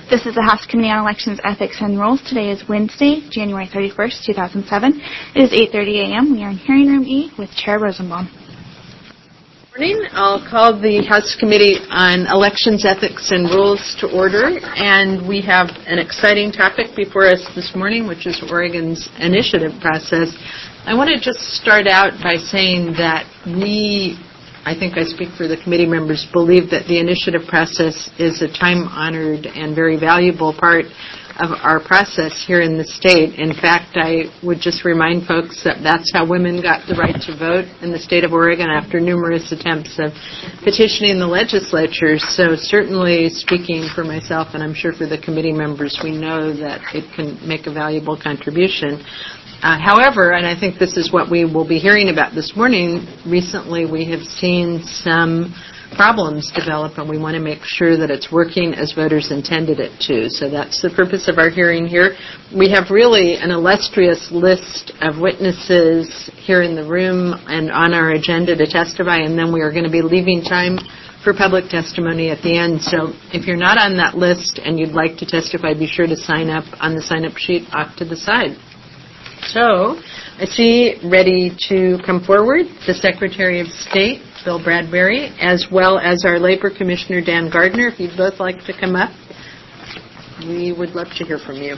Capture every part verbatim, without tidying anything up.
This is the House Committee on Elections, Ethics, and Rules. Today is Wednesday, January thirty-first, two thousand seven. It is eight thirty a.m. We are in Hearing Room E with Chair Rosenbaum. Morning. I'll call the House Committee on Elections, Ethics, and Rules to order, and we have an exciting topic before us this morning, which is Oregon's initiative process. I want to just start out by saying that we, I think I speak for the committee members, believe that the initiative process is a time-honored and very valuable part of our process here in the state. In fact, I would just remind folks that that's how women got the right to vote in the state of Oregon after numerous attempts of petitioning the legislature. So certainly speaking for myself, and I'm sure for the committee members, we know that it can make a valuable contribution. Uh, however, and I think this is what we will be hearing about this morning, recently we have seen some problems develop, and we want to make sure that it's working as voters intended it to. So that's the purpose of our hearing here. We have really an illustrious list of witnesses here in the room and on our agenda to testify, and then we are going to be leaving time for public testimony at the end. So if you're not on that list and you'd like to testify, be sure to sign up on the sign-up sheet off to the side. So I see ready to come forward the Secretary of State, Bill Bradbury, as well as our Labor Commissioner, Dan Gardner. If you'd both like to come up, we would love to hear from you.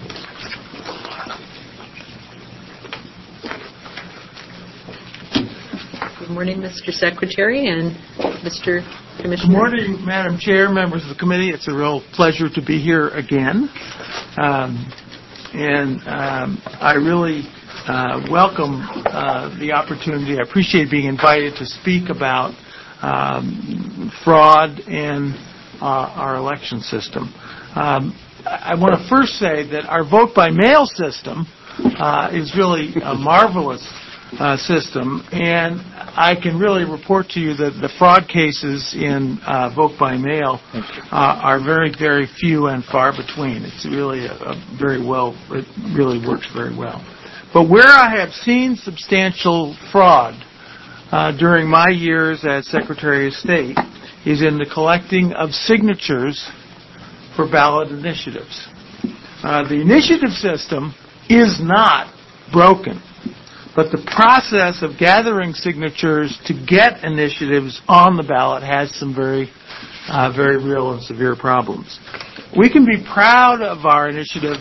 Good morning, Mister Secretary and Mister Commissioner. Good morning, Madam Chair, members of the committee. It's a real pleasure to be here again. Um, and um, I really Uh, welcome uh, the opportunity. I appreciate being invited to speak about um, fraud in uh, our election system. Um, I, I want to first say that our vote-by-mail system uh, is really a marvelous uh, system, and I can really report to you that the fraud cases in uh, vote-by-mail uh, are very, very few and far between. It's really a, a very well, it really works very well. But where I have seen substantial fraud uh, during my years as Secretary of State is in the collecting of signatures for ballot initiatives. Uh, the initiative system is not broken, but the process of gathering signatures to get initiatives on the ballot has some very, uh, very real and severe problems. We can be proud of our initiative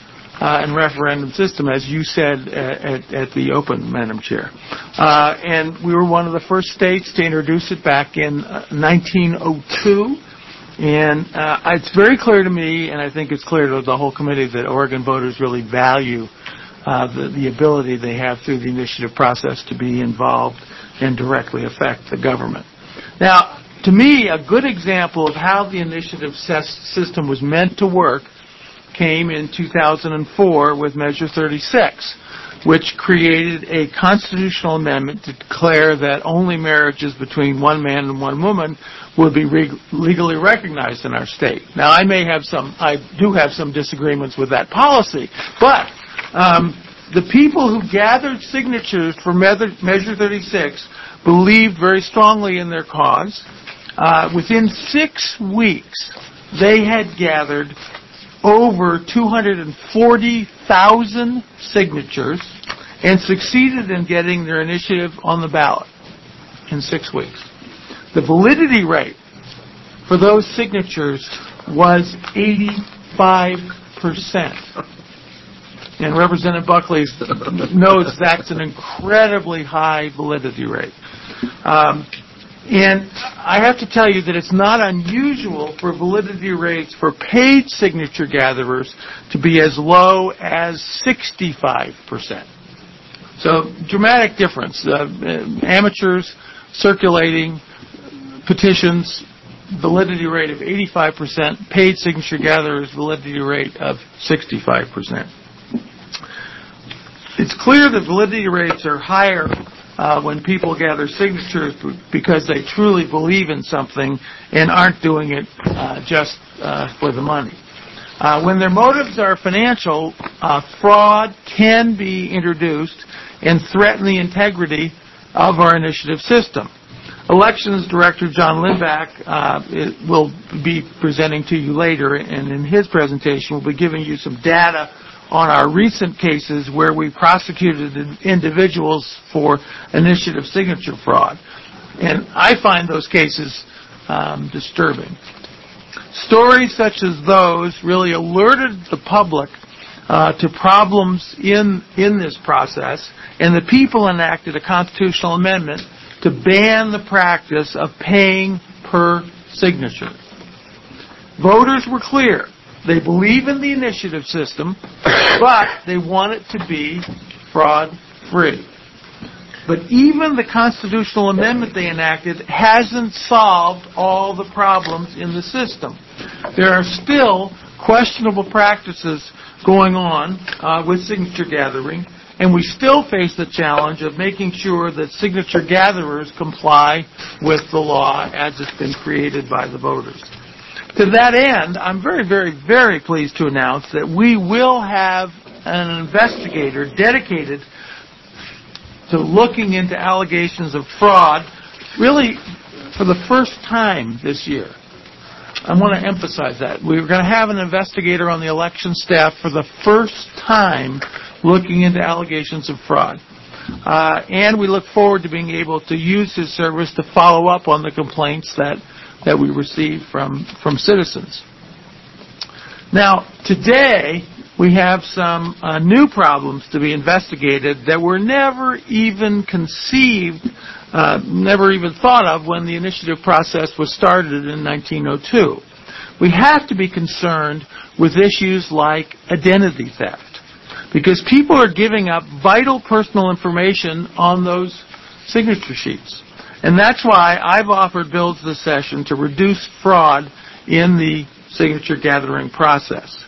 Uh, and referendum system, as you said uh, at, at the open, Madam Chair. Uh, and we were one of the first states to introduce it back in uh, nineteen oh two. And uh, it's very clear to me, and I think it's clear to the whole committee, that Oregon voters really value uh, the, the ability they have through the initiative process to be involved and directly affect the government. Now, to me, a good example of how the initiative system was meant to work came in two thousand four with Measure thirty-six, which created a constitutional amendment to declare that only marriages between one man and one woman would be re- legally recognized in our state. Now, I may have some, I do have some disagreements with that policy, but um, the people who gathered signatures for Measure thirty-six believed very strongly in their cause. Uh, within six weeks, they had gathered over two hundred forty thousand signatures and succeeded in getting their initiative on the ballot in six weeks. The validity rate for those signatures was eighty-five percent. And Representative Buckley knows that's an incredibly high validity rate. Um, And I have to tell you that it's not unusual for validity rates for paid signature gatherers to be as low as sixty-five percent. So, dramatic difference. Uh, amateurs circulating petitions, validity rate of eighty-five percent. Paid signature gatherers, validity rate of sixty-five percent. It's clear that validity rates are higher Uh, when people gather signatures because they truly believe in something and aren't doing it uh, just uh, for the money. Uh, when their motives are financial, uh, fraud can be introduced and threaten the integrity of our initiative system. Elections Director John Lindback uh, it will be presenting to you later, and in his presentation will be giving you some data on our recent cases where we prosecuted individuals for initiative signature fraud. And I find those cases um, disturbing. Stories such as those really alerted the public uh, to problems in, in this process, and the people enacted a constitutional amendment to ban the practice of paying per signature. Voters were clear. They believe in the initiative system, but they want it to be fraud-free. But even the constitutional amendment they enacted hasn't solved all the problems in the system. There are still questionable practices going on uh, with signature gathering, and we still face the challenge of making sure that signature gatherers comply with the law as it's been created by the voters. To that end, I'm very, very, very pleased to announce that we will have an investigator dedicated to looking into allegations of fraud, really for the first time this year. I want to emphasize that. We're going to have an investigator on the election staff for the first time looking into allegations of fraud. Uh, and we look forward to being able to use his service to follow up on the complaints that that we receive from, from citizens. Now, today, we have some uh, new problems to be investigated that were never even conceived, uh, never even thought of when the initiative process was started in nineteen oh two. We have to be concerned with issues like identity theft, because people are giving up vital personal information on those signature sheets. And that's why I've offered bills this session to reduce fraud in the signature gathering process.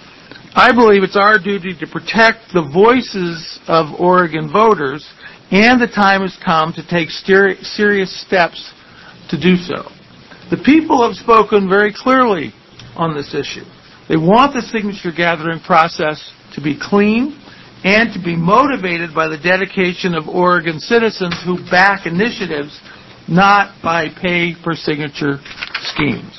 I believe it's our duty to protect the voices of Oregon voters, and the time has come to take serious steps to do so. The people have spoken very clearly on this issue. They want the signature gathering process to be clean and to be motivated by the dedication of Oregon citizens who back initiatives, not by pay-per-signature schemes.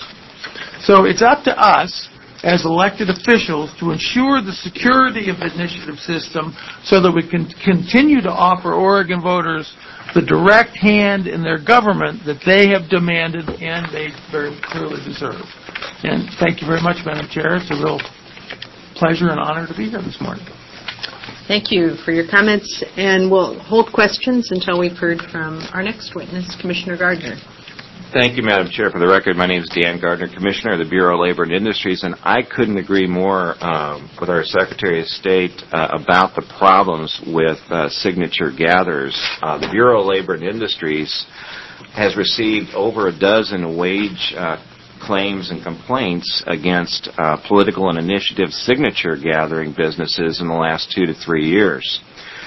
So it's up to us as elected officials to ensure the security of the initiative system so that we can continue to offer Oregon voters the direct hand in their government that they have demanded and they very clearly deserve. And thank you very much, Madam Chair. It's a real pleasure and honor to be here this morning. Thank you for your comments, and we'll hold questions until we've heard from our next witness, Commissioner Gardner. Thank you, Madam Chair. For the record, my name is Dan Gardner, Commissioner of the Bureau of Labor and Industries, and I couldn't agree more um, with our Secretary of State uh, about the problems with uh, signature gatherers. Uh, the Bureau of Labor and Industries has received over a dozen wage uh, claims and complaints against uh, political and initiative signature gathering businesses in the last two to three years.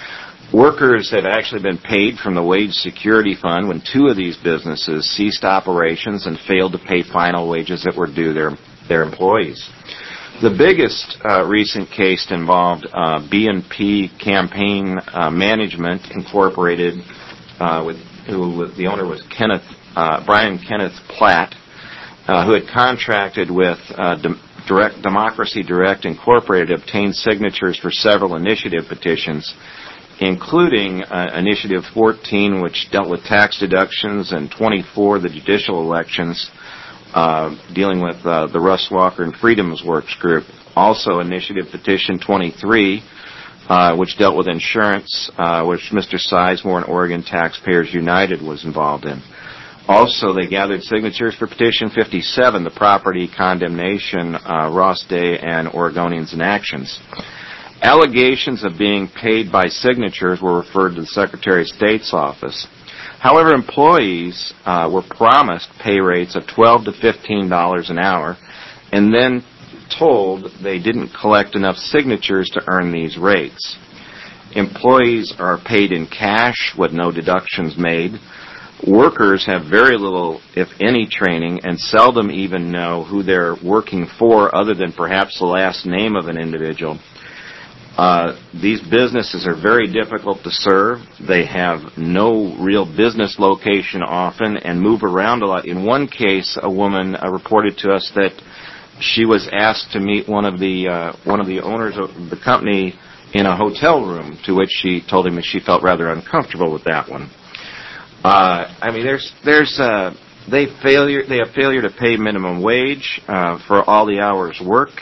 Workers have actually been paid from the Wage Security Fund when two of these businesses ceased operations and failed to pay final wages that were due their, their employees. The biggest uh, recent case involved uh, B and P Campaign uh, Management Incorporated, uh, with who the owner was Kenneth uh, Brian Kenneth Platt, uh, who had contracted with uh, De- Direct Democracy Direct Incorporated to obtain signatures for several initiative petitions, including uh, Initiative fourteen, which dealt with tax deductions, and twenty-four, the judicial elections, uh, dealing with uh, the Russ Walker and Freedoms Works Group. Also, Initiative Petition twenty-three, uh, which dealt with insurance, uh, which Mister Sizemore and Oregon Taxpayers United was involved in. Also, they gathered signatures for Petition fifty-seven, the property condemnation, uh, Ross Day and Oregonians in Actions. Allegations of being paid by signatures were referred to the Secretary of State's office. However, employees uh, were promised pay rates of twelve to fifteen dollars an hour and then told they didn't collect enough signatures to earn these rates. Employees are paid in cash with no deductions made. Workers have very little, if any, training and seldom even know who they're working for other than perhaps the last name of an individual. Uh, these businesses are very difficult to serve. They have no real business location often and move around a lot. In one case, a woman uh, reported to us that she was asked to meet one of the uh, one of the owners of the company in a hotel room, to which she told him that she felt rather uncomfortable with that one. Uh, I mean, there's there's uh, they failure they have failure to pay minimum wage uh, for all the hours worked.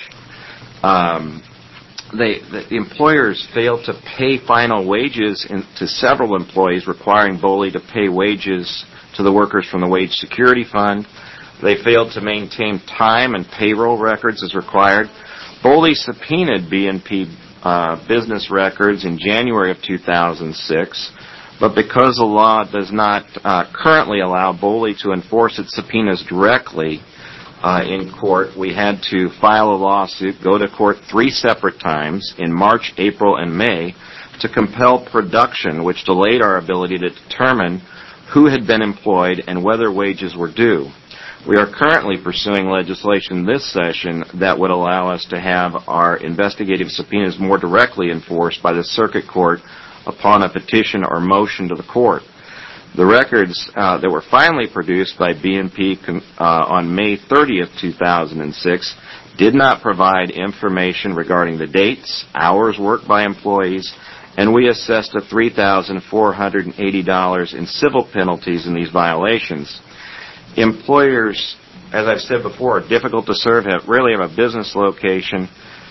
Um, They, the employers failed to pay final wages in, to several employees, requiring B O L I to pay wages to the workers from the Wage Security Fund. They failed to maintain time and payroll records as required. B O L I subpoenaed B and P uh, business records in January of two thousand six, but because the law does not uh, currently allow B O L I to enforce its subpoenas directly, Uh, in court, we had to file a lawsuit, go to court three separate times in March, April, and May to compel production, which delayed our ability to determine who had been employed and whether wages were due. We are currently pursuing legislation this session that would allow us to have our investigative subpoenas more directly enforced by the circuit court upon a petition or motion to the court. The records uh, that were finally produced by B and P uh, on May thirtieth, two thousand six did not provide information regarding the dates, hours worked by employees, and we assessed a three thousand four hundred eighty dollars in civil penalties in these violations. Employers, as I've said before, are difficult to serve, have, rarely have a business location,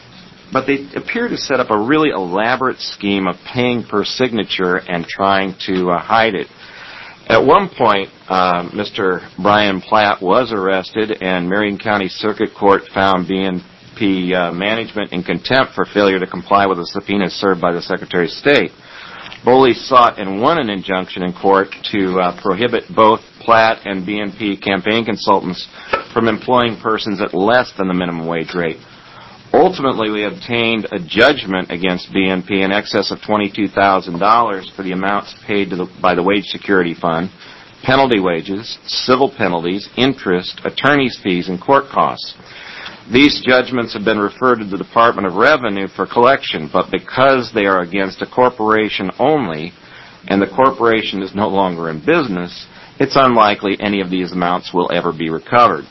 but they appear to set up a really elaborate scheme of paying per signature and trying to uh, hide it. At one point, uh, Mister Brian Platt was arrested, and Marion County Circuit Court found B and P uh, management in contempt for failure to comply with the subpoena served by the Secretary of State. B O L I sought and won an injunction in court to uh, prohibit both Platt and B and P campaign consultants from employing persons at less than the minimum wage rate. Ultimately, we obtained a judgment against B and P in excess of twenty-two thousand dollars for the amounts paid to the, by the Wage Security Fund, penalty wages, civil penalties, interest, attorney's fees, and court costs. These judgments have been referred to the Department of Revenue for collection, but because they are against a corporation only, and the corporation is no longer in business, it's unlikely any of these amounts will ever be recovered.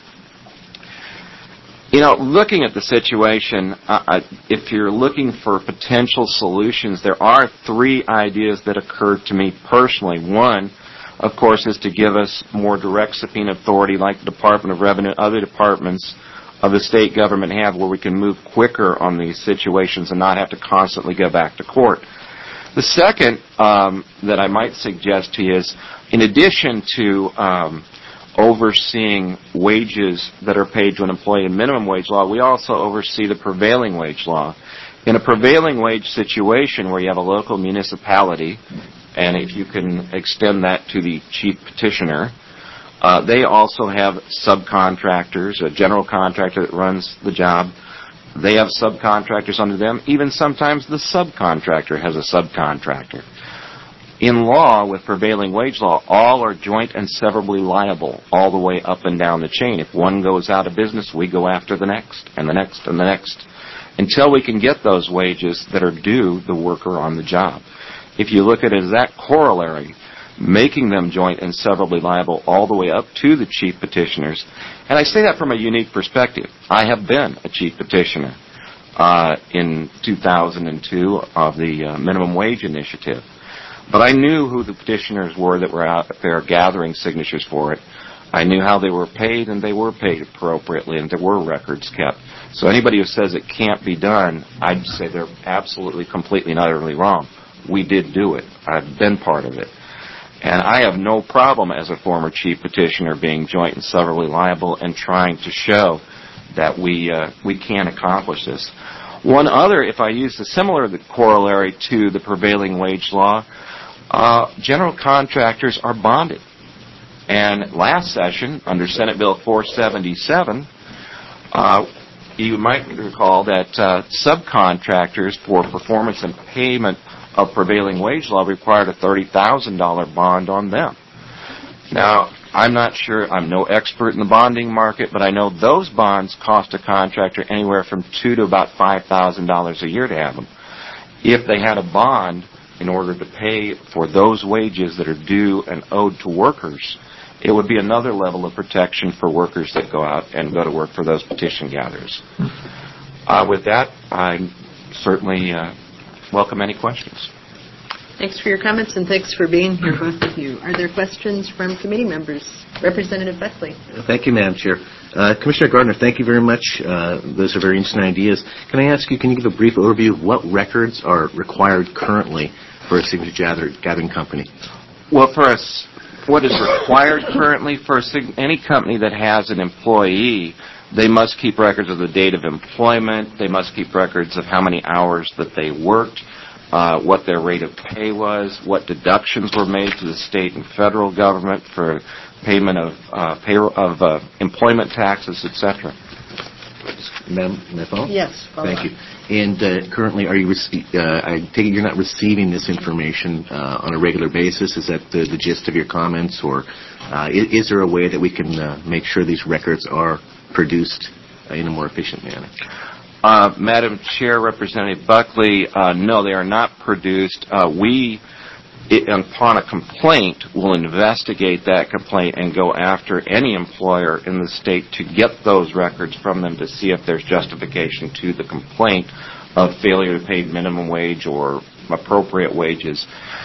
You know, looking at the situation, uh, if you're looking for potential solutions, there are three ideas that occurred to me personally. One, of course, is to give us more direct subpoena authority like the Department of Revenue, other departments of the state government have, where we can move quicker on these situations and not have to constantly go back to court. The second um, that I might suggest to you is, in addition to um, overseeing wages that are paid to an employee in minimum wage law, we also oversee the prevailing wage law. In a prevailing wage situation where you have a local municipality, and if you can extend that to the chief petitioner, uh, they also have subcontractors, a general contractor that runs the job. They have subcontractors under them. Even sometimes the subcontractor has a subcontractor. In law, with prevailing wage law, all are joint and severably liable all the way up and down the chain. If one goes out of business, we go after the next, and the next, and the next, until we can get those wages that are due the worker on the job. If you look at it as that corollary, making them joint and severably liable all the way up to the chief petitioners, and I say that from a unique perspective. I have been a chief petitioner uh, in two thousand two of the uh, minimum wage initiative. But I knew who the petitioners were that were out there gathering signatures for it. I knew how they were paid, and they were paid appropriately, and there were records kept. So anybody who says it can't be done, I'd say they're absolutely, completely, and utterly wrong. We did do it. I've been part of it. And I have no problem as a former chief petitioner being joint and severably liable and trying to show that we uh, we can accomplish this. One other, if I use a similar corollary to the prevailing wage law, uh, general contractors are bonded. And last session, under Senate Bill four seventy-seven, uh, you might recall that uh, subcontractors for performance and payment of prevailing wage law required a thirty thousand dollars bond on them. Now, I'm not sure, I'm no expert in the bonding market, but I know those bonds cost a contractor anywhere from two to about five thousand dollars a year to have them. If they had a bond in order to pay for those wages that are due and owed to workers, it would be another level of protection for workers that go out and go to work for those petition gatherers. Uh, with that, I certainly uh, welcome any questions. Thanks for your comments, and thanks for being here, both of you. Are there questions from committee members? Representative Buckley. Thank you, Madam Chair. Uh, Commissioner Gardner, thank you very much. Uh, those are very interesting ideas. Can I ask you, can you give a brief overview of what records are required currently for a signature gathering company? Well, for us, what is required currently for a sig- any company that has an employee, they must keep records of the date of employment. They must keep records of how many hours that they worked, uh, what their rate of pay was, what deductions were made to the state and federal government for payment of uh, payroll, of uh, employment taxes, et cetera. Madam, may I follow? Yes, follow Thank up. you. And uh, currently, are you? Rece- uh, I take it you're not receiving this information uh, on a regular basis. Is that the, the gist of your comments, or uh, is, is there a way that we can uh, make sure these records are produced uh, in a more efficient manner? Uh, Madam Chair, Representative Buckley, uh, no, they are not produced. Uh, we, it, upon a complaint, will investigate that complaint and go after any employer in the state to get those records from them to see if there's justification to the complaint of failure to pay minimum wage or appropriate wages.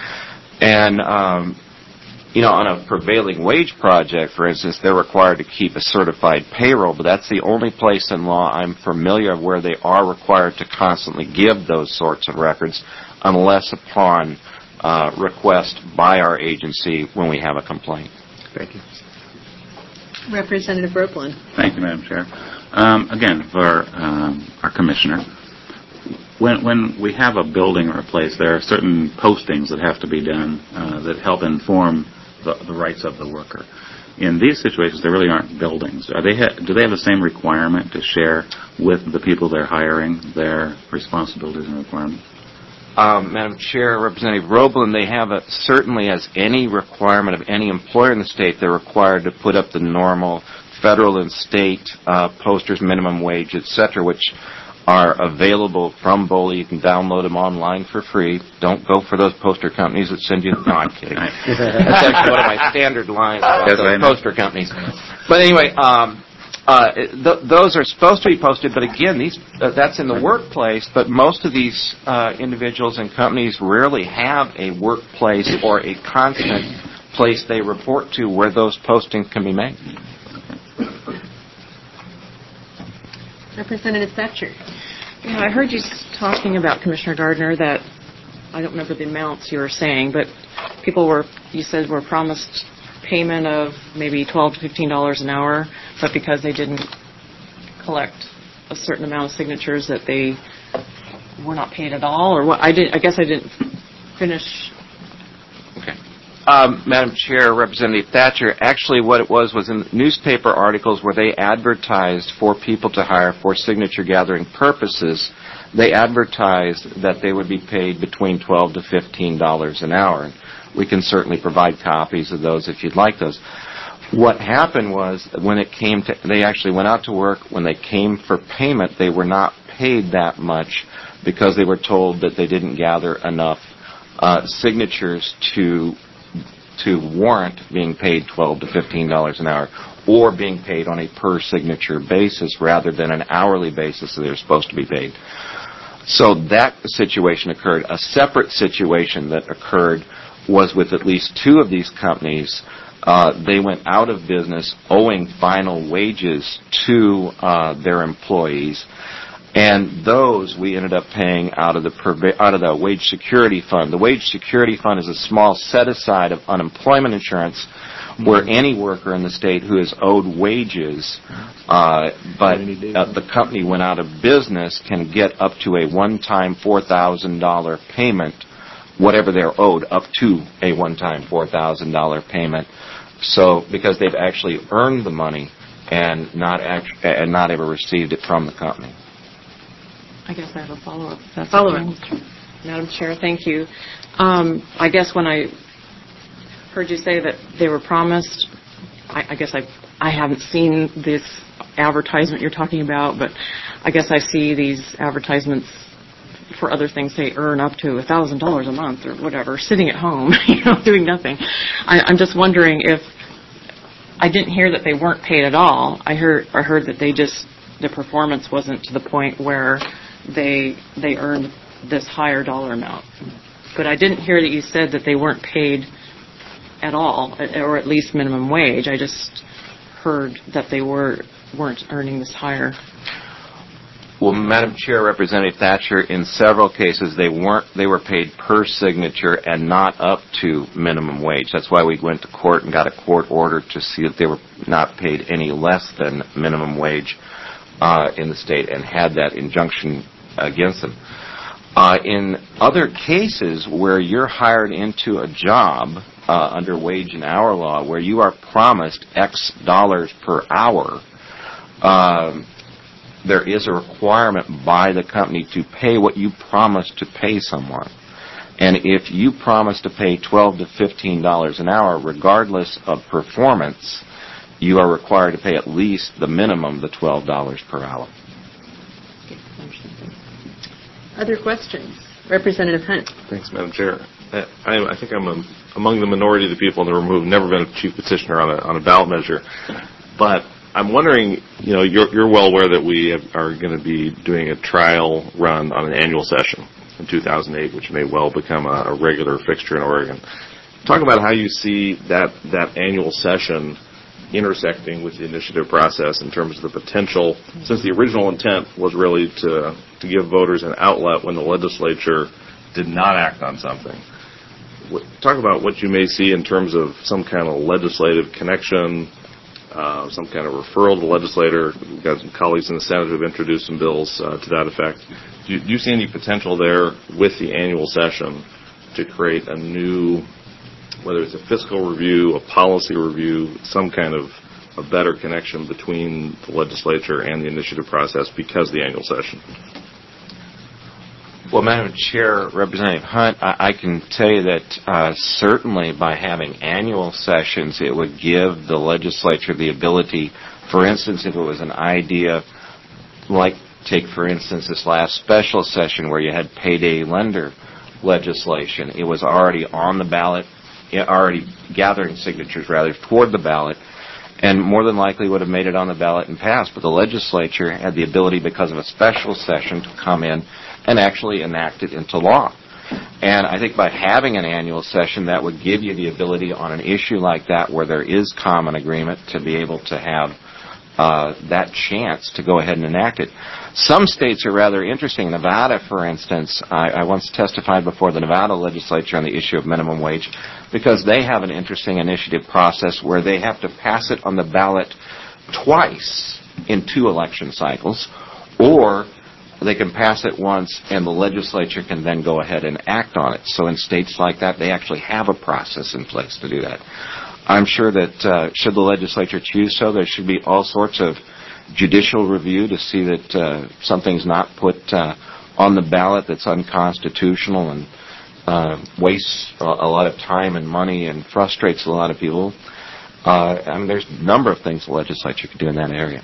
And, um, you know, on a prevailing wage project, for instance, they're required to keep a certified payroll, but that's the only place in law I'm familiar of where they are required to constantly give those sorts of records, unless upon uh, request by our agency when we have a complaint. Thank you. Representative Ropeland. Thank you, Madam Chair. Um, again, for um, our commissioner, when when we have a building or a place, there are certain postings that have to be done uh, that help inform the, the rights of the worker. In these situations, there really aren't buildings. Are they ha- do they have the same requirement to share with the people they're hiring their responsibilities and requirements? Um, Madam Chair, Representative Ropeland, they have a, certainly as any requirement of any employer in the state, they're required to put up the normal federal and state uh, posters, minimum wage, et cetera, which are available from BOLI. You can download them online for free. Don't go for those poster companies that send you... No, I'm kidding. That's actually one of my standard lines about Yes, those poster companies. But anyway, um, uh, th- those are supposed to be posted, but again, these uh, that's in the workplace, but most of these uh, individuals and companies rarely have a workplace or a constant place they report to where those postings can be made. Representative Thatcher. Yeah, I heard you talking about, Commissioner Gardner, that I don't remember the amounts you were saying, but people were, you said, were promised payment of maybe twelve to fifteen dollars an hour, but because they didn't collect a certain amount of signatures that they were not paid at all, or what? I didn't. I guess I didn't finish. Okay. Um, Madam Chair, Representative Thatcher, actually what it was was in newspaper articles where they advertised for people to hire for signature gathering purposes, they advertised that they would be paid between twelve to fifteen dollars an hour. We can certainly provide copies of those if you'd like those. What happened was when it came to, they actually went out to work. When they came for payment, they were not paid that much because they were told that they didn't gather enough uh, signatures to to warrant being paid twelve to fifteen dollars an hour, or being paid on a per signature basis rather than an hourly basis that they're supposed to be paid. So that situation occurred. A separate situation that occurred was with at least two of these companies. Uh, they went out of business owing final wages to uh, their employees. And those we ended up paying out of the out of the Wage Security Fund. The Wage Security Fund is a small set-aside of unemployment insurance where any worker in the state who is owed wages, uh, but uh, the company went out of business, can get up to a one-time four thousand dollars payment, whatever they're owed, up to a one-time four thousand dollars payment. So because they've actually earned the money and not act- and not ever received it from the company. I guess I have a follow-up. That's Follow-up. okay. Madam Chair, thank you. Um, I guess when I heard you say that they were promised, I, I guess I I haven't seen this advertisement you're talking about, but I guess I see these advertisements for other things they earn up to one thousand dollars a month or whatever, sitting at home, you know, doing nothing. I, I'm just wondering if, I didn't hear that they weren't paid at all. I heard I heard that they just, the performance wasn't to the point where they they earned this higher dollar amount. But I didn't hear that you said that they weren't paid at all, or at least minimum wage. I just heard that they were, weren't earning this higher. Well, Madam Chair, Representative Thatcher, in several cases they weren't. They were paid per signature and not up to minimum wage. That's why we went to court and got a court order to see that they were not paid any less than minimum wage uh, in the state, and had that injunction against them. Uh, in other cases where you're hired into a job uh, under wage and hour law, where you are promised X dollars per hour, um, there is a requirement by the company to pay what you promise to pay someone. And if you promise to pay twelve to fifteen dollars an hour, regardless of performance, you are required to pay at least the minimum, the twelve dollars per hour. Other questions? Representative Hunt. Thanks, Madam Chair. I, I think I'm a, among the minority of the people in the room who have never been a chief petitioner on a, on a ballot measure. But I'm wondering, you know, you're, you're well aware that we have, are going to be doing a trial run on an annual session in two thousand eight, which may well become a, a regular fixture in Oregon. Talk about how you see that, that annual session intersecting with the initiative process in terms of the potential, since the original intent was really to, to give voters an outlet when the legislature did not act on something. Talk about what you may see in terms of some kind of legislative connection, uh, some kind of referral to the legislator. We've got some colleagues in the Senate who have introduced some bills uh, to that effect. Do you, do you see any potential there with the annual session to create a new, whether it's a fiscal review, a policy review, some kind of a better connection between the legislature and the initiative process because of the annual session? Well, Madam Chair, Representative Hunt, I, I can tell you that uh, certainly by having annual sessions, it would give the legislature the ability, for instance, if it was an idea like, take for instance this last special session where you had payday lender legislation. It was already on the ballot, already gathering signatures rather toward the ballot, and more than likely would have made it on the ballot and passed. But the legislature had the ability, because of a special session, to come in and actually enact it into law. And I think by having an annual session, that would give you the ability on an issue like that where there is common agreement to be able to have uh, that chance to go ahead and enact it. Some states are rather interesting. Nevada, for instance, I, I once testified before the Nevada legislature on the issue of minimum wage because they have an interesting initiative process where they have to pass it on the ballot twice in two election cycles, or they can pass it once and the legislature can then go ahead and act on it. So in states like that, they actually have a process in place to do that. I'm sure that uh, should the legislature choose so, there should be all sorts of judicial review to see that uh, something's not put uh, on the ballot that's unconstitutional and uh, wastes a, a lot of time and money and frustrates a lot of people. Uh, I mean, there's a number of things the legislature could do in that area.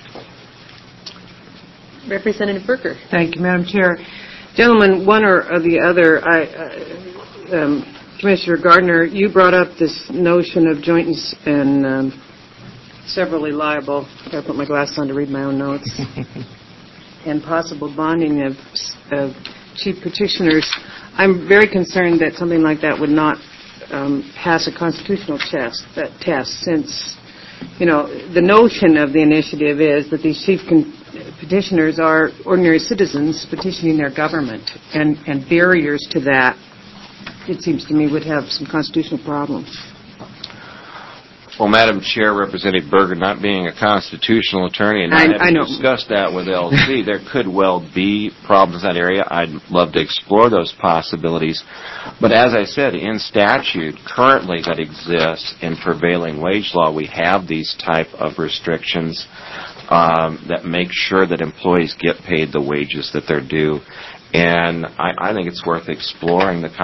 Representative Berger. Thank you, Madam Chair. Gentlemen, one or the other, I, uh, um, Commissioner Gardner, you brought up this notion of joint and um, severally liable. I've got to put my glasses on to read my own notes. And possible bonding of, of chief petitioners. I'm very concerned that something like that would not um, pass a constitutional test, that test, since, you know, the notion of the initiative is that these chief con- petitioners are ordinary citizens petitioning their government, and, and barriers to that, it seems to me, would have some constitutional problems. Well, Madam Chair, Representative Berger, not being a constitutional attorney and not I, having I know. discussed that with L C, there could well be problems in that area. I'd love to explore those possibilities. But as I said, in statute currently that exists in prevailing wage law, we have these type of restrictions um, that make sure that employees get paid the wages that they're due. And I, I think it's worth exploring the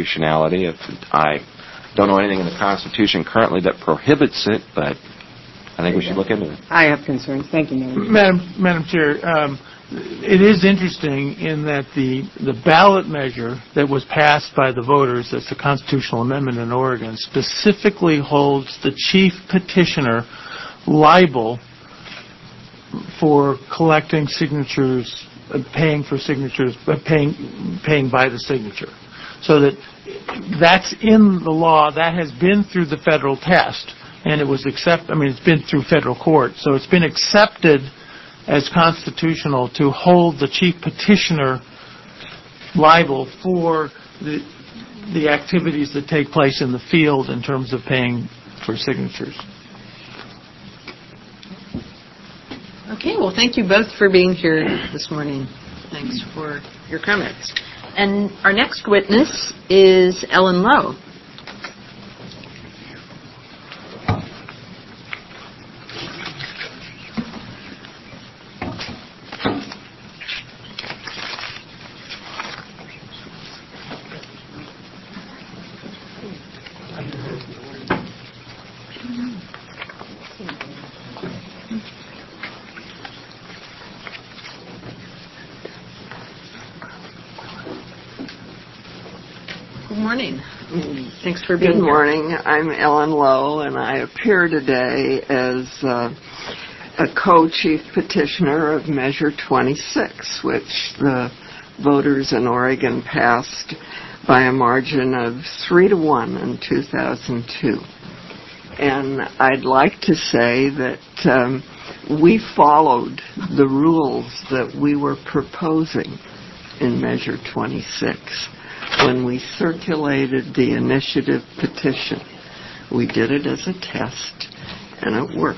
constitutionality. If I don't know anything in the Constitution currently that prohibits it, but I think we should look into it. I have concerns. Thank you, Mayor. Madam, Madam Chair, um, it is interesting in that the, the ballot measure that was passed by the voters, that's the constitutional amendment in Oregon, specifically holds the chief petitioner liable for collecting signatures, uh, paying for signatures, uh, paying, paying by the signature. So that that's in the law. That has been through the federal test, and it was accept. I mean, it's been through federal court, so it's been accepted as constitutional to hold the chief petitioner liable for the the activities that take place in the field in terms of paying for signatures. Okay, well, thank you both for being here this morning. Thanks for your comments. And our next witness is Ellen Lowe. Good morning. Thanks for being Good here. morning. I'm Ellen Lowe, and I appear today as uh, a co-chief petitioner of Measure twenty-six, which the voters in Oregon passed by a margin of three to one in two thousand two. And I'd like to say that um, we followed the rules that we were proposing in Measure twenty-six. When we circulated the initiative petition, we did it as a test, and it worked.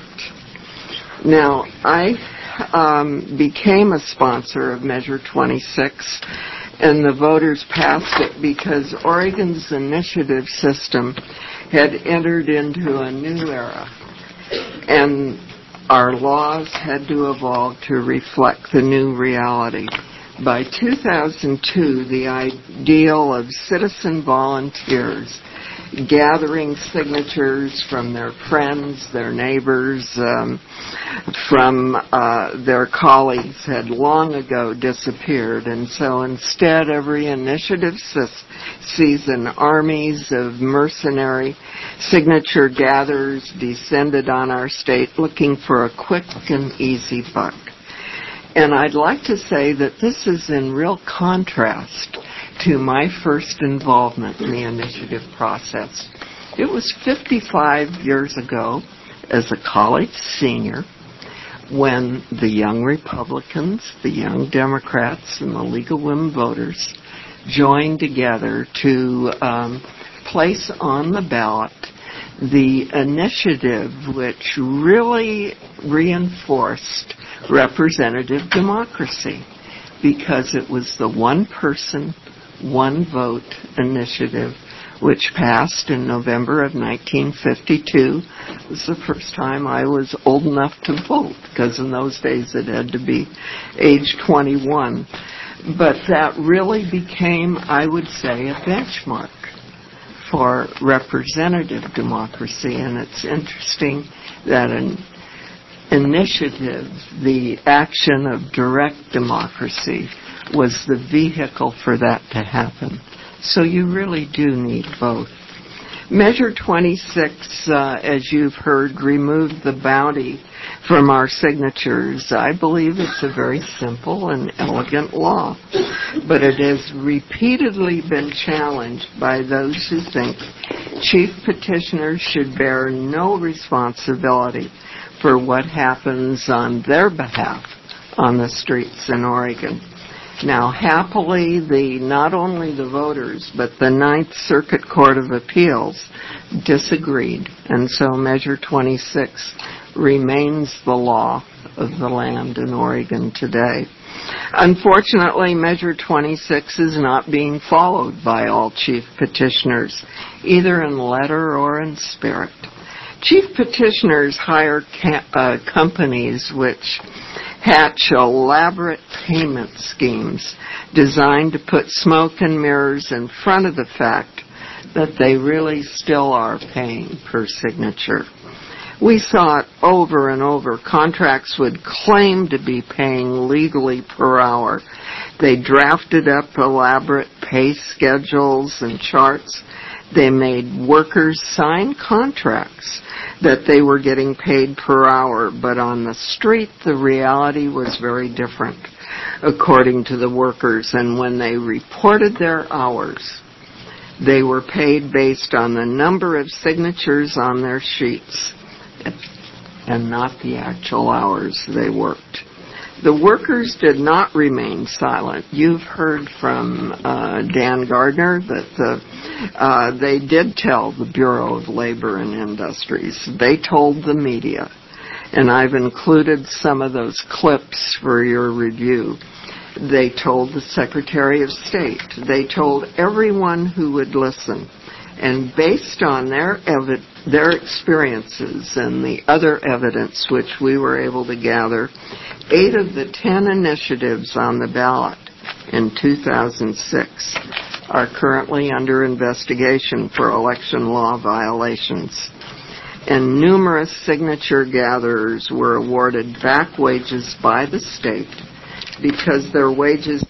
Now, I um, became a sponsor of Measure twenty-six, and the voters passed it because Oregon's initiative system had entered into a new era, and our laws had to evolve to reflect the new reality. By two thousand two, the ideal of citizen volunteers gathering signatures from their friends, their neighbors, um, from uh, their colleagues had long ago disappeared. And so instead, every initiative season, armies of mercenary signature gatherers descended on our state looking for a quick and easy buck. And I'd like to say that this is in real contrast to my first involvement in the initiative process. It was fifty-five years ago as a college senior when the Young Republicans, the Young Democrats, and the League of Women Voters joined together to um, place on the ballot the initiative which really reinforced representative democracy, because it was the one person, one vote initiative which passed in November of nineteen fifty-two. It was the first time I was old enough to vote, because in those days it had to be age twenty-one. But that really became, I would say, a benchmark for representative democracy. And it's interesting that an initiative, the action of direct democracy, was the vehicle for that to happen. So you really do need both. Measure twenty-six, uh, as you've heard, removed the bounty from our signatures. I believe it's a very simple and elegant law, but it has repeatedly been challenged by those who think chief petitioners should bear no responsibility for what happens on their behalf on the streets in Oregon. Now, happily, the not only the voters, but the Ninth Circuit Court of Appeals disagreed, and so Measure twenty-six remains the law of the land in Oregon today. Unfortunately, Measure twenty-six is not being followed by all chief petitioners, either in letter or in spirit. Chief petitioners hire ca- uh, companies which hatch elaborate payment schemes designed to put smoke and mirrors in front of the fact that they really still are paying per signature. We saw it over and over. Contracts would claim to be paying legally per hour. They drafted up elaborate pay schedules and charts. They made workers sign contracts that they were getting paid per hour, but on the street the reality was very different, according to the workers. And when they reported their hours, they were paid based on the number of signatures on their sheets and not the actual hours they worked. The workers did not remain silent. You've heard from uh, Dan Gardner that the, uh, they did tell the Bureau of Labor and Industries. They told the media, and I've included some of those clips for your review. They told the Secretary of State. They told everyone who would listen. And based on their evi- their experiences and the other evidence which we were able to gather, eight of the ten initiatives on the ballot in two thousand six are currently under investigation for election law violations. And numerous signature gatherers were awarded back wages by the state because their wages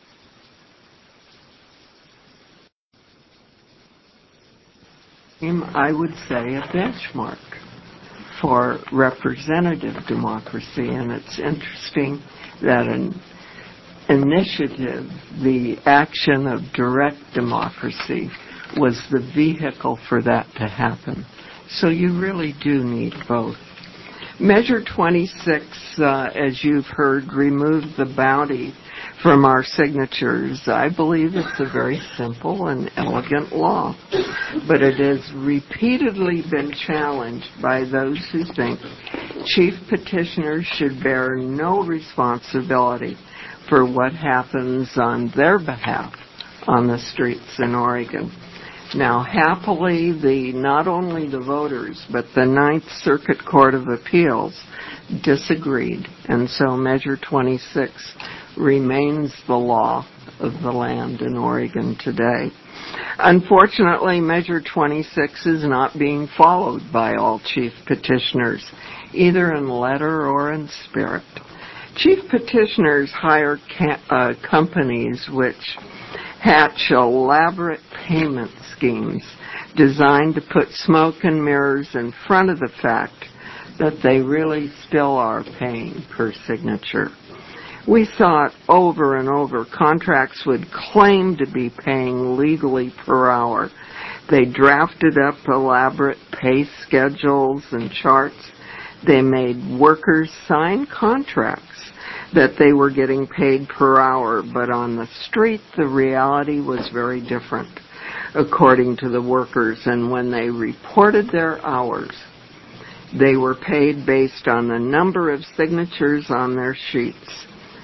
I would say a benchmark for representative democracy. And it's interesting that an initiative, the action of direct democracy, was the vehicle for that to happen. So you really do need both. Measure twenty-six, uh, as you've heard, removed the bounty from our signatures. I believe it's a very simple and elegant law, but it has repeatedly been challenged by those who think chief petitioners should bear no responsibility for what happens on their behalf on the streets in Oregon. Now, happily, the not only the voters, but the Ninth Circuit Court of Appeals disagreed, and so Measure twenty-six remains the law of the land in Oregon today. Unfortunately, Measure twenty-six is not being followed by all chief petitioners, either in letter or in spirit. Chief petitioners hire ca- uh, companies which hatch elaborate payment schemes designed to put smoke and mirrors in front of the fact that they really still are paying per signature. We saw it over and over. Contracts would claim to be paying legally per hour. They drafted up elaborate pay schedules and charts. They made workers sign contracts that they were getting paid per hour, but on the street the reality was very different, according to the workers. And when they reported their hours, they were paid based on the number of signatures on their sheets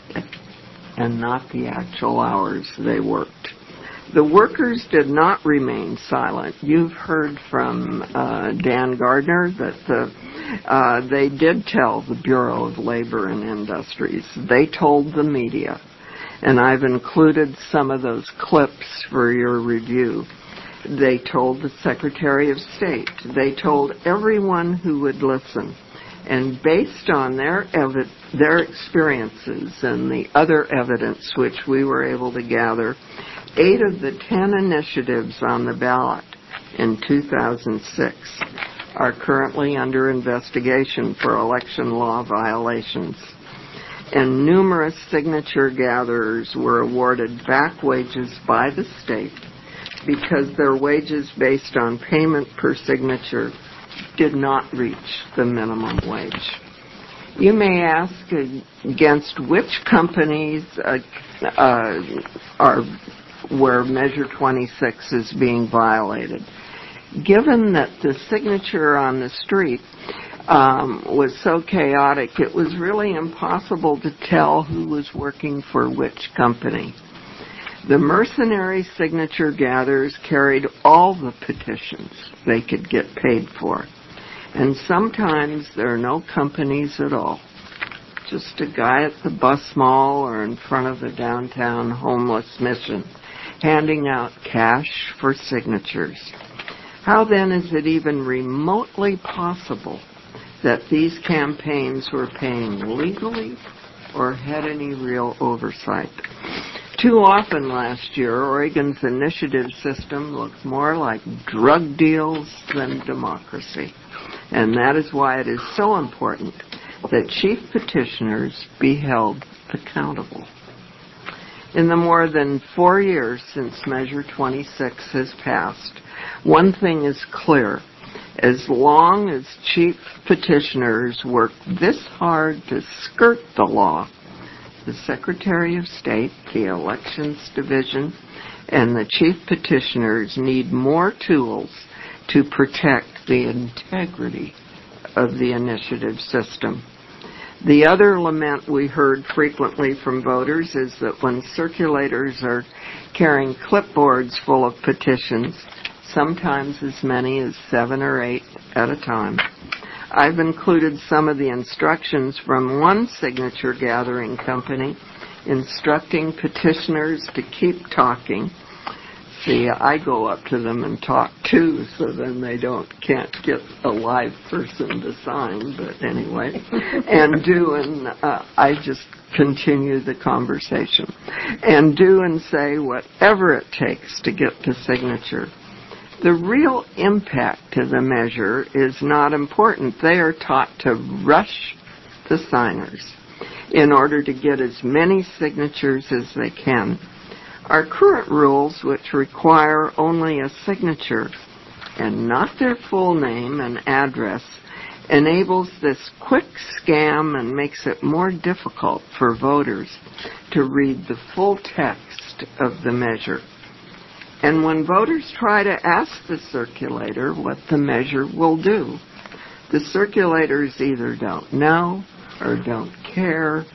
and not the actual hours they worked. The workers did not remain silent. You've heard from uh, Dan Gardner that the, uh, they did tell the Bureau of Labor and Industries. They told the media, and I've included some of those clips for your review. They told the Secretary of State. They told everyone who would listen. And based on their evi- their experiences and the other evidence which we were able to gather, eight of the ten initiatives on the ballot in two thousand six are currently under investigation for election law violations. And numerous signature gatherers were awarded back wages by the state because their wages based on payment per signature did not reach the minimum wage. You may ask against which companies uh, uh, are where Measure twenty-six is being violated. Given that the signature on the street um, was so chaotic, it was really impossible to tell who was working for which company. The mercenary signature gatherers carried all the petitions they could get paid for. And sometimes there are no companies at all. Just a guy at the bus mall or in front of the downtown homeless mission handing out cash for signatures. How then is it even remotely possible that these campaigns were paying legally or had any real oversight. Too often last year, Oregon's initiative system looked more like drug deals than democracy. And that is why it is so important that chief petitioners be held accountable. In the more than four years since Measure twenty-six has passed, one thing is clear. As long as chief petitioners work this hard to skirt the law, the Secretary of State, the Elections Division, and the chief petitioners need more tools to protect the integrity of the initiative system. The other lament we heard frequently from voters is that when circulators are carrying clipboards full of petitions, sometimes as many as seven or eight at a time, I've included some of the instructions from one signature gathering company instructing petitioners to keep talking. See, I go up to them and talk too, so then they don't can't get a live person to sign. But anyway, and do and uh, I just continue the conversation and do and say whatever it takes to get the signature. The real impact to the measure is not important. They are taught to rush the signers in order to get as many signatures as they can. Our current rules, which require only a signature and not their full name and address, enables this quick scam and makes it more difficult for voters to read the full text of the measure. And when voters try to ask the circulator what the measure will do, the circulators either don't know or don't care,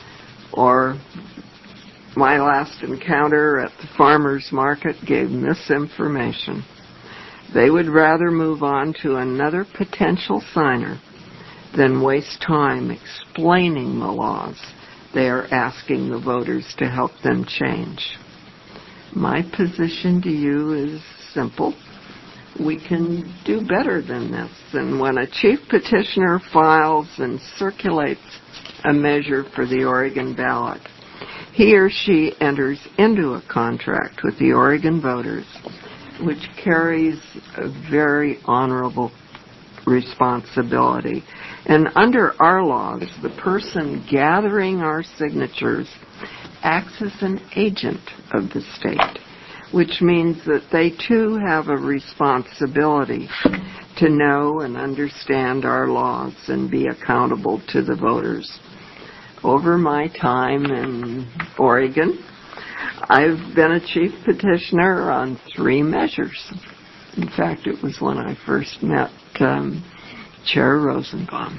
or my last encounter at the farmer's market gave misinformation. They would rather move on to another potential signer than waste time explaining the laws they are asking the voters to help them change. My position to you is simple. We can do better than this. And when a chief petitioner files and circulates a measure for the Oregon ballot, he or she enters into a contract with the Oregon voters, which carries a very honorable responsibility. And under our laws, the person gathering our signatures acts as an agent of the state, which means that they too have a responsibility to know and understand our laws and be accountable to the voters. Over my time in Oregon, I've been a chief petitioner on three measures. In fact, it was when I first met um, Chair Rosenbaum.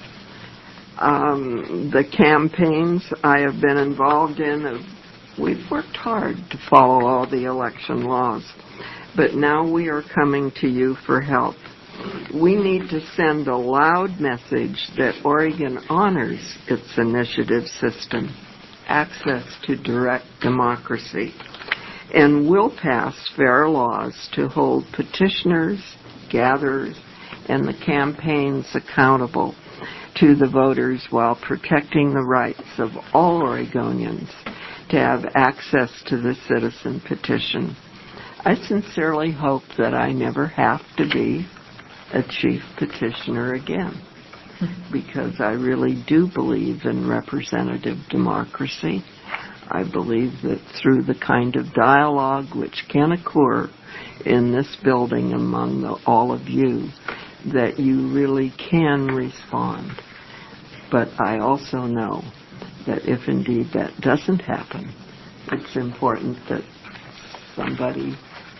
Um, the campaigns I have been involved in, have, we've worked hard to follow all the election laws, but now we are coming to you for help. We need to send a loud message that Oregon honors its initiative system, access to direct democracy, and will pass fair laws to hold petitioners, gatherers, and the campaigns accountable to the voters while protecting the rights of all Oregonians to have access to the citizen petition. I sincerely hope that I never have to be a chief petitioner again, because I really do believe in representative democracy. I believe that through the kind of dialogue which can occur in this building among the, all of you, that you really can respond. But I also know that if indeed that doesn't happen, it's important that somebody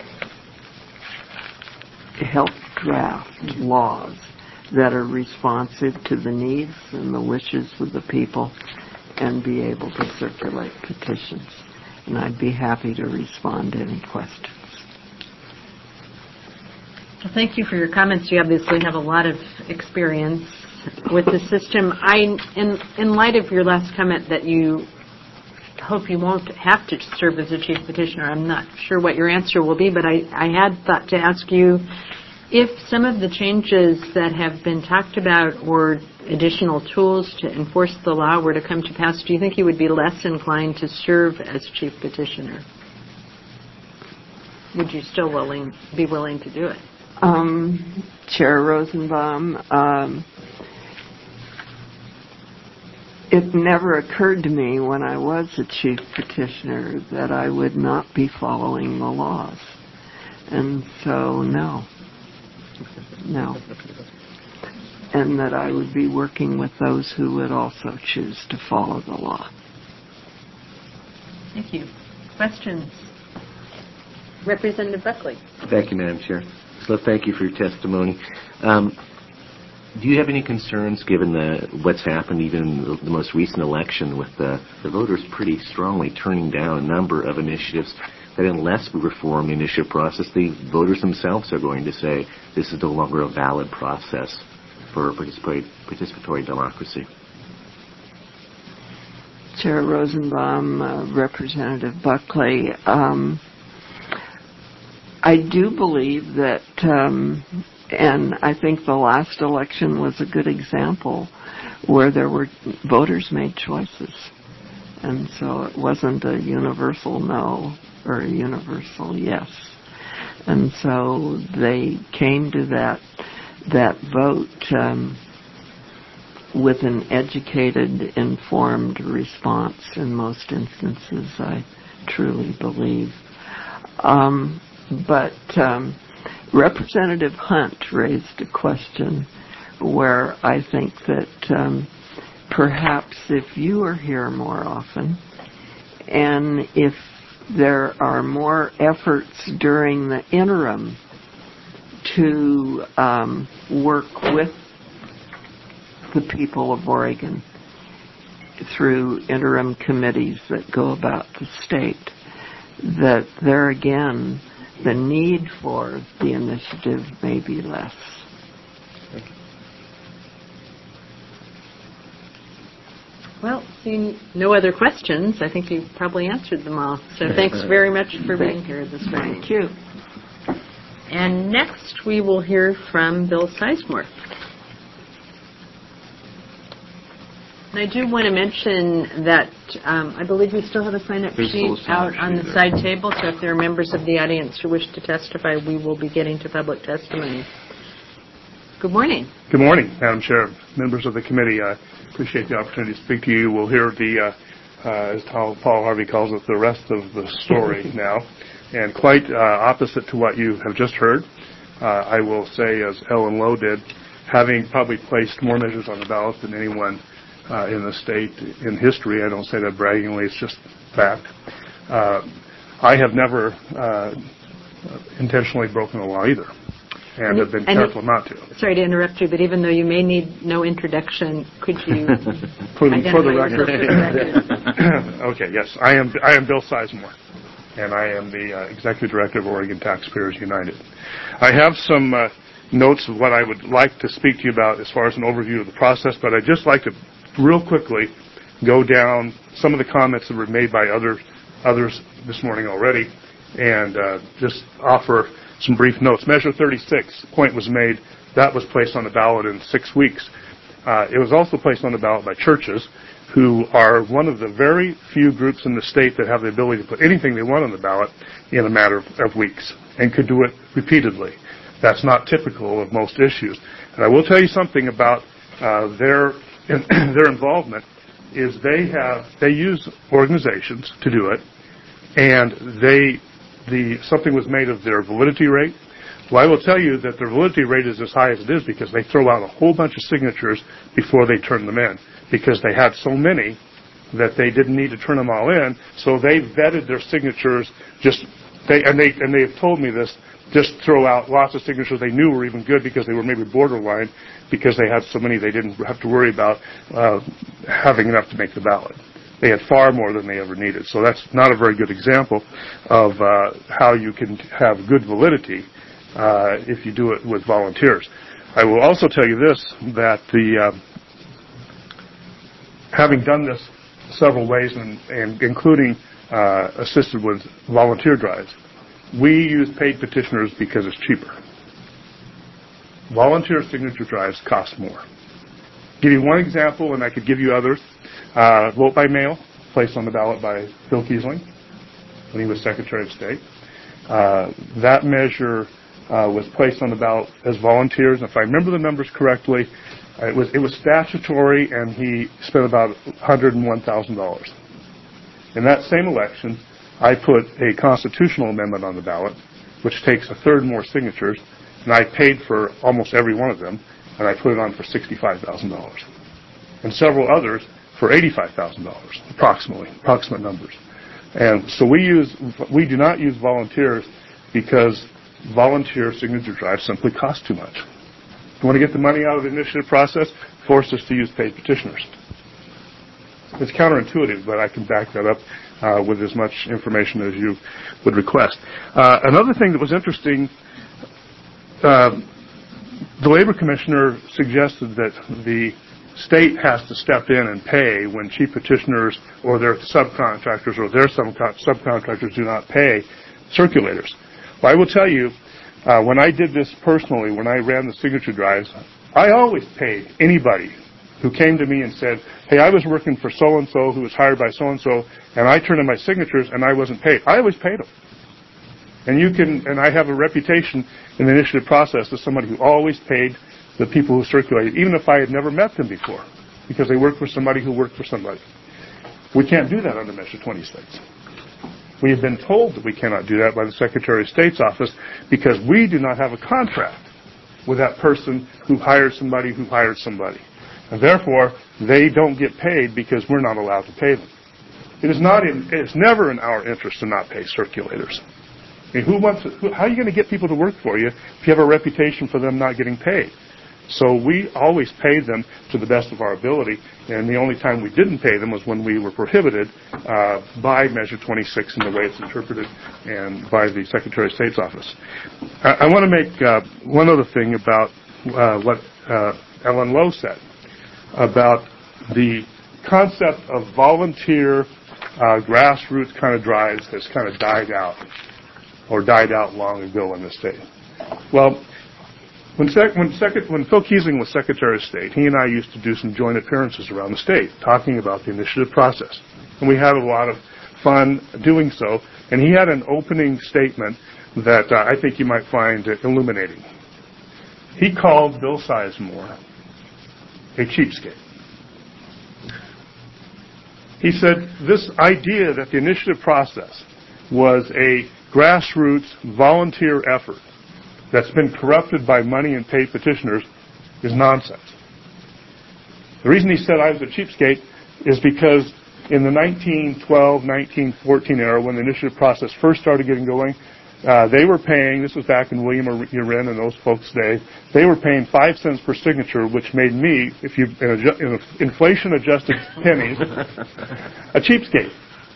help draft laws that are responsive to the needs and the wishes of the people and be able to circulate petitions. And I'd be happy to respond to any questions. Well, thank you for your comments. You obviously have a lot of experience with the system. I, in, in light of your last comment that you hope you won't have to serve as a chief petitioner, I'm not sure what your answer will be, but I, I had thought to ask you if some of the changes that have been talked about or additional tools to enforce the law were to come to pass, do you think you would be less inclined to serve as chief petitioner? Would you still willing be willing to do it? Um, Chair Rosenbaum, um, it never occurred to me when I was a chief petitioner that I would not be following the laws. And so, no. No. And that I would be working with those who would also choose to follow the law. Thank you. Questions? Representative Buckley. Thank you, Madam Chair. So thank you for your testimony. Um, do you have any concerns, given the, what's happened even in the, the most recent election, with the, the voters pretty strongly turning down a number of initiatives that unless we reform the initiative process, the voters themselves are going to say this is no longer a valid process for participatory, participatory democracy? Chair Rosenbaum, uh, Representative Buckley, um, I do believe that, um, and I think the last election was a good example, where there were voters made choices. And so it wasn't a universal no or a universal yes. And so they came to that that vote um, with an educated, informed response in most instances, I truly believe. Um, but um, Representative Hunt raised a question where I think that um, perhaps if you are here more often, and if there are more efforts during the interim to um, work with the people of Oregon through interim committees that go about the state, that there again, the need for the initiative may be less. Well, seeing no other questions, I think you've probably answered them all. So thanks very much for being here this morning. Thank you. And next we will hear from Bill Sizemore. And I do want to mention that um, I believe we still have a sign-up sheet out on the side table, so if there are members of the audience who wish to testify, we will be getting to public testimony. Good morning. Good morning, Madam Chair, members of the committee. I appreciate the opportunity to speak to you. We'll hear the, uh, uh, as Paul Harvey calls it, the rest of the story now. And quite uh, opposite to what you have just heard, uh, I will say, as Ellen Lowe did, having probably placed more measures on the ballot than anyone uh, in the state in history, I don't say that braggingly, it's just fact. Uh, I have never uh, intentionally broken the law either, and have been careful not to. Sorry to interrupt you, but even though you may need no introduction, could you for, the, for the record? For the record. Okay, yes, I am. I am Bill Sizemore, and I am the uh, Executive Director of Oregon Taxpayers United. I have some uh, notes of what I would like to speak to you about as far as an overview of the process, but I'd just like to real quickly go down some of the comments that were made by other, others this morning already, and uh, just offer some brief notes. Measure thirty-six, point was made, that was placed on the ballot in six weeks. Uh, it was also placed on the ballot by churches, who are one of the very few groups in the state that have the ability to put anything they want on the ballot in a matter of, of weeks, and could do it repeatedly. That's not typical of most issues. And I will tell you something about uh, their their involvement is they have they use organizations to do it, and they the something was made of their validity rate. Well, I will tell you that their validity rate is as high as it is because they throw out a whole bunch of signatures before they turn them in, because they had so many that they didn't need to turn them all in. So they vetted their signatures just they and they and they have told me this. Just throw out lots of signatures they knew were even good because they were maybe borderline, because they had so many they didn't have to worry about uh, having enough to make the ballot. They had far more than they ever needed. So that's not a very good example of uh, how you can have good validity uh, if you do it with volunteers. I will also tell you this, that the uh, having done this several ways, and, and including uh, assisted with volunteer drives, we use paid petitioners because it's cheaper. volunteer signature drives cost more. Give you one example, and I could give you others. Uh, vote by mail, placed on the ballot by Phil Keisling when he was Secretary of State. Uh, that measure uh, was placed on the ballot as volunteers. If I remember the numbers correctly, it was it was statutory, and he spent about one hundred one thousand dollars. In that same election, I put a constitutional amendment on the ballot, which takes a third more signatures, and I paid for almost every one of them, and I put it on for sixty-five thousand dollars. And several others for eighty-five thousand dollars, approximately, approximate numbers. And so we use, we do not use volunteers because volunteer signature drives simply cost too much. If you want to get the money out of the initiative process, force us to use paid petitioners. It's counterintuitive, but I can back that up uh, with as much information as you would request. Uh, another thing that was interesting, uh, the Labor Commissioner suggested that the state has to step in and pay when chief petitioners or their subcontractors or their subcontractors do not pay circulators. Well, I will tell you, uh, when I did this personally, when I ran the signature drives, I always paid anybody who came to me and said, hey, I was working for so-and-so who was hired by so-and-so, and I turned in my signatures and I wasn't paid. I always paid them. And you can, and I have a reputation in the initiative process as somebody who always paid the people who circulated, even if I had never met them before, because they worked for somebody who worked for somebody. We can't do that under Measure twenty-six. We have been told that we cannot do that by the Secretary of State's office because we do not have a contract with that person who hired somebody who hired somebody. And therefore, they don't get paid because we're not allowed to pay them. It is not in, it's never in our interest to not pay circulators. I mean, who wants to, who, how are you going to get people to work for you if you have a reputation for them not getting paid? So we always paid them to the best of our ability, and the only time we didn't pay them was when we were prohibited uh, by Measure twenty-six in the way it's interpreted and by the Secretary of State's office. I, I want to make uh, one other thing about uh, what uh, Ellen Lowe said about the concept of volunteer uh, grassroots kind of drives has kind of died out or died out long ago in the state. Well, When, sec- when, sec- when Phil Keisling was Secretary of State, he and I used to do some joint appearances around the state talking about the initiative process. And we had a lot of fun doing so. And he had an opening statement that uh, I think you might find uh, illuminating. He called Bill Sizemore a cheapskate. He said this idea that the initiative process was a grassroots volunteer effort that's been corrupted by money and paid petitioners is nonsense. The reason he said I was a cheapskate is because in the nineteen twelve, nineteen fourteen era, when the initiative process first started getting going, uh, they were paying, this was back in William Urin and those folks' day, they were paying five cents per signature, which made me, if you, in, a, in a inflation-adjusted pennies, a cheapskate.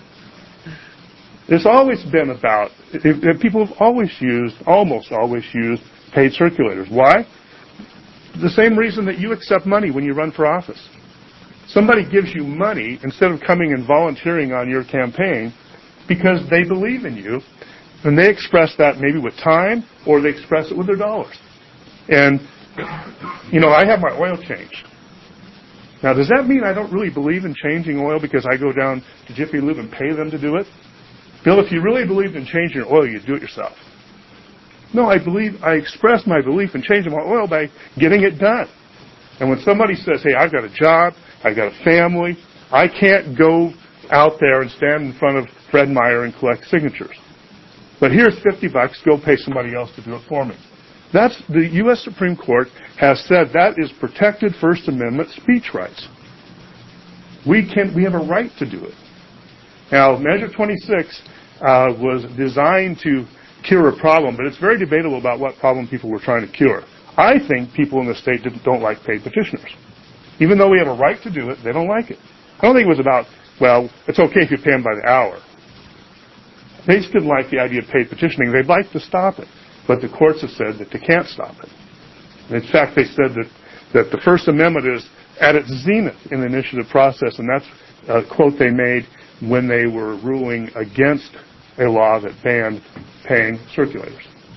It's always been about, it, people have always used, almost always used, paid circulators. Why? The same reason that you accept money when you run for office. Somebody gives you money instead of coming and volunteering on your campaign because they believe in you, and they express that maybe with time or they express it with their dollars. And, you know, I have my oil changed. Now, does that mean I don't really believe in changing oil because I go down to Jiffy Lube and pay them to do it? Bill, if you really believed in changing your oil, you'd do it yourself. No, I believe, I express my belief in changing my oil by getting it done. And when somebody says, hey, I've got a job, I've got a family, I can't go out there and stand in front of Fred Meyer and collect signatures. But here's fifty bucks, go pay somebody else to do it for me. That's, the U S Supreme Court has said that is protected First Amendment speech rights. We can, we have a right to do it. Now, Measure twenty-six uh, was designed to cure a problem, but it's very debatable about what problem people were trying to cure. I think people in the state didn't, don't like paid petitioners. Even though we have a right to do it, they don't like it. I don't think it was about, well, it's okay if you pay them by the hour. They just didn't like the idea of paid petitioning. They'd like to stop it, but the courts have said that they can't stop it. And in fact, they said that, that the First Amendment is at its zenith in the initiative process, and that's a quote they made when they were ruling against a law that banned paying circulators.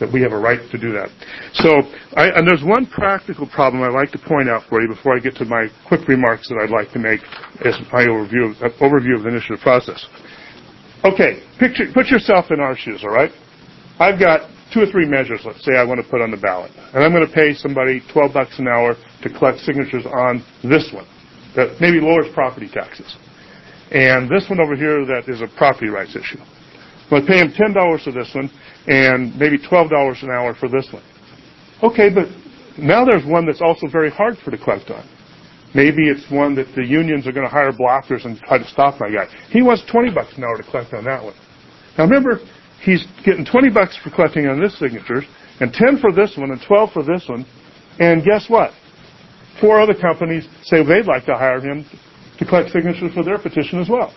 that we have a right to do that. So, I, and there's one practical problem I'd like to point out for you before I get to my quick remarks that I'd like to make as my overview, uh, overview of the initiative process. Okay, picture, put yourself in our shoes, all right? I've got two or three measures, let's say, I want to put on the ballot. And I'm going to pay somebody twelve bucks an hour to collect signatures on this one that maybe lowers property taxes. And this one over here that is a property rights issue. I'm going to pay him ten dollars for this one and maybe twelve dollars an hour for this one. Okay, but now there's one that's also very hard for to collect on. Maybe it's one that the unions are going to hire blockers and try to stop my guy. He wants twenty bucks an hour to collect on that one. Now remember, he's getting twenty bucks for collecting on this signatures, and ten for this one, and twelve for this one. And guess what? Four other companies say they'd like to hire him to collect signatures for their petition as well.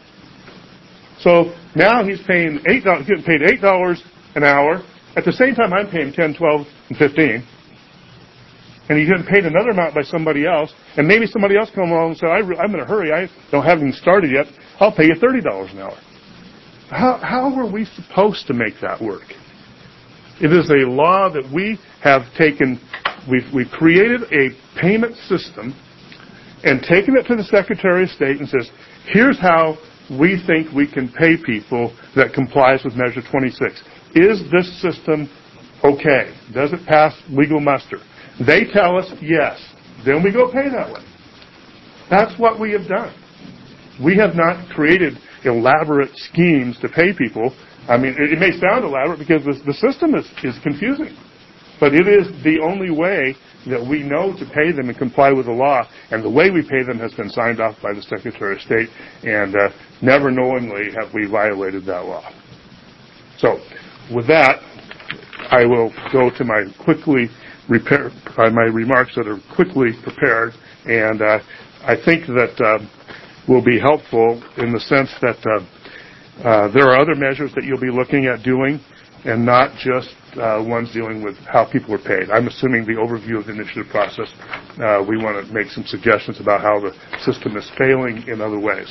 So now he's paying eight dollars, getting paid eight dollars an hour. At the same time, I'm paying ten, twelve, and fifteen. And he's getting paid another amount by somebody else. And maybe somebody else come along and say, I re- I'm in a hurry. I don't have even started yet. I'll pay you thirty dollars an hour. How, how are we supposed to make that work? It is a law that we have taken, we've, we've created a payment system and taken it to the Secretary of State and says, here's how we think we can pay people that complies with Measure twenty-six. Is this system okay? Does it pass legal muster? They tell us yes. Then we go pay that way. That's what we have done. We have not created elaborate schemes to pay people. I mean, it, it may sound elaborate because the, the system is, is confusing. But it is the only way that we know to pay them and comply with the law. And the way we pay them has been signed off by the Secretary of State. And uh, never knowingly have we violated that law. So, with that, I will go to my quickly repair, uh, my remarks that are quickly prepared. And uh, I think that uh, will be helpful in the sense that uh, uh, there are other measures that you'll be looking at doing and not just uh, ones dealing with how people are paid. I'm assuming the overview of the initiative process, uh, we want to make some suggestions about how the system is failing in other ways.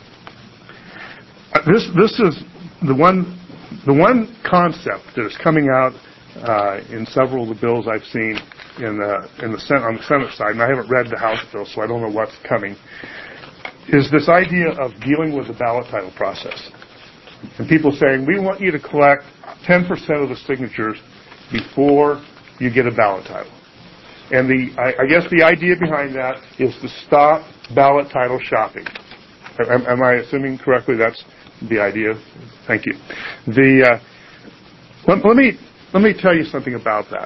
Uh, this, this is the one, the one concept that is coming out uh, in several of the bills I've seen in the, in the Senate, on the Senate side, and I haven't read the House bill, so I don't know what's coming, is this idea of dealing with the ballot title process. And people saying, we want you to collect ten percent of the signatures before you get a ballot title. And the, I, I guess the idea behind that is to stop ballot title shopping. Am, am I assuming correctly that's the idea? Thank you. The, uh, let, let me, let me tell you something about that.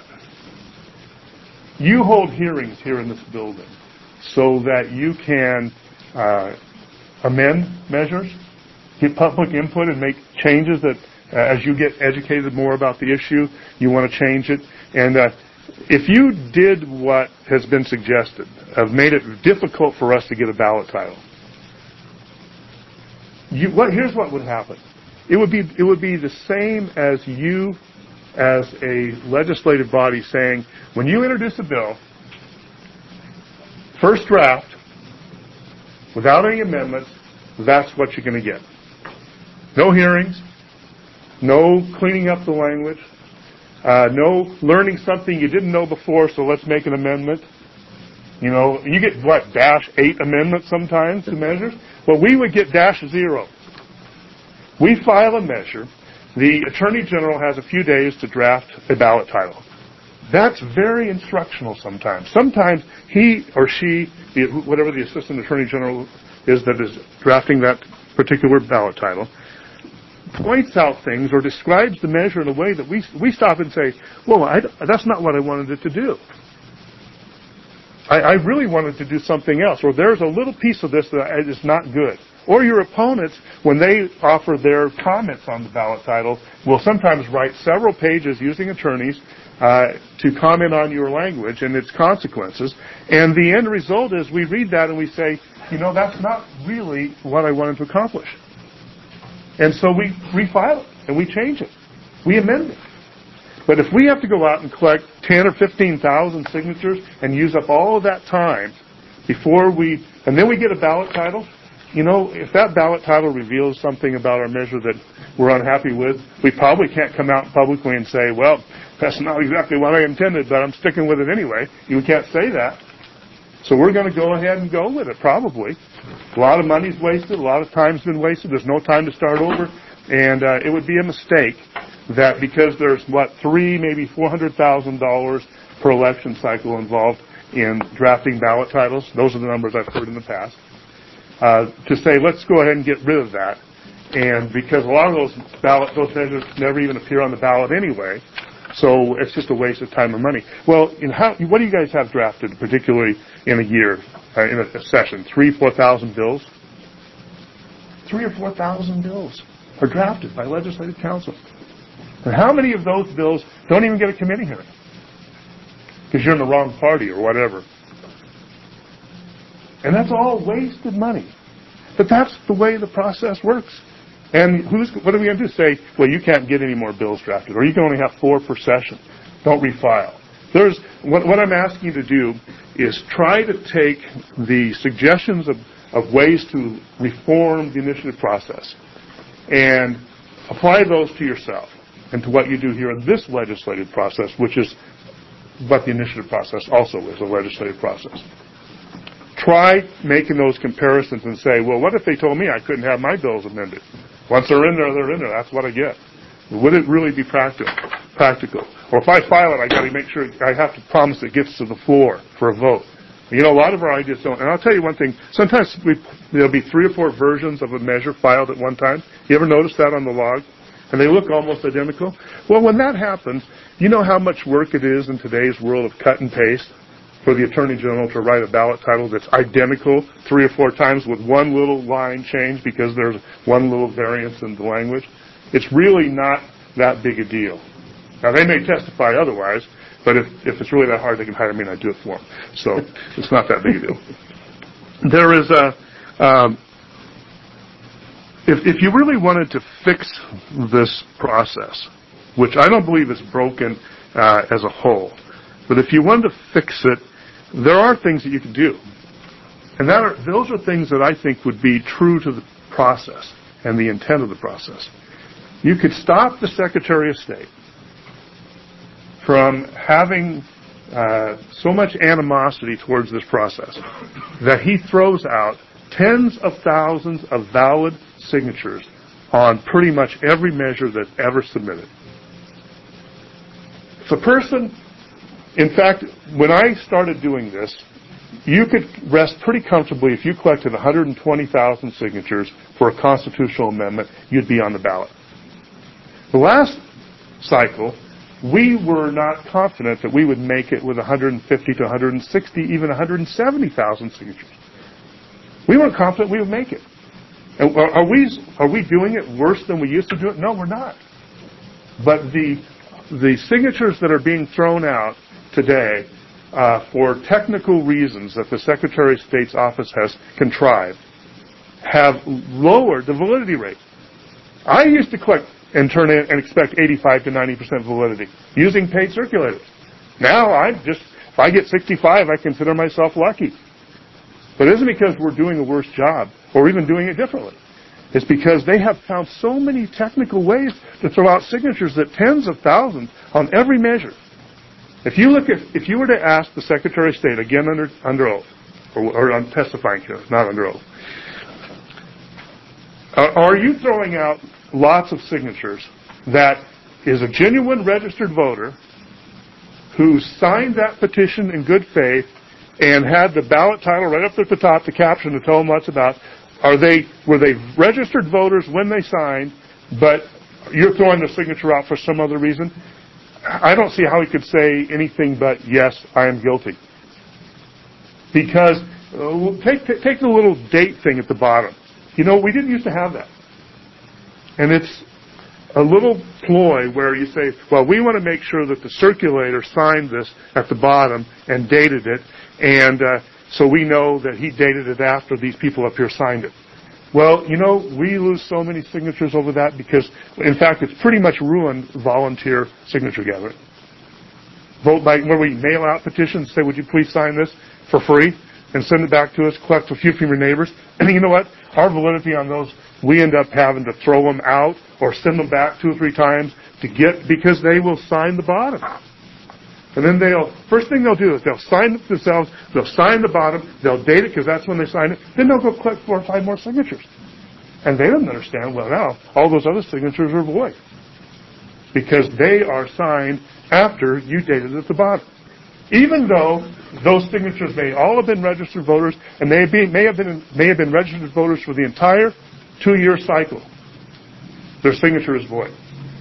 You hold hearings here in this building so that you can uh, amend measures, get public input, and make changes that, uh, as you get educated more about the issue, you want to change it. And uh, if you did what has been suggested, of made it difficult for us to get a ballot title, you, what, here's what would happen. It would be it would be the same as you, as a legislative body, saying, when you introduce a bill, first draft, without any amendments, that's what you're going to get. No hearings, no cleaning up the language, uh, no learning something you didn't know before, so let's make an amendment. You know, you get, what, dash eight amendments sometimes to measures? Well, we would get dash zero. We file a measure. The Attorney General has a few days to draft a ballot title. That's very instructional sometimes. Sometimes he or she, whatever the Assistant Attorney General is that is drafting that particular ballot title, points out things or describes the measure in a way that we we stop and say, well, I, that's not what I wanted it to do. I, I really wanted to do something else. Or there's a little piece of this that is not good. Or your opponents, when they offer their comments on the ballot title, will sometimes write several pages using attorneys uh, to comment on your language and its consequences. And the end result is we read that and we say, you know, that's not really what I wanted to accomplish. And so we refile it and we change it. We amend it. But if we have to go out and collect ten or fifteen thousand signatures and use up all of that time before we, and then we get a ballot title, you know, if that ballot title reveals something about our measure that we're unhappy with, we probably can't come out publicly and say, well, that's not exactly what I intended, but I'm sticking with it anyway. You can't say that. So we're going to go ahead and go with it, probably. A lot of money's wasted. A lot of time's been wasted. There's no time to start over. And uh, it would be a mistake that because there's, what, three, maybe four hundred thousand dollars per election cycle involved in drafting ballot titles, those are the numbers I've heard in the past, uh, to say, let's go ahead and get rid of that. And because a lot of those ballot, those measures never even appear on the ballot anyway, so it's just a waste of time and money. Well, in how, what do you guys have drafted, particularly in a year, uh, in a, a session? Three, four thousand bills? Three or four thousand bills are drafted by legislative council. And how many of those bills don't even get a committee hearing? Because you're in the wrong party or whatever. And that's all wasted money. But that's the way the process works. And who's, what are we going to do? Say, well, you can't get any more bills drafted, or you can only have four per session. Don't refile. There's, what, what I'm asking you to do is try to take the suggestions of, of ways to reform the initiative process and apply those to yourself and to what you do here in this legislative process, which is what the initiative process also is, a legislative process. Try making those comparisons and say, well, what if they told me I couldn't have my bills amended? Once they're in there, they're in there. That's what I get. Would it really be practical? Practical. Or if I file it, I got to make sure I have to promise it gets to the floor for a vote. You know, a lot of our ideas don't. And I'll tell you one thing. Sometimes we, there'll be three or four versions of a measure filed at one time. You ever notice that on the log? And they look almost identical. Well, when that happens, you know how much work it is in today's world of cut and paste for the Attorney General to write a ballot title that's identical three or four times with one little line change because there's one little variance in the language. It's really not that big a deal. Now, they may testify otherwise, but if, if it's really that hard, they can hire me and I do it for them. So it's not that big a deal. There is a, um, if, if you really wanted to fix this process, which I don't believe is broken uh, as a whole, but if you wanted to fix it, there are things that you can do. And that are, those are things that I think would be true to the process and the intent of the process. You could stop the Secretary of State from having uh, so much animosity towards this process that he throws out tens of thousands of valid signatures on pretty much every measure that's ever submitted. If a person, in fact, when I started doing this, you could rest pretty comfortably if you collected one hundred twenty thousand signatures for a constitutional amendment, you'd be on the ballot. The last cycle, we were not confident that we would make it with one hundred fifty to one hundred sixty, even one hundred seventy thousand signatures. We weren't confident we would make it. And are we, are we doing it worse than we used to do it? No, we're not. But the, the signatures that are being thrown out today uh, for technical reasons that the Secretary of State's office has contrived have lowered the validity rate. I used to collect and turn in and expect eighty-five to ninety percent validity using paid circulators. Now I just, if I get sixty-five, I consider myself lucky. But it isn't because we're doing a worse job or even doing it differently. It's because they have found so many technical ways to throw out signatures that tens of thousands on every measure. If you look at, if you were to ask the Secretary of State, again under, under oath, or, or on testifying here, not under oath, uh, are you throwing out lots of signatures that is a genuine registered voter who signed that petition in good faith and had the ballot title right up there at the top, the caption to tell them what it's about? Are they, were they registered voters when they signed, but you're throwing their signature out for some other reason? I don't see how he could say anything but, yes, I am guilty. Because, uh, take, take the little date thing at the bottom. You know, we didn't used to have that. And it's a little ploy where you say, well, we want to make sure that the circulator signed this at the bottom and dated it, and uh, so we know that he dated it after these people up here signed it. Well, you know, we lose so many signatures over that because, in fact, it's pretty much ruined volunteer signature gathering. Vote by, where we mail out petitions, say, would you please sign this for free? and send it back to us, collect a few from your neighbors. And you know what? Our validity on those, we end up having to throw them out or send them back two or three times to get, because they will sign the bottom. And then they'll, first thing they'll do is they'll sign it themselves, they'll sign the bottom, they'll date it because that's when they sign it, then they'll go collect four or five more signatures. And they don't understand, well now, all those other signatures are void. Because they are signed after you dated at the bottom. Even though those signatures may all have been registered voters, and they be, may have been may have been registered voters for the entire two-year cycle, their signature is void.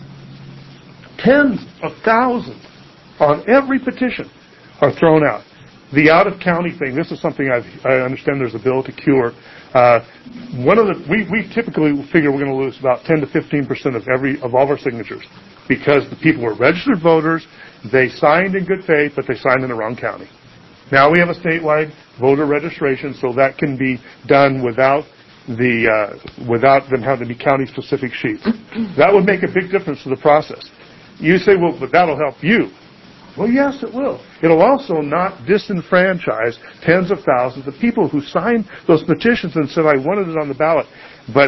Tens of thousands on every petition are thrown out. The out-of-county thing, this is something I've, I understand there's a bill to cure. Uh, one of the we, we typically figure we're going to lose about ten to fifteen percent of every of all of our signatures because the people were registered voters, they signed in good faith, but they signed in the wrong county. Now we have a statewide voter registration, so that can be done without the uh, without them having to be county-specific sheets. That would make a big difference to the process. You say, well, but that'll help you. Well, yes, it will. It'll also not disenfranchise tens of thousands of people who signed those petitions and said, I wanted it on the ballot, but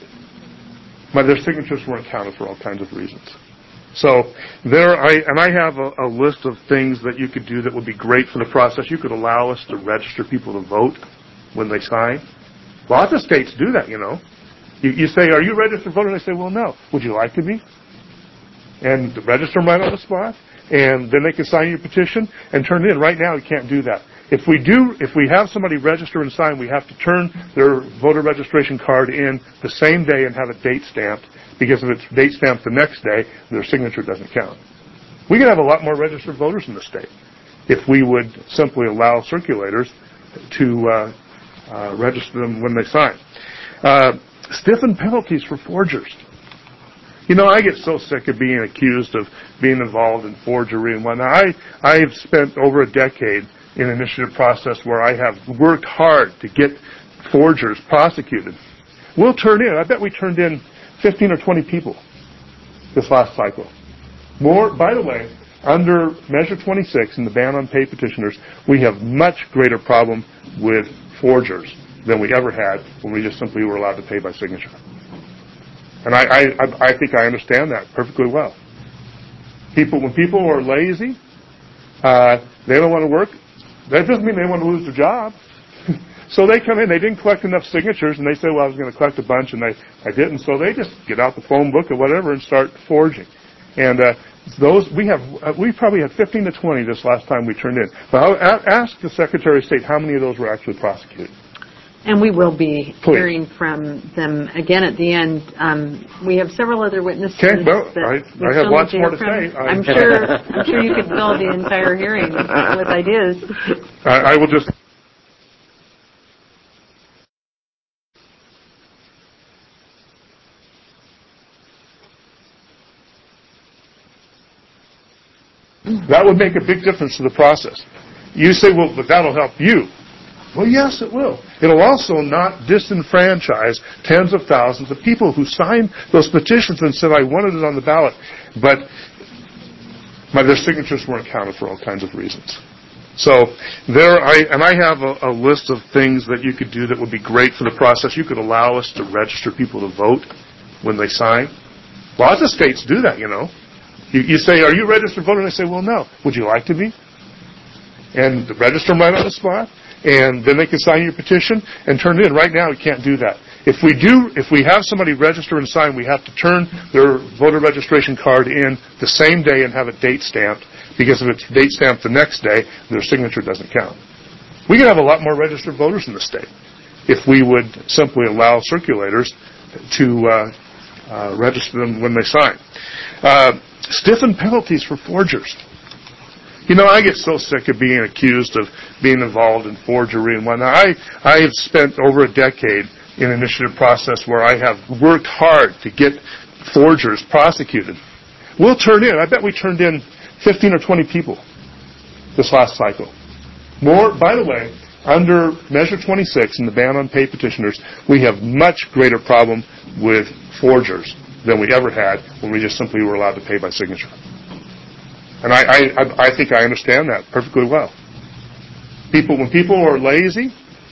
my, their signatures weren't counted for all kinds of reasons. So there, I, and I have a, a list of things that you could do that would be great for the process. You could allow us to register people to vote when they sign. Lots of states do that, you know. You, you say, are you a registered voter? And they say, well, no. Would you like to be? And register them right on the spot. And then they can sign your petition and turn it in. Right now, you can't do that. If we do, if we have somebody register and sign, we have to turn their voter registration card in the same day and have a date stamped, because if it's date stamped the next day, their signature doesn't count. We could have a lot more registered voters in the state if we would simply allow circulators to uh, uh, register them when they sign. Uh, stiffen penalties for forgers. You know, I get so sick of being accused of being involved in forgery and whatnot. I, I have spent over a decade in an initiative process where I have worked hard to get forgers prosecuted. We'll turn in, I bet we turned in fifteen or twenty people this last cycle. More, by the way, under Measure twenty-six and the ban on paid petitioners, we have much greater problem with forgers than we ever had when we just simply were allowed to pay by signature. And I, I, I think I understand that perfectly well. People, when people are lazy, uh, they don't want to work. That doesn't mean they want to lose their job. So they come in, they didn't collect enough signatures, and they say, well, I was going to collect a bunch, and they, I didn't. So they just get out the phone book or whatever and start forging. And uh, those, we have, uh, we probably had fifteen to twenty this last time we turned in. But I'll ask the Secretary of State how many of those were actually prosecuted. And we will be Please. hearing from them again at the end. Um, we have several other witnesses. Okay, well, that I, we I have still lots need more hear to from. say. I'm sure, I'm sure you could fill the entire hearing with ideas. I, I will just... That would make a big difference to the process. You say, well, but that'll help you. Well, yes, it will. It'll also not disenfranchise tens of thousands of people who signed those petitions and said, I wanted it on the ballot, but my, their signatures weren't counted for all kinds of reasons. So there, I, and I have a, a list of things that you could do that would be great for the process. You could allow us to register people to vote when they sign. Lots of states do that, you know. You, you say, are you a registered voter? And they say, well, no. Would you like to be? And register them right on the spot. And then they can sign your petition and turn it in. Right now, we can't do that. If we do, if we have somebody register and sign, we have to turn their voter registration card in the same day and have a date stamped, because if it's date stamped the next day, their signature doesn't count. We could have a lot more registered voters in the state if we would simply allow circulators to uh, uh, register them when they sign. Uh, stiffen penalties for forgers. You know, I get so sick of being accused of being involved in forgery and whatnot. I, I have spent over a decade in an initiative process where I have worked hard to get forgers prosecuted. We'll turn in, I bet we turned in fifteen or twenty people this last cycle. More, by the way, under Measure twenty-six and the ban on paid petitioners, we have much greater problem with forgers than we ever had when we just simply were allowed to pay by signature. And I, I, I think I understand that perfectly well. People, when people are lazy,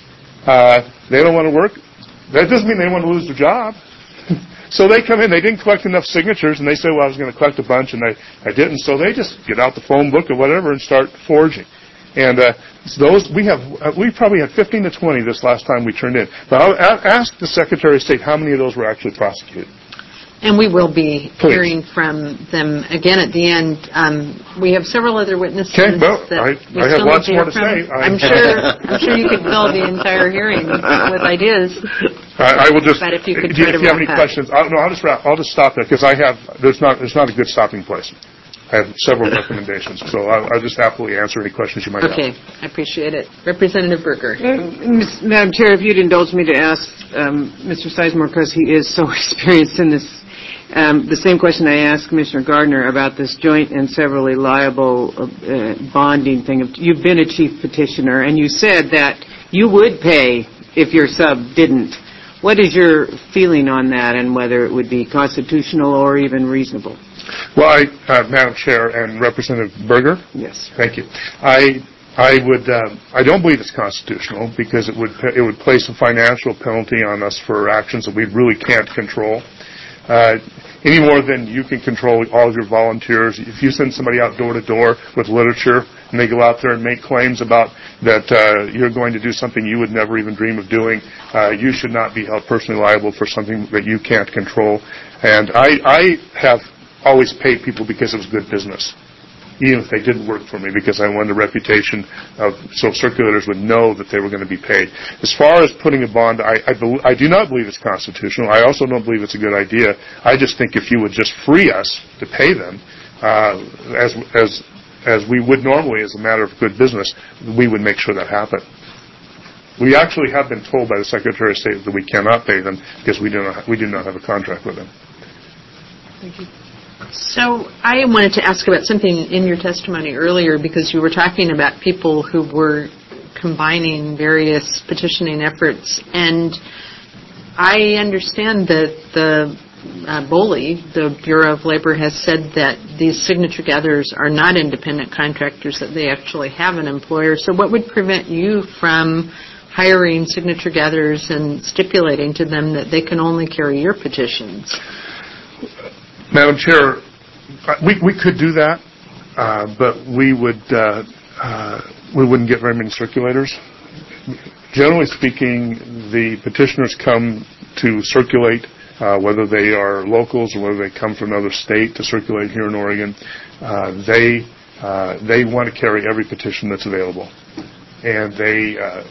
uh, they don't want to work. That doesn't mean they want to lose their job. So they come in, they didn't collect enough signatures, and they say, well, I was going to collect a bunch, and I, I didn't. So they just get out the phone book or whatever and start forging. And uh, those we have, uh, we probably had fifteen to twenty this last time we turned in. But I'll a- ask the Secretary of State how many of those were actually prosecuted. And we will be Please. hearing from them again at the end. Um, we have several other witnesses. Okay, well, that I, we I have still lots need more hear to from. say. I'm sure. I'm sure you could fill the entire hearing with ideas. I, I will just. But if you could do, try if to you have wrap any up. questions, I'll, no, I'll just wrap. I'll just stop there because I have. There's not. There's not a good stopping place. I have several recommendations, so I'll, I'll just happily answer any questions you might Okay, have. I appreciate it. Representative Berger. Uh, Madam Chair, if you'd indulge me to ask um, Mister Sizemore, because he is so experienced in this, um, the same question I asked Commissioner Gardner about this joint and severally liable uh, bonding thing. You've been a chief petitioner, and you said that you would pay if your sub didn't. What is your feeling on that, and whether it would be constitutional or even reasonable? Well, I, uh, Madam Chair and Representative Berger. Yes. Thank you. I I would uh, I don't believe it's constitutional because it would it would place a financial penalty on us for actions that we really can't control. Uh, any more than you can control all of your volunteers. If you send somebody out door to door with literature and they go out there and make claims about that uh, you're going to do something you would never even dream of doing, uh, you should not be held personally liable for something that you can't control. And I, I have always paid people because it was good business, even if they didn't work for me, because I wanted a reputation of so circulators would know that they were going to be paid. As far as putting a bond, I, I, be, I do not believe it's constitutional. I also don't believe it's a good idea. I just think if you would just free us to pay them, uh, as as as we would normally as a matter of good business, we would make sure that happened. We actually have been told by the Secretary of State that we cannot pay them because we do not we do not have a contract with them. Thank you. So I wanted to ask about something in your testimony earlier, because you were talking about people who were combining various petitioning efforts, and I understand that the uh, B O L I, the Bureau of Labor, has said that these signature gatherers are not independent contractors, that they actually have an employer. So what would prevent you from hiring signature gatherers and stipulating to them that they can only carry your petitions? Madam Chair, we we could do that, uh, but we would uh, uh, we wouldn't get very many circulators. Generally speaking, the petitioners come to circulate, uh, whether they are locals or whether they come from another state to circulate here in Oregon. Uh, they uh, they want to carry every petition that's available, and they. Uh,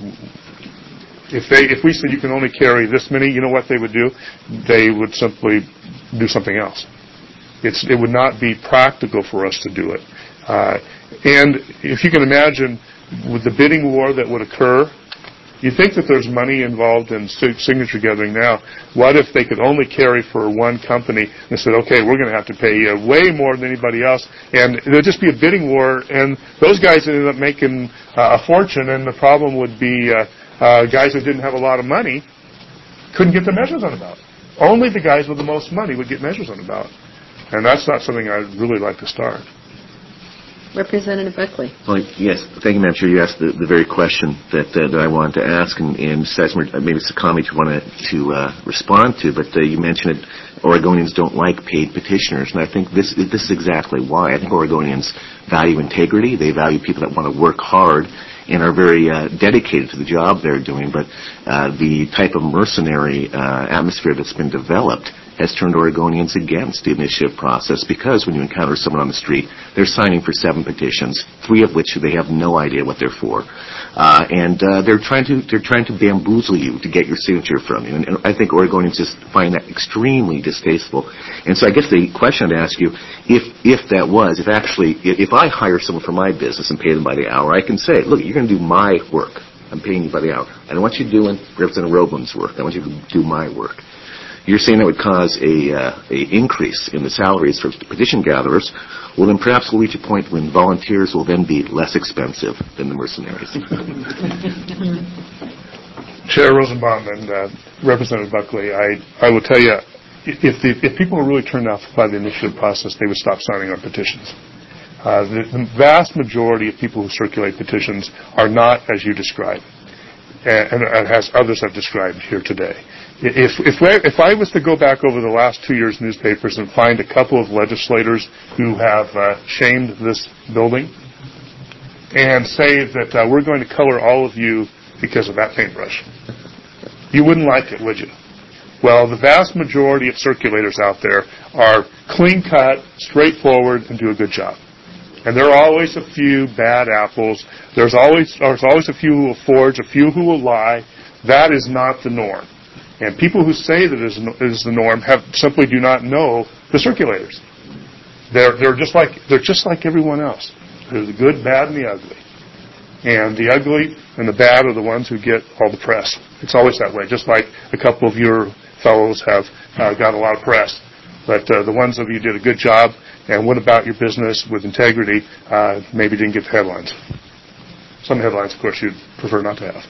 If they, if we said you can only carry this many, you know what they would do? They would simply do something else. It's, it would not be practical for us to do it. Uh, and if you can imagine, with the bidding war that would occur, you think that there's money involved in signature gathering now. What if they could only carry for one company and said, okay, we're going to have to pay uh, way more than anybody else, and there'd just be a bidding war, and those guys ended up making uh, a fortune, and the problem would be uh, uh, guys that didn't have a lot of money couldn't get their measures on a ballot. Only the guys with the most money would get measures on a ballot. And that's not something I'd really like to start. Representative Buckley. Well, yes, thank you, Madam Chair. You asked the, the very question that uh, that I wanted to ask, and, and Sizemore, maybe it's a comment you wanted to uh, respond to, but uh, you mentioned that Oregonians don't like paid petitioners, and I think this this is exactly why. I think Oregonians value integrity. They value people that want to work hard and are very uh, dedicated to the job they're doing, but uh, the type of mercenary uh, atmosphere that's been developed has turned Oregonians against the initiative process, because when you encounter someone on the street, they're signing for seven petitions, three of which they have no idea what they're for, uh, and uh, they're trying to they're trying to bamboozle you to get your signature from you. And, and I think Oregonians just find that extremely distasteful. And so I guess the question I'd ask you, if if that was, if actually, if I hire someone for my business and pay them by the hour, I can say, look, you're going to do my work. I'm paying you by the hour. I don't want you doing Representative Roblin's work. I want you to do my work. You're saying that would cause a, uh, a increase in the salaries for petition gatherers. Well, then perhaps we'll reach a point when volunteers will then be less expensive than the mercenaries. Chair Rosenbaum and uh, Representative Buckley, I, I will tell you, if, the, if people were really turned off by the initiative process, they would stop signing our petitions. Uh, the, the vast majority of people who circulate petitions are not as you describe, and, and as others have described here today. If, if, if I was to go back over the last two years' newspapers and find a couple of legislators who have uh, shamed this building and say that uh, we're going to color all of you because of that paintbrush, you wouldn't like it, would you? Well, the vast majority of circulators out there are clean-cut, straightforward, and do a good job. And there are always a few bad apples. There's always there's always a few who will forge, a few who will lie. That is not the norm. And people who say that is is the norm have simply do not know the circulators. They're they're just like they're just like everyone else. There's the good, bad, and the ugly. And the ugly and the bad are the ones who get all the press. It's always that way. Just like a couple of your fellows have uh, got a lot of press, but uh, the ones of you did a good job and went about your business with integrity, uh, maybe didn't get the headlines. Some headlines, of course, you'd prefer not to have.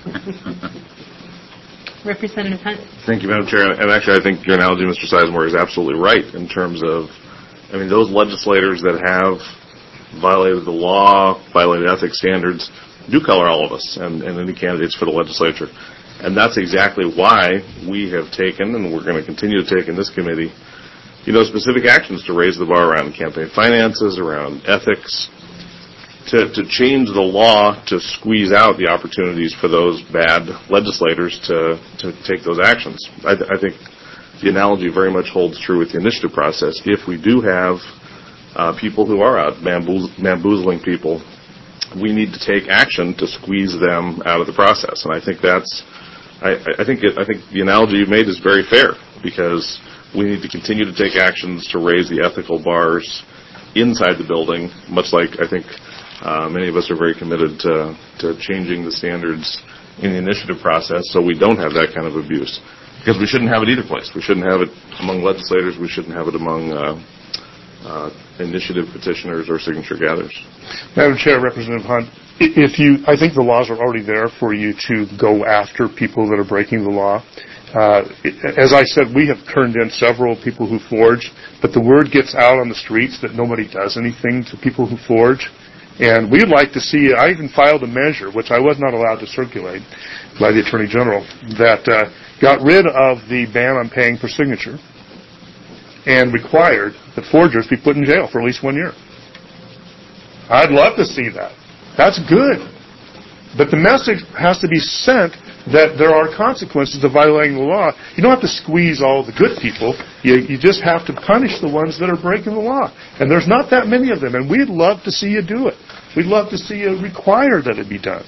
Representative Hunt. Thank you, Madam Chair. And actually, I think your analogy, Mister Sizemore, is absolutely right in terms of, I mean, those legislators that have violated the law, violated ethics standards, do color all of us and, and any candidates for the legislature. And that's exactly why we have taken, and we're going to continue to take in this committee, you know, specific actions to raise the bar around campaign finances, around ethics, to, to change the law to squeeze out the opportunities for those bad legislators to, to take those actions. I, th- I think the analogy very much holds true with the initiative process. If we do have uh, people who are out bamboozling, bamboozling people, we need to take action to squeeze them out of the process. And I think that's, I, I think it, I think the analogy you made is very fair, because we need to continue to take actions to raise the ethical bars inside the building, much like I think uh, many of us are very committed to, to changing the standards in the initiative process so we don't have that kind of abuse. Because we shouldn't have it either place. We shouldn't have it among legislators. We shouldn't have it among uh, uh, initiative petitioners or signature gatherers. Madam Chair, Representative Hunt, if you, I think the laws are already there for you to go after people that are breaking the law. Uh, as I said, we have turned in several people who forge, but the word gets out on the streets that nobody does anything to people who forge. And we'd like to see, I even filed a measure, which I was not allowed to circulate by the Attorney General, that uh, got rid of the ban on paying per signature and required that forgers be put in jail for at least one year. I'd love to see that. That's good. But the message has to be sent that there are consequences to violating the law. You don't have to squeeze all the good people. You, you just have to punish the ones that are breaking the law. And there's not that many of them, and we'd love to see you do it. We'd love to see you require that it be done.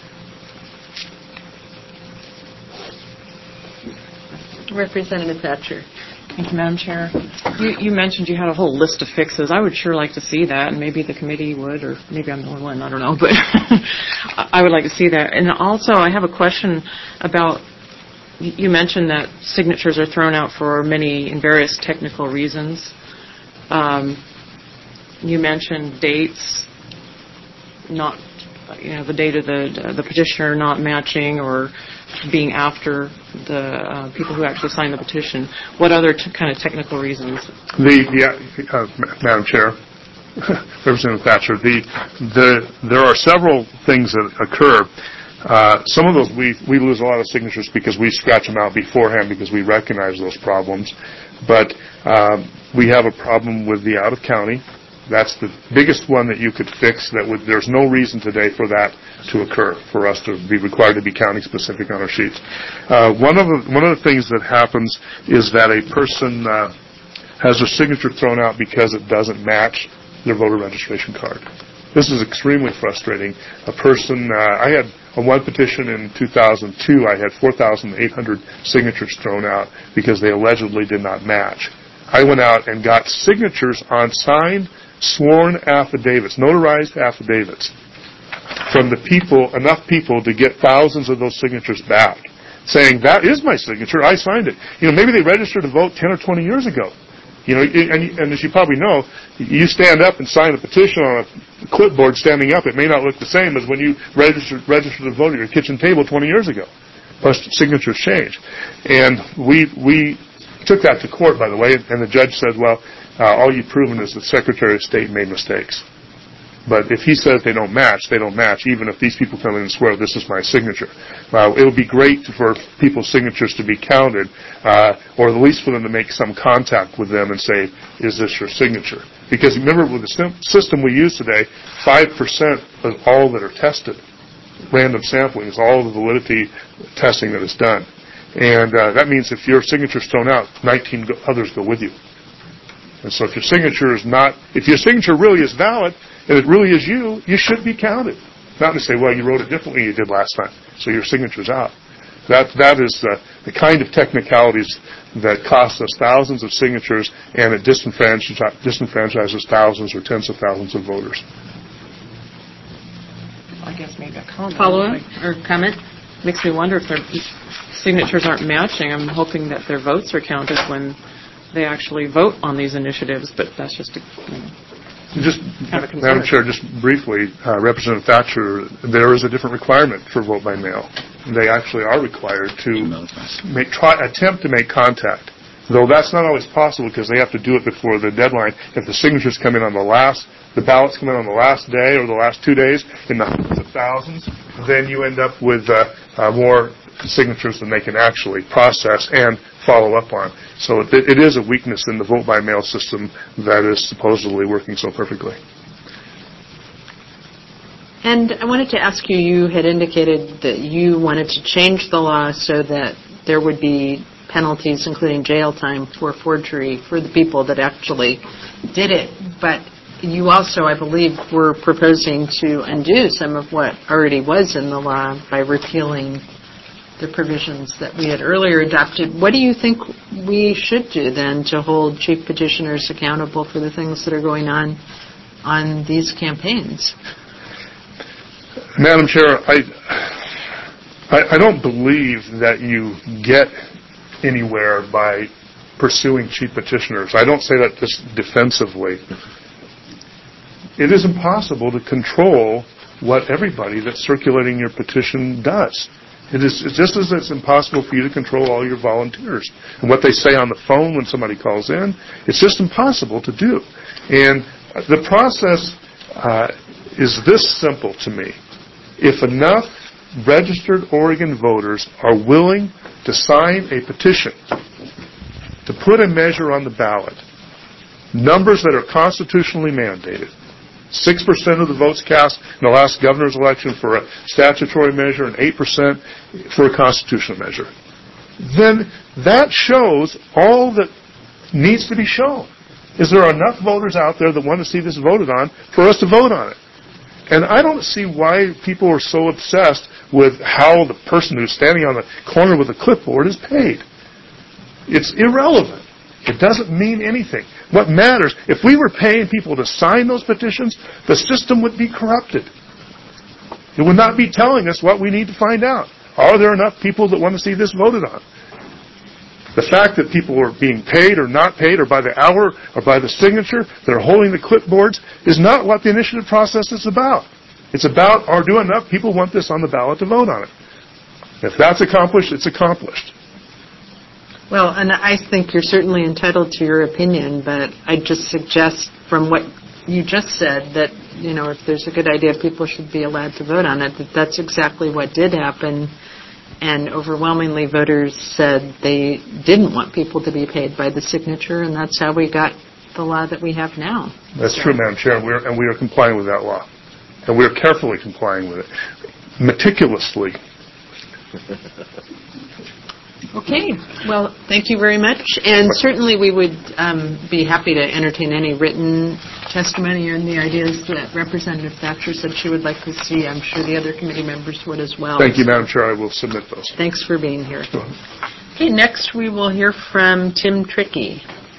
Representative Thatcher. Thank you, Madam Chair. You, you mentioned you had a whole list of fixes. I would sure like to see that, and maybe the committee would, or maybe I'm the only one, I don't know, but I would like to see that. And also, I have a question about, you mentioned that signatures are thrown out for many and various technical reasons. Um, you mentioned dates, not, you know, the date of the, the petitioner not matching or being after the uh, people who actually signed the petition. What other t- kind of technical reasons? The, the uh, Madam Chair, Representative Thatcher, the, the, there are several things that occur. Uh, some of those we, we lose a lot of signatures because we scratch them out beforehand because we recognize those problems. But um, we have a problem with the out-of-county. That's the biggest one that you could fix. That would, there's no reason today for that to occur, for us to be required to be county specific on our sheets. Uh, one of the one of the things that happens is that a person uh, has their signature thrown out because it doesn't match their voter registration card. This is extremely frustrating. A person, uh, I had on one petition in two thousand two, I had four thousand eight hundred signatures thrown out because they allegedly did not match. I went out and got signatures on signed, sworn affidavits, notarized affidavits from the people, enough people to get thousands of those signatures back, saying, that is my signature, I signed it. You know, maybe they registered to vote ten or twenty years ago. You know, and, and as you probably know, you stand up and sign a petition on a clipboard standing up. It may not look the same as when you registered, registered to vote at your kitchen table twenty years ago. Plus, signatures change. And we, we took that to court, by the way, and the judge said, well, uh, all you've proven is the Secretary of State made mistakes. But if he says they don't match, they don't match, even if these people come in and swear, this is my signature. Uh, it would be great for people's signatures to be counted, uh, or at least for them to make some contact with them and say, is this your signature? Because remember, with the system we use today, five percent of all that are tested, random sampling, is all the validity testing that is done. And uh, that means if your signature is thrown out, nineteen go- others go with you. And so if your signature is not, if your signature really is valid, and it really is you, you should be counted. Not to say, well, you wrote it differently than you did last time, so your signature's out. That That is uh, the kind of technicalities that cost us thousands of signatures, and it disenfranchise, disenfranchises thousands or tens of thousands of voters. I guess maybe a comment. Follow-up or comment? Makes me wonder if their signatures aren't matching. I'm hoping that their votes are counted when they actually vote on these initiatives, but that's just a, you know, Just, kind of a Madam concern. Chair, just briefly, uh, Representative Thatcher, there is a different requirement for vote by mail. They actually are required to make, try, attempt to make contact, though that's not always possible because they have to do it before the deadline. If the signatures come in on the last, the ballots come in on the last day or the last two days in the hundreds of thousands, then you end up with uh, uh, more signatures than they can actually process and follow up on. So it, it is a weakness in the vote-by-mail system that is supposedly working so perfectly. And I wanted to ask you, you had indicated that you wanted to change the law so that there would be penalties, including jail time, for forgery for the people that actually did it. But you also, I believe, were proposing to undo some of what already was in the law by repealing the provisions that we had earlier adopted. What do you think we should do then to hold chief petitioners accountable for the things that are going on on these campaigns? Madam Chair, I, I, I don't believe that you get anywhere by pursuing chief petitioners. I don't say that just defensively. It is impossible to control what everybody that's circulating your petition does. It is it's just as it's impossible for you to control all your volunteers and what they say on the phone when somebody calls in. It's just impossible to do. And the process uh, is this simple to me. If enough registered Oregon voters are willing to sign a petition to put a measure on the ballot, numbers that are constitutionally mandated, six percent of the votes cast in the last governor's election for a statutory measure and eight percent for a constitutional measure, then that shows all that needs to be shown. Is there enough voters out there that want to see this voted on for us to vote on it? And I don't see why people are so obsessed with how the person who's standing on the corner with a clipboard is paid. It's irrelevant. It doesn't mean anything. What matters, if we were paying people to sign those petitions, the system would be corrupted. It would not be telling us what we need to find out. Are there enough people that want to see this voted on? The fact that people are being paid or not paid or by the hour or by the signature, they're holding the clipboards, is not what the initiative process is about. It's about, are do enough people want this on the ballot to vote on it? If that's accomplished, it's accomplished. Well, and I think you're certainly entitled to your opinion, but I just suggest from what you just said that, you know, if there's a good idea people should be allowed to vote on it, that that's exactly what did happen. And overwhelmingly voters said they didn't want people to be paid by the signature, and that's how we got the law that we have now. That's so. true, Madam Chair, and, we're, and we are complying with that law. And we are carefully complying with it, meticulously. Okay. Well, thank you very much. And certainly we would um, be happy to entertain any written testimony and the ideas that Representative Thatcher said she would like to see. I'm sure the other committee members would as well. Thank you, Madam Chair. I will submit those. Thanks for being here. Okay, next we will hear from Tim Trickey.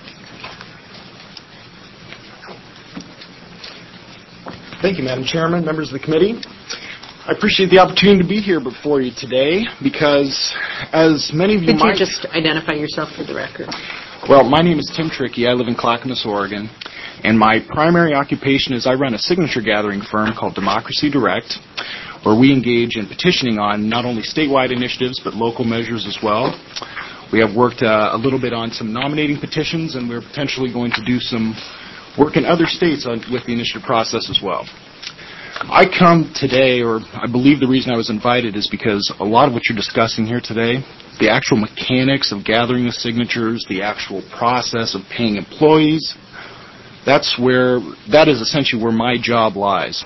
Thank you, Madam Chairman, members of the committee. I appreciate the opportunity to be here before you today because, as many of you Could might... you just identify yourself for the record? Well, my name is Tim Trickey. I live in Clackamas, Oregon, and my primary occupation is I run a signature gathering firm called Democracy Direct, where we engage in petitioning on not only statewide initiatives but local measures as well. We have worked uh, a little bit on some nominating petitions, and we're potentially going to do some work in other states on, with the initiative process as well. I come today, or I believe the reason I was invited is because a lot of what you're discussing here today, the actual mechanics of gathering the signatures, the actual process of paying employees, that's where, that is essentially where my job lies.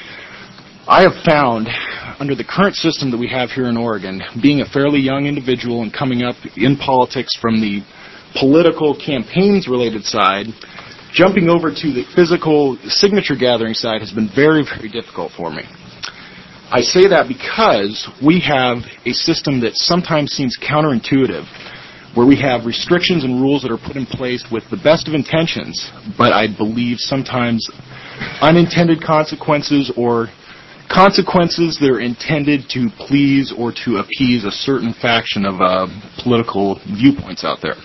I have found, under the current system that we have here in Oregon, being a fairly young individual and coming up in politics from the political campaigns-related side, jumping over to the physical signature gathering side has been very, very difficult for me. I say that because we have a system that sometimes seems counterintuitive, where we have restrictions and rules that are put in place with the best of intentions, but I believe sometimes unintended consequences or consequences that are intended to please or to appease a certain faction of uh, political viewpoints out there.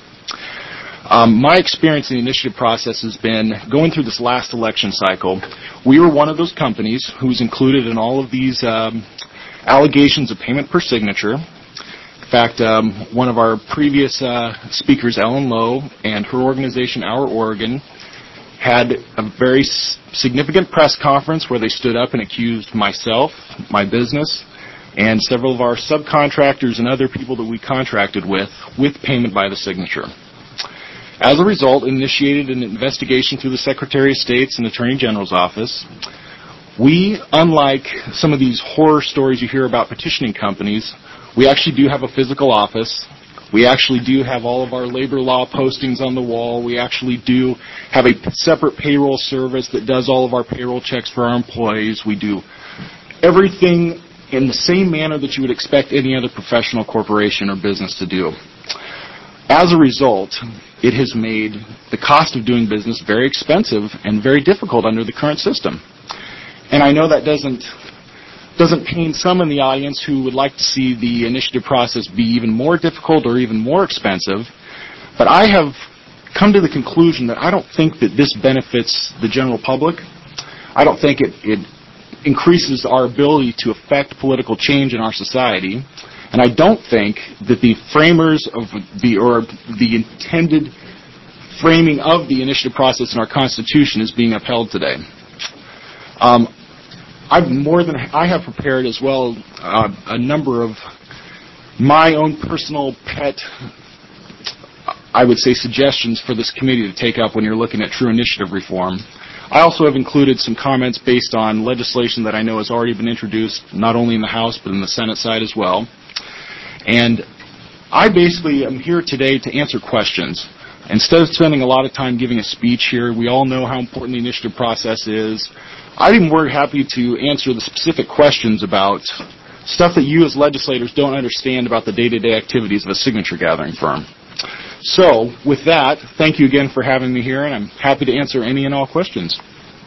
Um, my experience in the initiative process has been going through this last election cycle. We were one of those companies who was included in all of these um, allegations of payment per signature. In fact, um, one of our previous uh, speakers, Ellen Lowe, and her organization, Our Oregon, had a very s- significant press conference where they stood up and accused myself, my business, and several of our subcontractors and other people that we contracted with, with payment by the signature. As a result, initiated an investigation through the Secretary of State's and Attorney General's office. We, unlike some of these horror stories you hear about petitioning companies, we actually do have a physical office. We actually do have all of our labor law postings on the wall. We actually do have a separate payroll service that does all of our payroll checks for our employees. We do everything in the same manner that you would expect any other professional corporation or business to do. As a result, it has made the cost of doing business very expensive and very difficult under the current system. And I know that doesn't doesn't pain some in the audience who would like to see the initiative process be even more difficult or even more expensive, but I have come to the conclusion that I don't think that this benefits the general public. I don't think it, it increases our ability to affect political change in our society. And I don't think that the framers of the, or the intended framing of the initiative process in our Constitution is being upheld today. Um, I've more than, I have prepared as well uh, a number of my own personal pet, I would say, suggestions for this committee to take up when you're looking at true initiative reform. I also have included some comments based on legislation that I know has already been introduced, not only in the House, but in the Senate side as well. And I basically am here today to answer questions. Instead of spending a lot of time giving a speech here, we all know how important the initiative process is. I'd be more happy to answer the specific questions about stuff that you as legislators don't understand about the day-to-day activities of a signature gathering firm. So, with that, thank you again for having me here, and I'm happy to answer any and all questions.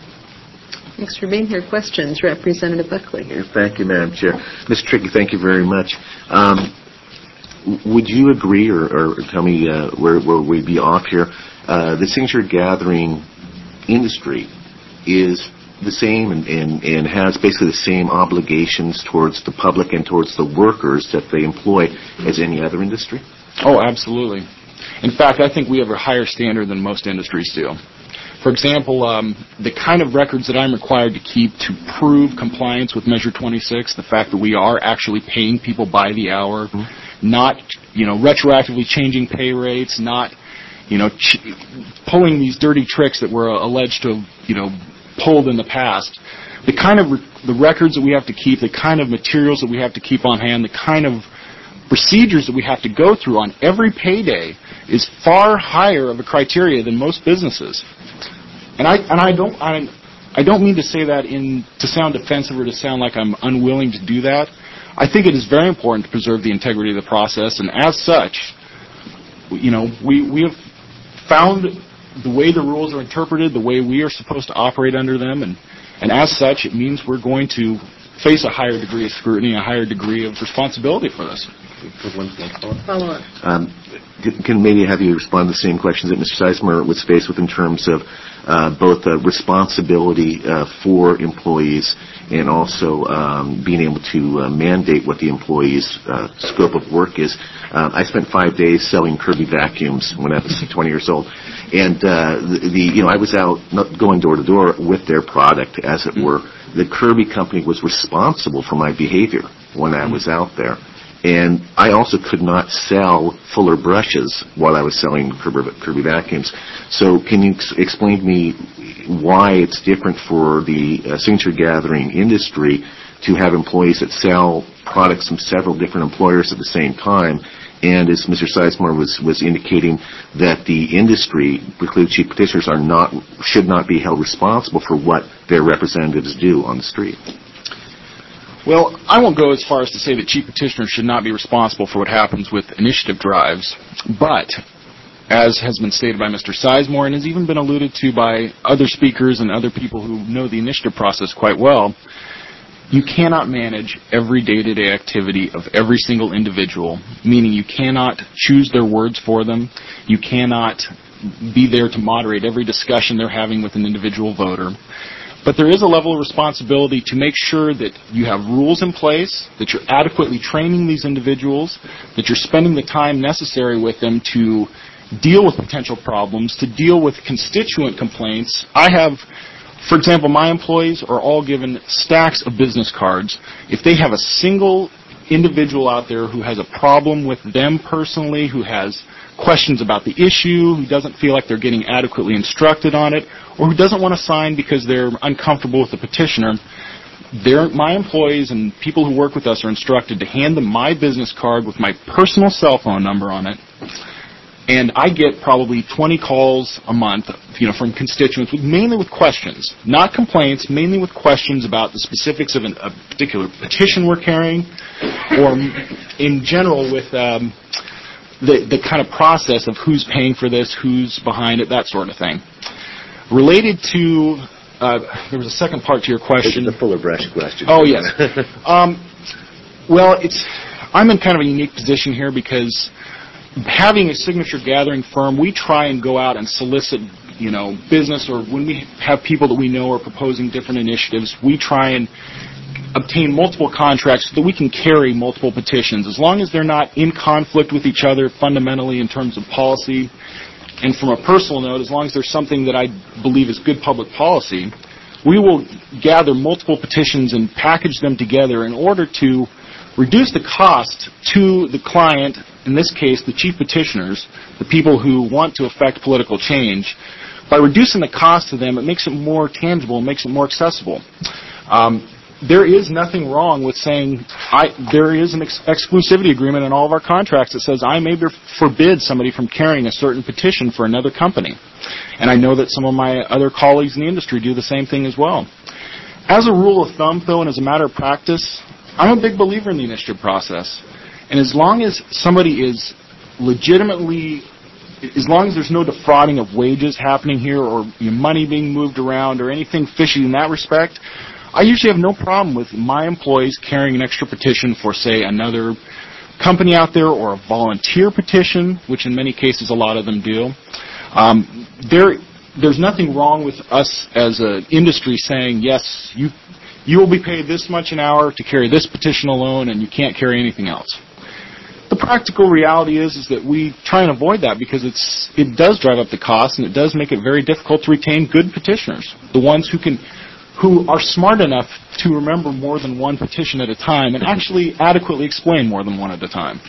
Thanks for being here. Questions, Representative Buckley. Thank you, Madam Chair. Mister Trickey, thank you very much. Um, would you agree, or, or tell me uh, where, where we'd be off here, uh, the signature gathering industry is the same and, and, and has basically the same obligations towards the public and towards the workers that they employ as any other industry? Oh, absolutely. In fact, I think we have a higher standard than most industries do. For example, um, the kind of records that I'm required to keep to prove compliance with Measure twenty-six, the fact that we are actually paying people by the hour, mm-hmm. not, you know, retroactively changing pay rates, not, you know, ch- pulling these dirty tricks that we're uh, alleged to have, you know, pulled in the past. The kind of re- the records that we have to keep, the kind of materials that we have to keep on hand, the kind of procedures that we have to go through on every payday is far higher of a criteria than most businesses. And I and I don't I, I don't mean to say that in to sound defensive or to sound like I'm unwilling to do that. I think it is very important to preserve the integrity of the process, and as such, you know, we we have found the way the rules are interpreted, the way we are supposed to operate under them, and and as such, it means we're going to face a higher degree of scrutiny, a higher degree of responsibility for this. Follow up. Um, can, can maybe have you respond to the same questions that Mister Sizemore was faced with in terms of uh, both uh, responsibility uh, for employees and also um, being able to uh, mandate what the employee's uh, scope of work is. Uh, I spent five days selling Kirby vacuums when I was twenty years old, and uh, the, the you know I was out not going door to door with their product, as it were. The Kirby company was responsible for my behavior when I was out there. And I also could not sell Fuller brushes while I was selling Kirby, Kirby vacuums. So can you ex- explain to me why it's different for the uh, signature gathering industry to have employees that sell products from several different employers at the same time? And as Mister Sizemore was, was indicating, that the industry, particularly chief petitioners, are not should not be held responsible for what their representatives do on the street. Well, I won't go as far as to say that chief petitioners should not be responsible for what happens with initiative drives, but as has been stated by Mister Sizemore and has even been alluded to by other speakers and other people who know the initiative process quite well, you cannot manage every day-to-day activity of every single individual, meaning you cannot choose their words for them, you cannot be there to moderate every discussion they're having with an individual voter. But there is a level of responsibility to make sure that you have rules in place, that you're adequately training these individuals, that you're spending the time necessary with them to deal with potential problems, to deal with constituent complaints. I have, for example, my employees are all given stacks of business cards. If they have a single individual out there who has a problem with them personally, who has questions about the issue, who doesn't feel like they're getting adequately instructed on it, or who doesn't want to sign because they're uncomfortable with the petitioner, my employees and people who work with us are instructed to hand them my business card with my personal cell phone number on it. And I get probably twenty calls a month, you know, from constituents, with, mainly with questions, not complaints, mainly with questions about the specifics of an, a particular petition we're carrying, or in general with um, the the kind of process of who's paying for this, who's behind it, that sort of thing. Related to, uh, there was a second part to your question. The Fuller brush question. Oh yes. um, well, it's I'm in kind of a unique position here because having a signature gathering firm, we try and go out and solicit, you know, business, or when we have people that we know are proposing different initiatives, we try and obtain multiple contracts so that we can carry multiple petitions. As long as they're not in conflict with each other fundamentally in terms of policy, and from a personal note, as long as there's something that I believe is good public policy, we will gather multiple petitions and package them together in order to reduce the cost to the client, in this case the chief petitioners, the people who want to affect political change. By reducing the cost to them, it makes it more tangible, it makes it more accessible. Um, there is nothing wrong with saying I, there is an ex- exclusivity agreement in all of our contracts that says I may be- forbid somebody from carrying a certain petition for another company. And I know that some of my other colleagues in the industry do the same thing as well. As a rule of thumb, though, and as a matter of practice, I'm a big believer in the initiative process. And as long as somebody is legitimately, as long as there's no defrauding of wages happening here or you know, money being moved around or anything fishy in that respect, I usually have no problem with my employees carrying an extra petition for, say, another company out there or a volunteer petition, which in many cases a lot of them do. Um, there, there's nothing wrong with us as an industry saying, yes, you you will be paid this much an hour to carry this petition alone and you can't carry anything else. The practical reality is, is that we try and avoid that because it's it does drive up the cost and it does make it very difficult to retain good petitioners, the ones who can who are smart enough to remember more than one petition at a time and actually adequately explain more than one at a time.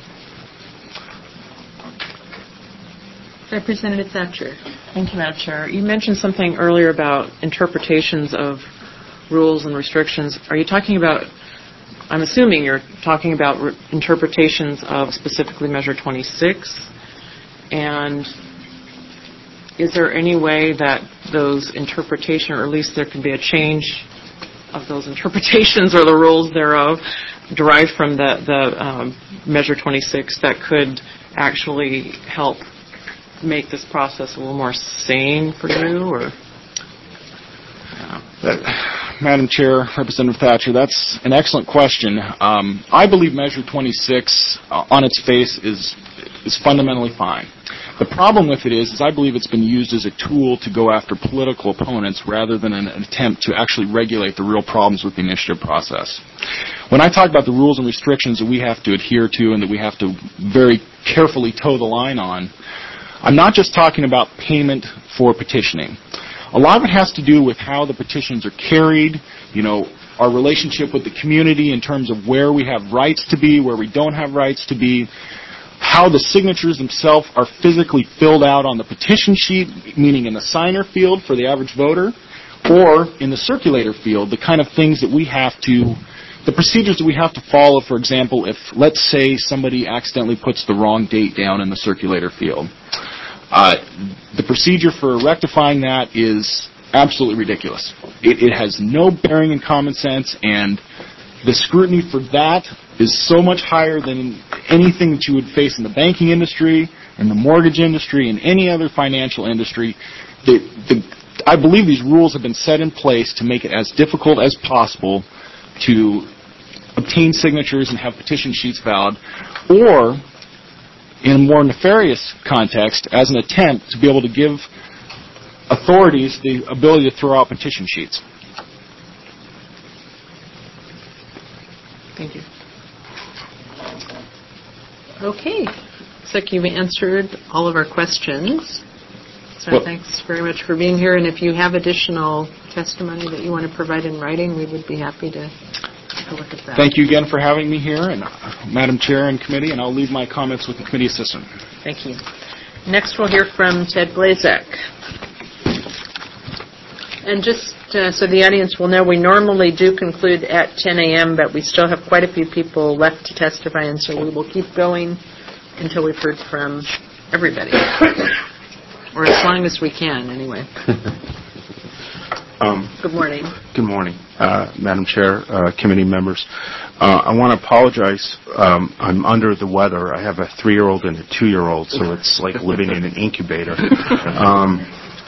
Representative Thatcher. Thank you, Madam Chair. You mentioned something earlier about interpretations of rules and restrictions. Are you talking about, I'm assuming you're talking about re- interpretations of specifically Measure twenty-six, and is there any way that those interpretations, or at least there can be a change of those interpretations or the rules thereof derived from the, the um, Measure twenty-six that could actually help make this process a little more sane for you? Or uh, Madam Chair, Representative Thatcher, that's an excellent question. Um, I believe Measure twenty-six, uh, on its face, is is fundamentally fine. The problem with it is, is I believe it's been used as a tool to go after political opponents rather than an attempt to actually regulate the real problems with the initiative process. When I talk about the rules and restrictions that we have to adhere to and that we have to very carefully toe the line on, I'm not just talking about payment for petitioning. A lot of it has to do with how the petitions are carried, you know, our relationship with the community in terms of where we have rights to be, where we don't have rights to be, how the signatures themselves are physically filled out on the petition sheet, meaning in the signer field for the average voter, or in the circulator field, the kind of things that we have to, the procedures that we have to follow, for example, if, let's say, somebody accidentally puts the wrong date down in the circulator field. Uh, the procedure for rectifying that is absolutely ridiculous. It, it has no bearing in common sense, and the scrutiny for that is so much higher than anything that you would face in the banking industry, in the mortgage industry, in any other financial industry. The, the, I believe these rules have been set in place to make it as difficult as possible to obtain signatures and have petition sheets valid, or, in a more nefarious context, as an attempt to be able to give authorities the ability to throw out petition sheets. Thank you. Okay. Looks like you've answered all of our questions. So Well, thanks very much for being here. And if you have additional testimony that you want to provide in writing, we would be happy to take a look at that. Thank you again for having me here, and uh, Madam Chair and committee, and I'll leave my comments with the committee assistant. Thank you. Next, we'll hear from Ted Blazek. And just uh, so the audience will know, we normally do conclude at ten a.m., but we still have quite a few people left to testify, and so we will keep going until we've heard from everybody. Or as long as we can, anyway. Um, Good morning. Good morning, uh, Madam Chair, uh, committee members. Uh, I want to apologize. Um, I'm under the weather. I have a three-year-old and a two-year-old, so it's like living in an incubator. Um,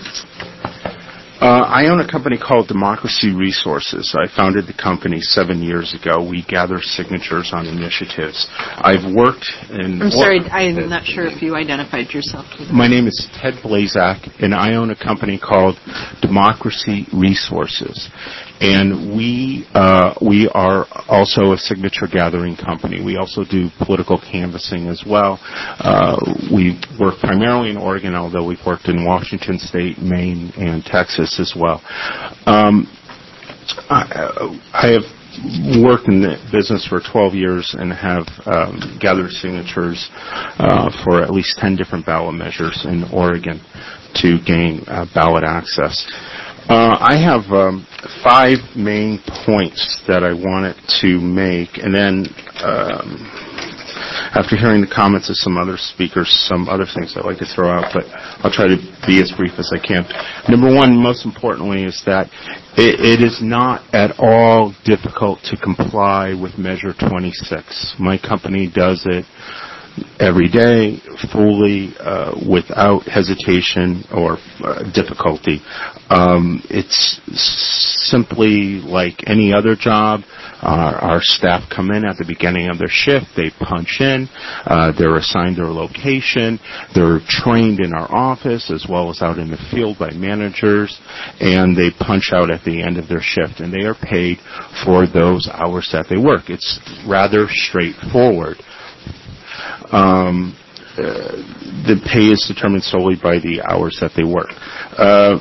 Uh, I own a company called Democracy Resources. I founded the company seven years ago. We gather signatures on initiatives. I've worked in... I'm sorry, I'm not sure if you identified yourself. My name is Ted Blazek, and I own a company called Democracy Resources. And we uh, we are also a signature gathering company. We also do political canvassing as well. Uh, we work primarily in Oregon, although we've worked in Washington State, Maine, and Texas as well. Um, I, I have worked in the business for twelve years and have um, gathered signatures uh, for at least ten different ballot measures in Oregon to gain uh, ballot access. Uh, I have um, five main points that I wanted to make, and then um, after hearing the comments of some other speakers, some other things I'd like to throw out, but I'll try to be as brief as I can. Number one, most importantly, is that it, it is not at all difficult to comply with Measure twenty-six. My company does it every day, fully, uh, without hesitation or uh, difficulty. Um, it's simply like any other job. Uh, our staff come in at the beginning of their shift. They punch in. Uh, they're assigned their location. They're trained in our office as well as out in the field by managers, and they punch out at the end of their shift, and they are paid for those hours that they work. It's rather straightforward. Um, uh, the pay is determined solely by the hours that they work. Uh,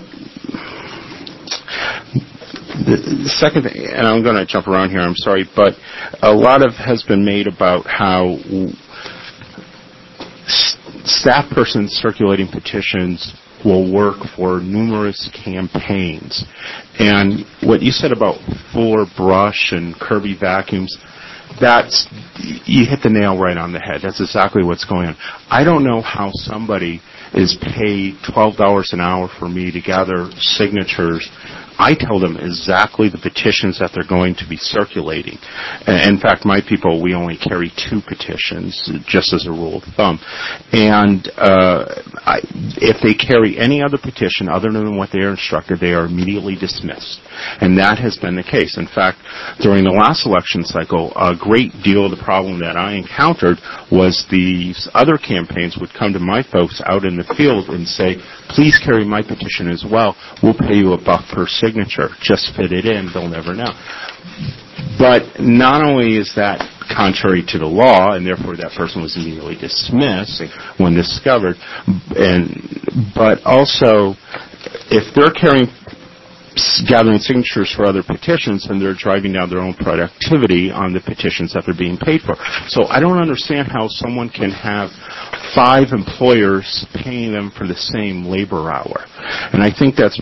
the, the second thing, and I'm going to jump around here, I'm sorry, but a lot of has been made about how s- staff persons circulating petitions will work for numerous campaigns. And what you said about Fuller Brush and Kirby Vacuums, that's, you hit the nail right on the head. That's exactly what's going on. I don't know how somebody is paid twelve dollars an hour for me to gather signatures I tell them exactly the petitions that they're going to be circulating. In fact, my people, we only carry two petitions, just as a rule of thumb. And uh, I, if they carry any other petition other than what they are instructed, they are immediately dismissed. And that has been the case. In fact, during the last election cycle, a great deal of the problem that I encountered was these other campaigns would come to my folks out in the field and say, please carry my petition as well. We'll pay you a buck per signature. Just fit it in. They'll never know. But not only is that contrary to the law, and therefore that person was immediately dismissed when discovered, and but also if they're carrying gathering signatures for other petitions, and they're driving down their own productivity on the petitions that they're being paid for. So I don't understand how someone can have five employers paying them for the same labor hour. And I think that's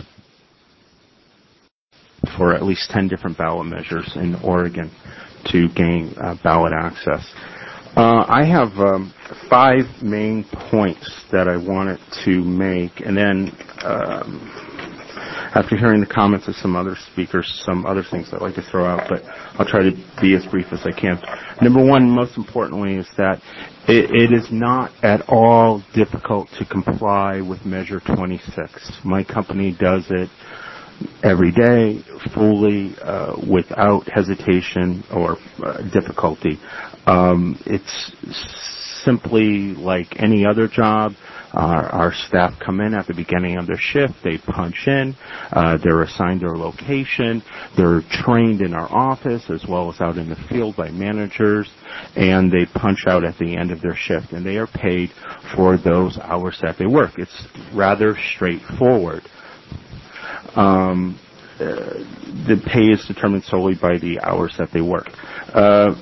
for at least ten different ballot measures in Oregon to gain uh, ballot access. Uh, I have um, five main points that I wanted to make, and then um, after hearing the comments of some other speakers, some other things I'd like to throw out, but I'll try to be as brief as I can. Number one, most importantly, is that it, it is not at all difficult to comply with Measure twenty-six. My company does it every day, fully, uh, without hesitation or uh, difficulty. Um, it's simply like any other job. Our, our staff come in at the beginning of their shift. They punch in. Uh, they're assigned their location. They're trained in our office as well as out in the field by managers, and they punch out at the end of their shift, and they are paid for those hours that they work. It's rather straightforward. Um, uh, the pay is determined solely by the hours that they work. Uh,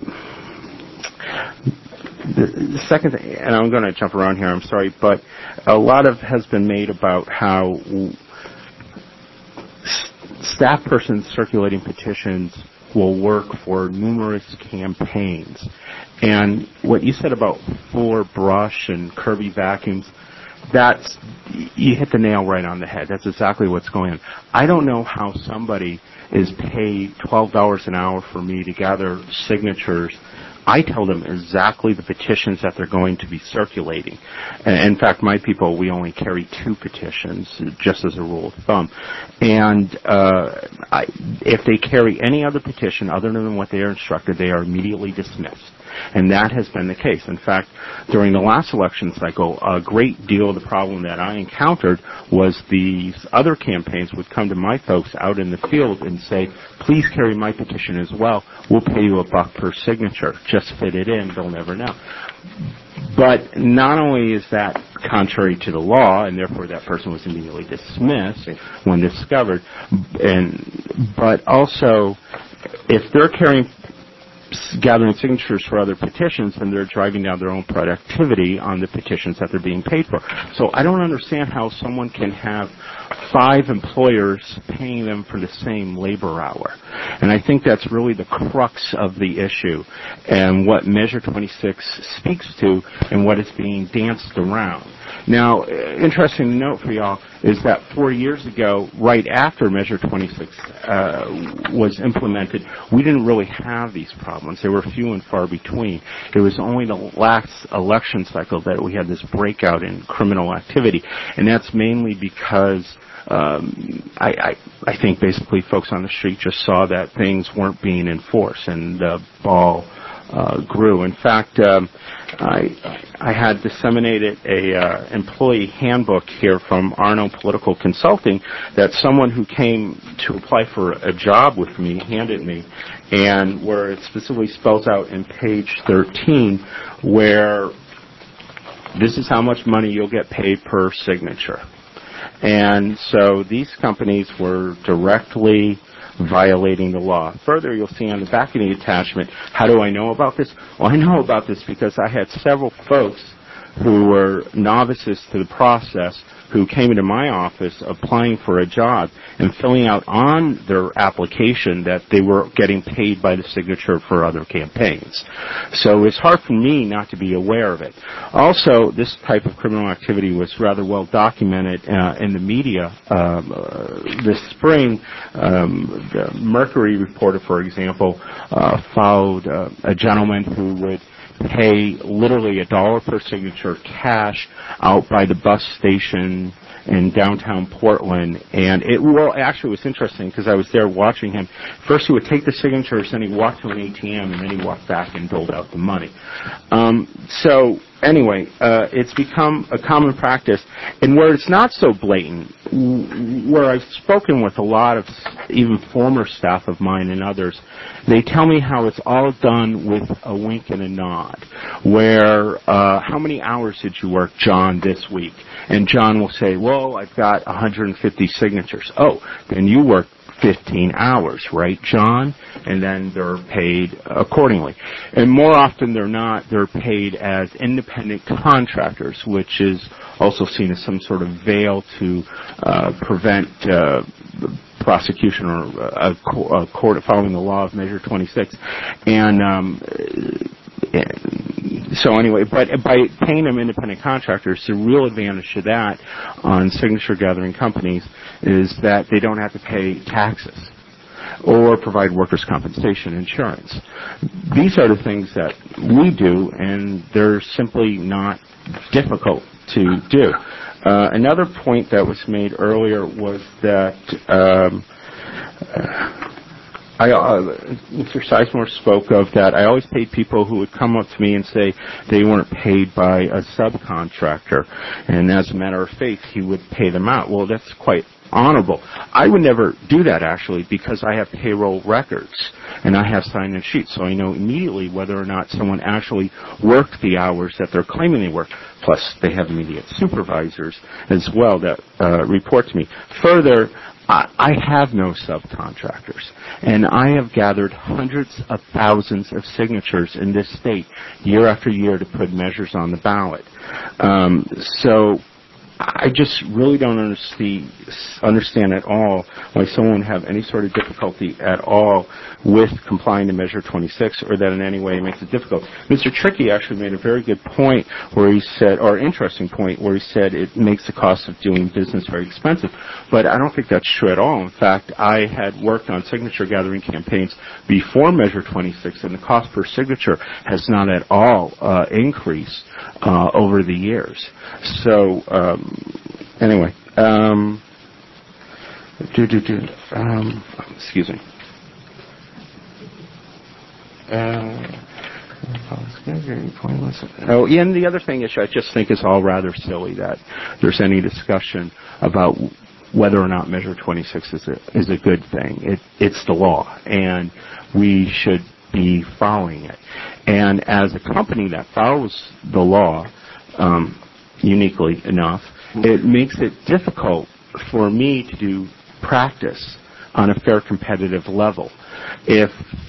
The, the second thing, and I'm going to jump around here, I'm sorry, but a lot of has been made about how s- staff persons circulating petitions will work for numerous campaigns. And what you said about Fuller Brush and Kirby Vacuums, that's, you hit the nail right on the head. That's exactly what's going on. I don't know how somebody is paid twelve dollars an hour for me to gather signatures. I tell them exactly the petitions that they're going to be circulating. In fact, my people, we only carry two petitions, just as a rule of thumb. And uh, I, if they carry any other petition other than what they are instructed, they are immediately dismissed. And that has been the case. In fact, during the last election cycle, a great deal of the problem that I encountered was these other campaigns would come to my folks out in the field and say, please carry my petition as well. We'll pay you a buck per signature. Just fit it in. They'll never know. But not only is that contrary to the law, and therefore that person was immediately dismissed when discovered, and but also if they're carrying gathering signatures for other petitions, and they're driving down their own productivity on the petitions that they're being paid for. So I don't understand how someone can have five employers paying them for the same labor hour. And I think that's really the crux of the issue and what Measure twenty-six speaks to and what is being danced around. Now, interesting to note for y'all is that four years ago, right after Measure twenty-six uh, was implemented, we didn't really have these problems. They were few and far between. It was only the last election cycle that we had this breakout in criminal activity, and that's mainly because um, I, I, I think basically folks on the street just saw that things weren't being enforced, and the ball Uh, grew. In fact, um, I, I had disseminated a uh, employee handbook here from Arno Political Consulting that someone who came to apply for a job with me handed me, and where it specifically spells out in page thirteen where this is how much money you'll get paid per signature. And so these companies were directly violating the law. Further, you'll see on the back of the attachment, how do I know about this? Well, I know about this because I had several folks who were novices to the process, who came into my office applying for a job and filling out on their application that they were getting paid by the signature for other campaigns. So it's hard for me not to be aware of it. Also, this type of criminal activity was rather well documented uh, in the media um, uh, this spring. Um, the Mercury reporter, for example, uh, followed uh, a gentleman who would pay literally a dollar per signature cash out by the bus station in downtown Portland. And it well, actually it was interesting because I was there watching him. First he would take the signatures, then he walked to an A T M, and then he walked back and doled out the money. Um, so anyway, uh, it's become a common practice. And where it's not so blatant, where I've spoken with a lot of even former staff of mine and others, they tell me how it's all done with a wink and a nod, where uh, how many hours did you work, John, this week? And John will say, well, I've got one hundred fifty signatures. Oh, then you worked fifteen hours, right, John? And then they're paid accordingly. And more often than not, they're paid as independent contractors, which is also seen as some sort of veil to uh, prevent uh, prosecution or a, a court following the law of Measure twenty-six. And um, so anyway, but by paying them independent contractors, the real advantage to that on signature gathering companies is that they don't have to pay taxes or provide workers' compensation insurance. These are the things that we do, and they're simply not difficult to do. Uh, another point that was made earlier was that um, I, uh, Mister Sizemore spoke of that I always paid people who would come up to me and say they weren't paid by a subcontractor, and as a matter of fact, he would pay them out. Well, that's quite honorable. I would never do that, actually, because I have payroll records, and I have sign-in sheets, so I know immediately whether or not someone actually worked the hours that they're claiming they worked. Plus, they have immediate supervisors as well that uh, report to me. Further, I have no subcontractors, and I have gathered hundreds of thousands of signatures in this state year after year to put measures on the ballot. Um, so I just really don't understand, understand at all why someone would have any sort of difficulty at all with complying to Measure twenty-six, or that in any way makes it difficult. Mister Trickey actually made a very good point where he said, or interesting point where he said it makes the cost of doing business very expensive. But I don't think that's true at all. In fact, I had worked on signature gathering campaigns before Measure twenty-six, and the cost per signature has not at all uh, increased uh, over the years. So, um, anyway, um, do, do, do, um, excuse me. Uh, oh, yeah, and the other thing is I just think it's all rather silly that there's any discussion about whether or not Measure twenty-six is a, is a good thing. It, it's the law, and we should be following it. And as a company that follows the law, um, uniquely enough, it makes it difficult for me to do practice on a fair competitive level. If,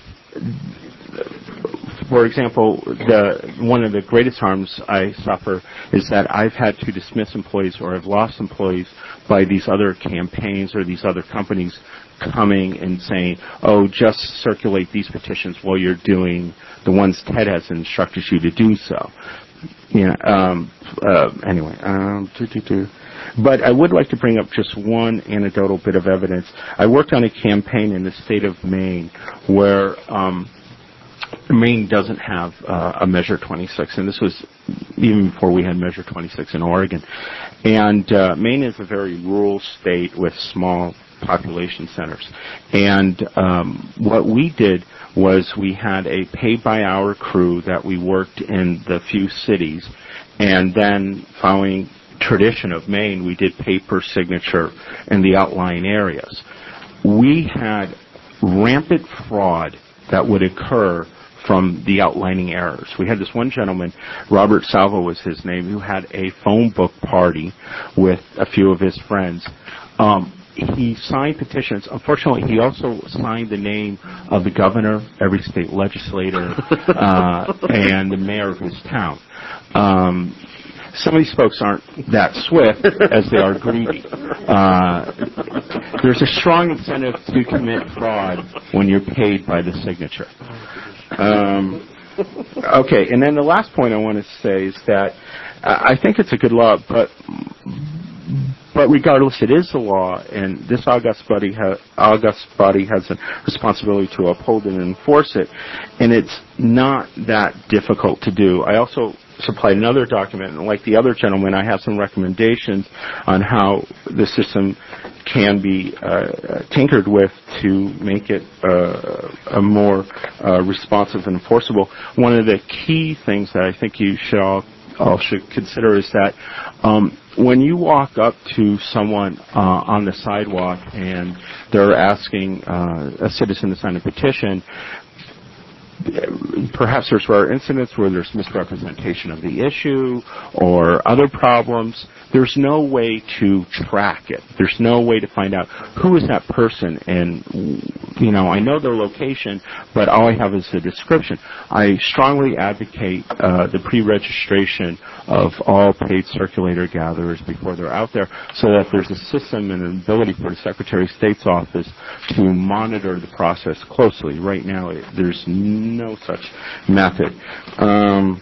for example, the one of the greatest harms I suffer is that I've had to dismiss employees or I've lost employees by these other campaigns or these other companies coming and saying, oh, just circulate these petitions while you're doing the ones Ted has instructed you to do so. Yeah. Um, uh, anyway, um, doo, doo, doo. But I would like to bring up just one anecdotal bit of evidence. I worked on a campaign in the state of Maine where um, Maine doesn't have uh, a Measure twenty-six, and this was even before we had Measure twenty-six in Oregon. And uh, Maine is a very rural state with small population centers. And um, what we did was we had a pay-by-hour crew that we worked in the few cities, and then following tradition of Maine, we did pay per signature in the outlying areas. We had rampant fraud that would occur from the outlining errors. We had this one gentleman, Robert Salvo was his name, who had a phone book party with a few of his friends. Um, he signed petitions. Unfortunately, he also signed the name of the governor, every state legislator, uh, and the mayor of his town. Um, some of these folks aren't that swift as they are greedy. Uh, there's a strong incentive to commit fraud when you're paid by the signature. Um, okay, and then the last point I want to say is that uh, I think it's a good law, but But regardless, it is a law, and this august body, ha- august body has a responsibility to uphold it and enforce it, and it's not that difficult to do. I also supplied another document, and like the other gentleman, I have some recommendations on how the system can be uh, tinkered with to make it uh, a more uh, responsive and enforceable. One of the key things that I think you should all all should consider is that um, when you walk up to someone uh, on the sidewalk and they're asking uh, a citizen to sign a petition, perhaps there's rare incidents where there's misrepresentation of the issue or other problems. There's no way to track it. There's no way to find out who is that person, and, you know, I know their location, but all I have is a description. I strongly advocate uh, the pre-registration of all paid circulator gatherers before they're out there, so that there's a system and an ability for the Secretary of State's office to monitor the process closely. Right now, it, there's no such method. Um,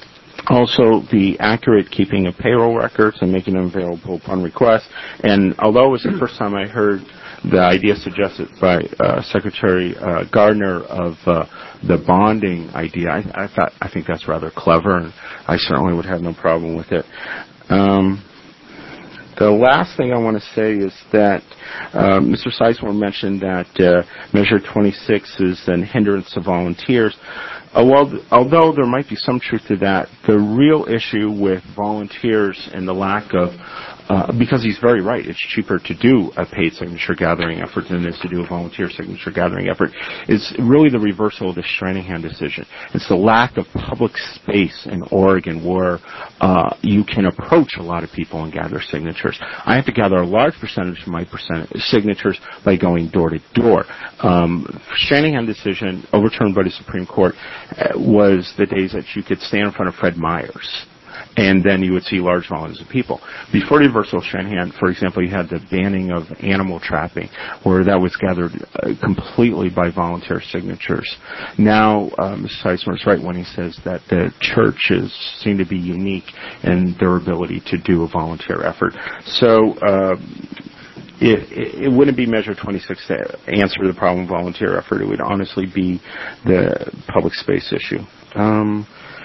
Also, the accurate keeping of payroll records and making them available upon request. And although it was the first time I heard the idea suggested by uh, Secretary uh, Gardner of uh, the bonding idea, I, I thought I think that's rather clever, and I certainly would have no problem with it. Um, The last thing I want to say is that uh, Mister Sizemore mentioned that uh, Measure twenty-six is an hindrance to volunteers. Uh, well, th- although there might be some truth to that, the real issue with volunteers and the lack of, uh, because he's very right, it's cheaper to do a paid signature gathering effort than it is to do a volunteer signature gathering effort, is really the reversal of the Stranahan decision. It's the lack of public space in Oregon where uh, you can approach a lot of people and gather signatures. I have to gather a large percentage of my percent- signatures by going door to door. Um, Stranahan decision, overturned by the Supreme Court, uh, was the days that you could stand in front of Fred Meyers, and then you would see large volumes of people. Before the reversal of Stranahan, for example, you had the banning of animal trapping, where that was gathered uh, completely by volunteer signatures. Now, uh, Mister Sizemore is right when he says that the churches seem to be unique in their ability to do a volunteer effort. So, uh, It, it wouldn't be Measure twenty-six to answer the problem volunteer effort. It would honestly be the public space issue. Um,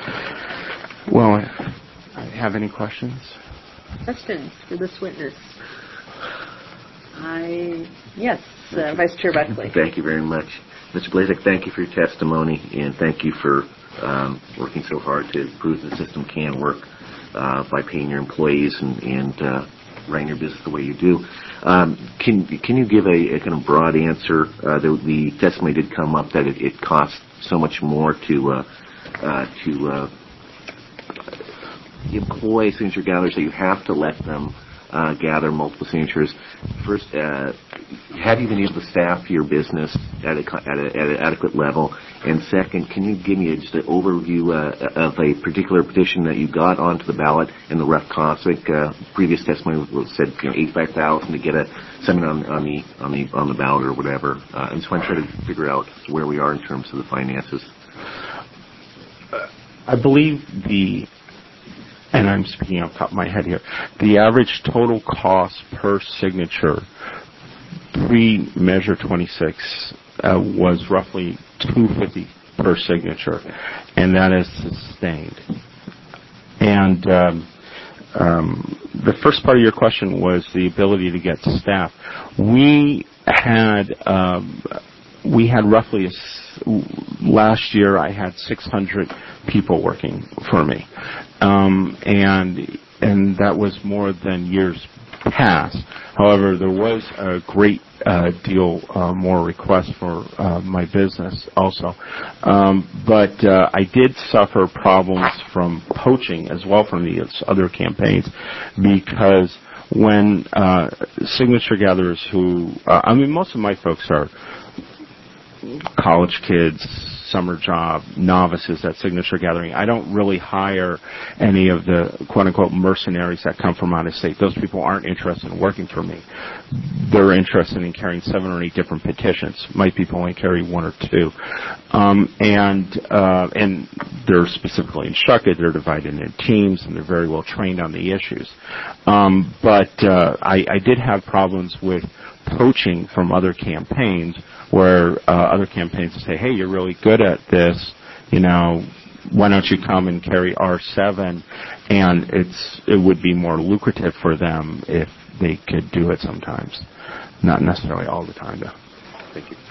well, have any questions? Questions for this witness? I yes, uh, Vice Chair Buckley. Thank you very much. Mister Blazek, thank you for your testimony, and thank you for um, working so hard to prove the system can work uh, by paying your employees and, and uh, running your business the way you do. Um, can can you give a, a kind of broad answer? Uh, the, the testimony did come up that it, it costs so much more to uh, uh, to uh, employ signature gatherers that you have to let them uh, gather multiple signatures. First, uh, have you been able to staff your business at, a, at, a, at an adequate level? And second, can you give me a, just an overview uh, of a particular petition that you got onto the ballot in the rough cost? Like uh, previous testimony said, you know, eighty-five thousand to get a something on, on the on the on the ballot or whatever. Uh, and so I'm trying to figure out where we are in terms of the finances. Uh, I believe the. And I'm speaking off the top of my head here. The average total cost per signature pre-Measure twenty-six uh, was roughly two hundred fifty dollars per signature, and that is sustained. And um, um, the first part of your question was the ability to get staff. We had um, we had roughly a, last year I had six hundred people working for me. Um, and and that was more than years past. However, there was a great uh, deal uh, more requests for uh, my business also. Um, but uh, I did suffer problems from poaching as well from these other campaigns, because when uh, signature gatherers who, uh, I mean, most of my folks are college kids, summer job, novices at signature gathering. I don't really hire any of the quote-unquote mercenaries that come from out of state. Those people aren't interested in working for me. They're interested in carrying seven or eight different petitions. My people only carry one or two. Um, and uh, and they're specifically instructed. They're divided into teams, and they're very well trained on the issues. Um, but uh, I, I did have problems with poaching from other campaigns where uh, other campaigns would say, hey, you're really good at this, you know, why don't you come and carry R seven? And it's it would be more lucrative for them if they could do it sometimes. Not necessarily all the time, though. Thank you.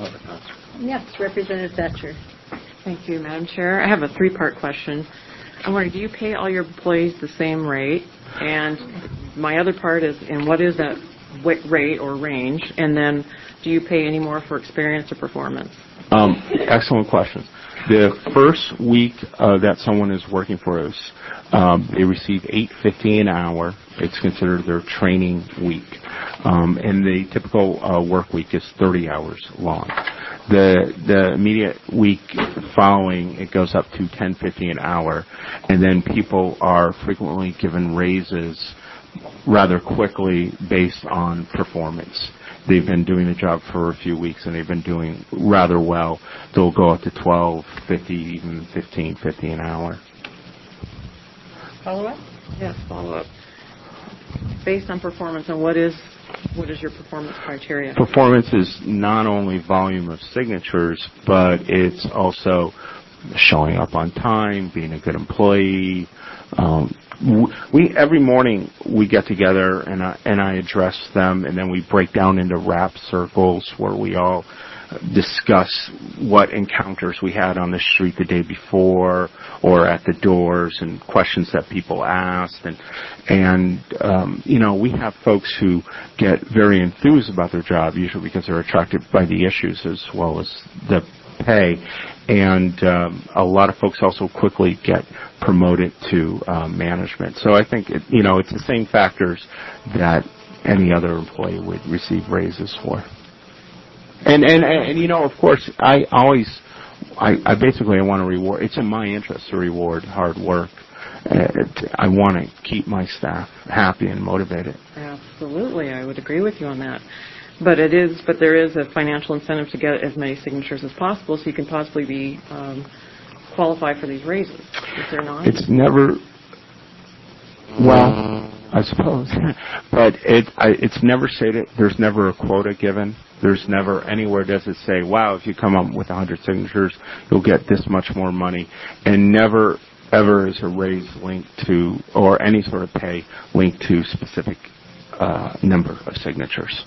Yes, Representative Thatcher. Thank you, Madam Chair. I have a three-part question. I'm wondering, do you pay all your employees the same rate? And my other part is, and what is that rate or range? And then, do you pay any more for experience or performance? Um, excellent question. The first week uh, that someone is working for us, um, they receive eight fifty an hour. It's considered their training week, um, and the typical uh, work week is thirty hours long. The the immediate week following, it goes up to ten fifty an hour, and then people are frequently given raises rather quickly based on performance. They've been doing the job for a few weeks and they've been doing rather well. They'll go up to twelve fifty, even fifteen fifty an hour. Follow up? Yes, follow up. Based on performance, and what is what is your performance criteria? Performance is not only volume of signatures, but it's also showing up on time, being a good employee. Um, we every morning we get together and I, and I address them, and then we break down into rap circles where we all discuss what encounters we had on the street the day before or at the doors, and questions that people asked, and and um, you know, we have folks who get very enthused about their job, usually because they're attracted by the issues as well as the pay, and um, a lot of folks also quickly get promoted to uh, management. So I think it, you know, it's the same factors that any other employee would receive raises for. And and and you know, of course, I always, I, I basically I want to reward. It's in my interest to reward hard work. Uh, I want to keep my staff happy and motivated. Absolutely, I would agree with you on that. But it is, but there is a financial incentive to get as many signatures as possible, so you can possibly be um, qualify for these raises. Is there not? It's never. Well, I suppose, but it I, it's never stated. There's never a quota given. There's never anywhere does it say, "Wow, if you come up with one hundred signatures, you'll get this much more money," and never ever is a raise linked to or any sort of pay linked to specific uh, number of signatures.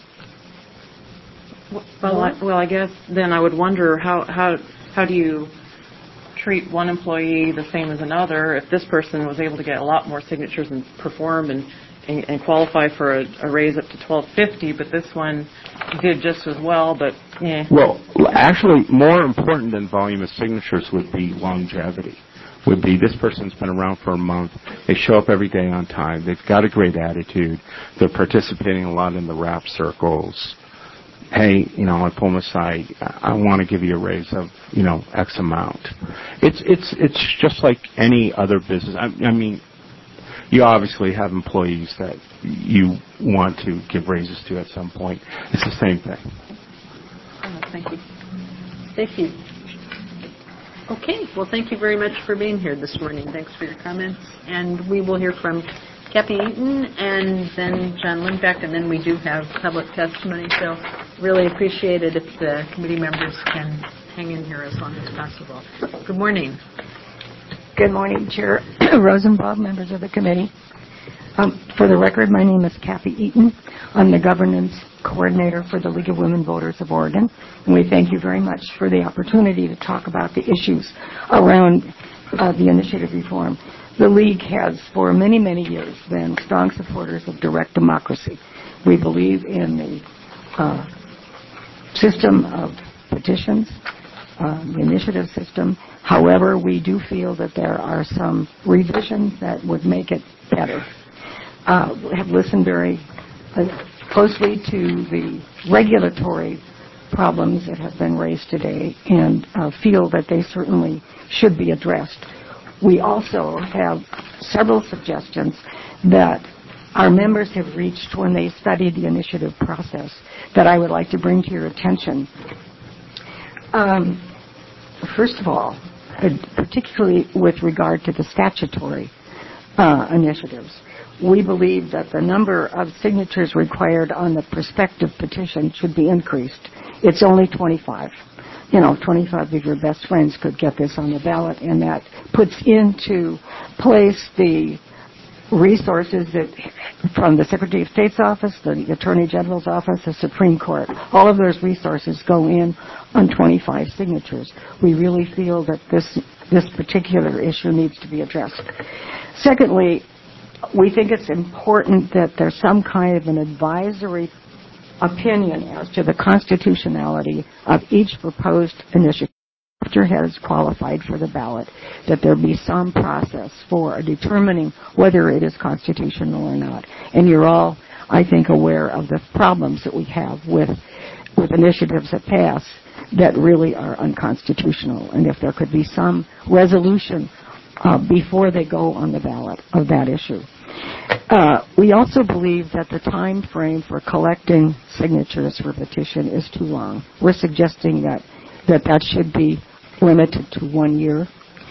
Well, I, well, I guess then I would wonder how how how do you treat one employee the same as another if this person was able to get a lot more signatures and perform and and, and qualify for a, a raise up to twelve fifty, but this one did just as well, but yeah. Well, actually, more important than volume of signatures would be longevity. Would be this person's been around for a month. They show up every day on time. They've got a great attitude. They're participating a lot in the rap circles. Hey, you know, I pull them aside. I want to give you a raise of, you know, X amount. It's it's it's just like any other business. I, I mean, you obviously have employees that you want to give raises to at some point. It's the same thing. Oh, thank you. Thank you. Okay. Well, thank you very much for being here this morning. Thanks for your comments. And we will hear from Kathy Eaton and then John Lindbeck, and then we do have public testimony. So really appreciate it if the committee members can hang in here as long as possible. Good morning. Good morning, Chair Rosenbaum, members of the committee. Um, for the record, my name is Kathy Eaton. I'm the governance coordinator for the League of Women Voters of Oregon, and we thank you very much for the opportunity to talk about the issues around uh, the initiative reform. The League has, for many, many years, been strong supporters of direct democracy. We believe in the uh, system of petitions, uh, the initiative system. However, we do feel that there are some revisions that would make it better. uh, have listened very uh, closely to the regulatory problems that have been raised today and uh, feel that they certainly should be addressed. We also have several suggestions that our members have reached when they studied the initiative process that I would like to bring to your attention. Um, first of all, particularly with regard to the statutory uh, initiatives, we believe that the number of signatures required on the prospective petition should be increased. It's only twenty-five. You know, twenty-five of your best friends could get this on the ballot, and that puts into place the resources that from the Secretary of State's office, the Attorney General's office, the Supreme Court. All of those resources go in on twenty-five signatures. We really feel that this this particular issue needs to be addressed. Secondly, we think it's important that there's some kind of an advisory opinion as to the constitutionality of each proposed initiative after has qualified for the ballot, that there be some process for determining whether it is constitutional or not. And you're all, I think, aware of the problems that we have with with initiatives that pass that really are unconstitutional. And if there could be some resolution uh, before they go on the ballot of that issue. Uh, we also believe that the time frame for collecting signatures for petition is too long. We're suggesting that that, that should be limited to one year.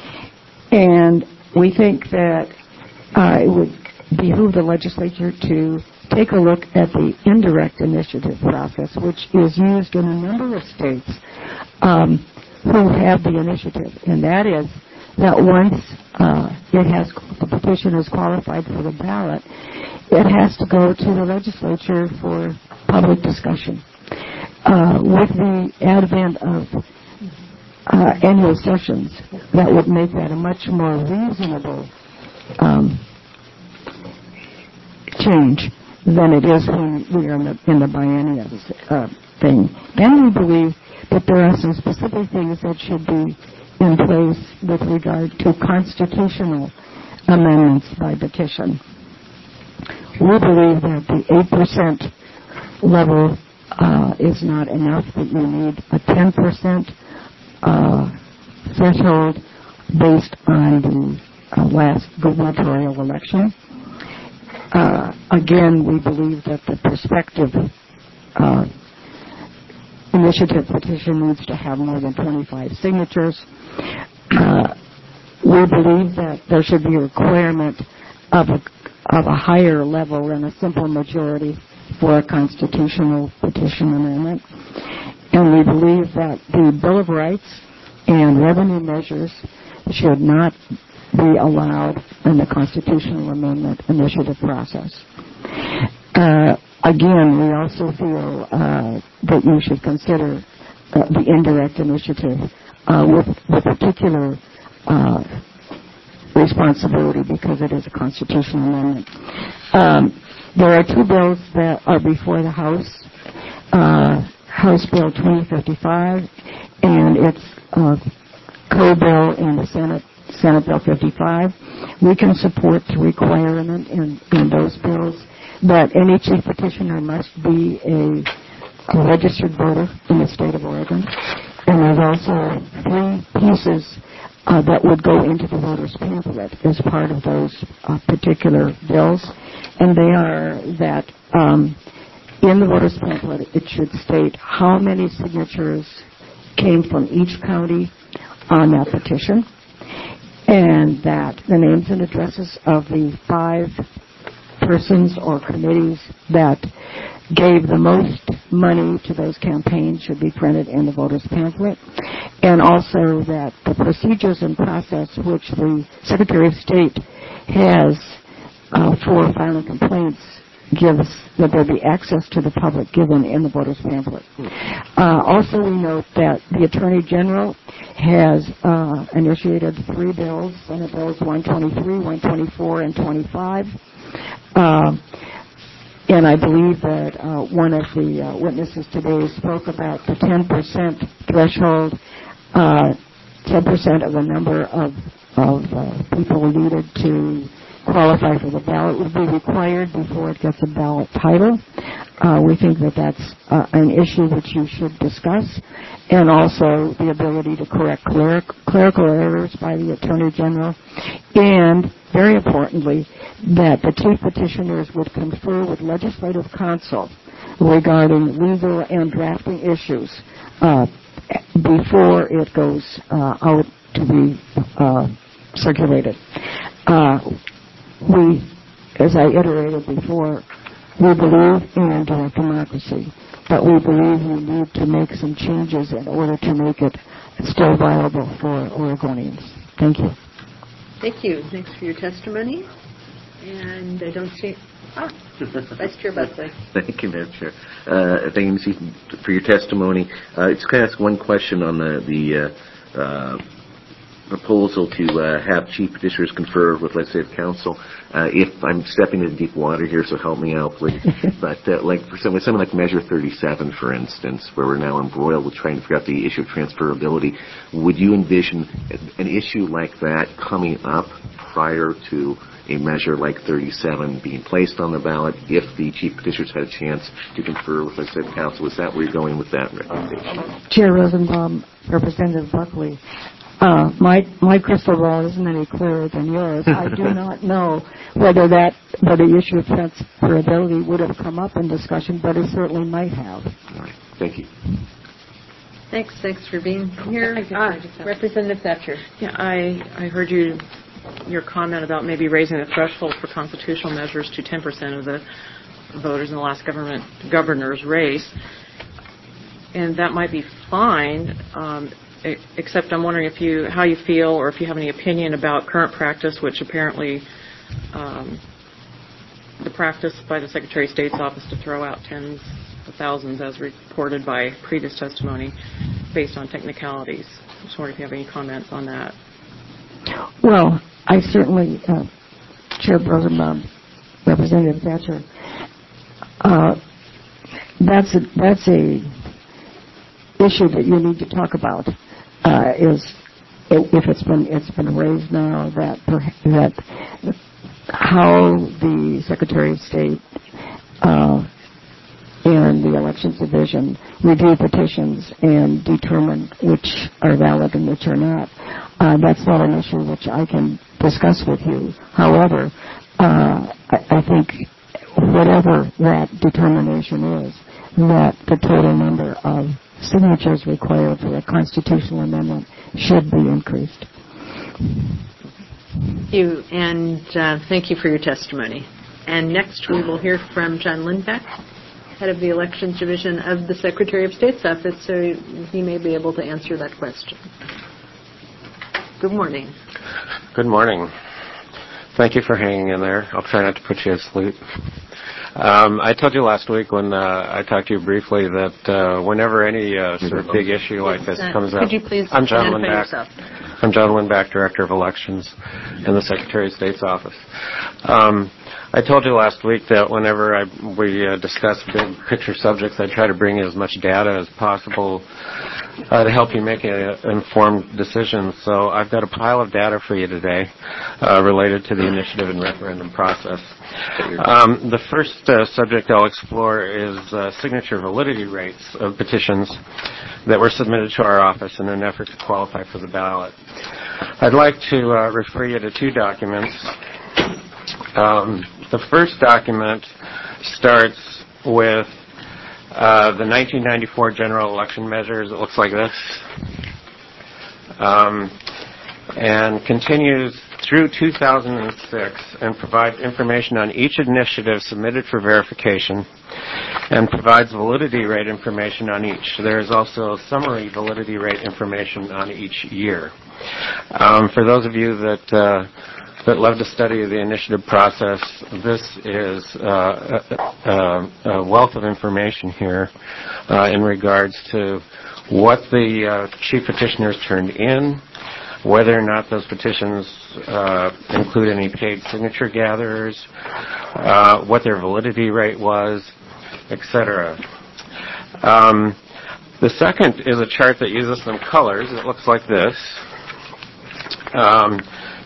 And we think that uh, it would behoove the legislature to take a look at the indirect initiative process, which is used in a number of states um, who have the initiative. And that is that once uh, it has the petition is qualified for the ballot, it has to go to the legislature for public discussion. Uh, with the advent of uh, annual sessions, that would make that a much more reasonable um, change than it is when we are in the, in the biennial uh, thing. Then we believe that there are some specific things that should be in place with regard to constitutional amendments by petition. We believe that the eight percent level uh, is not enough, that you need a ten percent uh, threshold based on the uh, last gubernatorial election. Uh, again, we believe that the prospective uh, initiative petition needs to have more than twenty-five signatures. Uh, we believe that there should be a requirement of a, of a higher level than a simple majority for a constitutional petition amendment. And we believe that the Bill of Rights and revenue measures should not be allowed in the constitutional amendment initiative process. Uh, again, we also feel uh, that you should consider uh, the indirect initiative uh, with, with particular uh, responsibility because it is a constitutional amendment. Um, there are two bills that are before the House, uh, House Bill twenty fifty-five and its uh, co-bill in the Senate, Senate Bill fifty-five. We can support the requirement in, in those bills that any chief petitioner must be a, a registered voter in the state of Oregon. And there's also three pieces uh, that would go into the voter's pamphlet as part of those uh, particular bills. And they are that um, in the voter's pamphlet it should state how many signatures came from each county on that petition, and that the names and addresses of the five persons or committees that gave the most money to those campaigns should be printed in the voter's pamphlet, and also that the procedures and process which the Secretary of State has uh, for filing complaints gives that there be access to the public given in the voter's pamphlet. Uh, also, we note that the Attorney General has uh, initiated three bills, Senate Bills one twenty-three, one twenty-four, and twenty-five. Uh, and I believe that uh, one of the uh, witnesses today spoke about the ten percent threshold, uh, ten percent of the number of, of uh, people needed to qualify for the ballot would be required before it gets a ballot title. Uh, we think that that's uh, an issue which you should discuss, and also the ability to correct cleric, clerical errors by the Attorney General, and very importantly, that the chief petitioners would confer with legislative counsel regarding legal and drafting issues uh, before it goes uh, out to be uh, circulated. Uh, we, as I iterated before, we believe in direct democracy, but we believe we need to make some changes in order to make it still viable for Oregonians. Thank you. Thank you. Thanks for your testimony. And I don't see... Ah, Vice Chair Buckley. Thank you, Madam Chair. Uh, thank you for your testimony. Uh, just going to ask one question on the, the uh, uh, proposal to uh, have chief petitioners confer with legislative counsel. Uh, if I'm stepping into deep water here, so help me out, please. But uh, like for some, something like Measure thirty-seven, for instance, where we're now embroiled with trying to figure out the issue of transferability, would you envision an issue like that coming up prior to a measure like thirty-seven being placed on the ballot if the chief petitioners had a chance to confer with legislative counsel? Is that where you're going with that recommendation? Chair Rosenbaum, Representative Buckley, Uh, my my crystal ball isn't any clearer than yours. I do not know whether that whether the issue of transferability would have come up in discussion, but it certainly might have. All right. Thank you. Thanks. Thanks for being here. Ah, Representative Thatcher. Yeah, I I heard you your comment about maybe raising the threshold for constitutional measures to ten percent of the voters in the last government governor's race, and that might be fine. Um, Except I'm wondering if you, how you feel, or if you have any opinion about current practice, which apparently um, the practice by the Secretary of State's office to throw out tens of thousands, as reported by previous testimony, based on technicalities. I just wondering if you have any comments on that. Well, I certainly, uh, Chair Rosenbaum, Representative Thatcher, uh, that's a, that's a issue that you need to talk about. Uh, is if it's been it's been raised now that that how the Secretary of State uh, and the Elections Division review petitions and determine which are valid and which are not. Uh, that's not an issue which I can discuss with you. However, uh, I, I think whatever that determination is, that the total number of signatures required for a constitutional amendment should be increased. Thank you, and uh, thank you for your testimony. And next we will hear from John Lindbeck, head of the Elections Division of the Secretary of State's office, so he may be able to answer that question. Good morning. Good morning. Thank you for hanging in there. I'll try not to put you asleep. Um, I told you last week when uh, I talked to you briefly that uh, whenever any uh, sort of big issue like this uh, comes could up, you please I'm John identify Lindback. yourself? I'm John Lindback, Director of Elections in the Secretary of State's office. Um, I told you last week that whenever I, we uh, discuss big picture subjects, I try to bring as much data as possible uh, to help you make an informed decision. So I've got a pile of data for you today uh, related to the initiative and referendum process. Um, the first uh, subject I'll explore is uh, signature validity rates of petitions that were submitted to our office in an effort to qualify for the ballot. I'd like to uh, refer you to two documents. Um, the first document starts with uh, the nineteen ninety-four general election measures. It looks like this. Um, and continues through two thousand six and provides information on each initiative submitted for verification and provides validity rate information on each. There is also summary validity rate information on each year. Um, for those of you that uh, that love to study the initiative process, this is uh, a, a, a wealth of information here uh, in regards to what the uh, chief petitioners turned in, whether or not those petitions uh, include any paid signature gatherers, uh, what their validity rate was, et cetera. Um, the second is a chart that uses some colors. It looks like this. Um,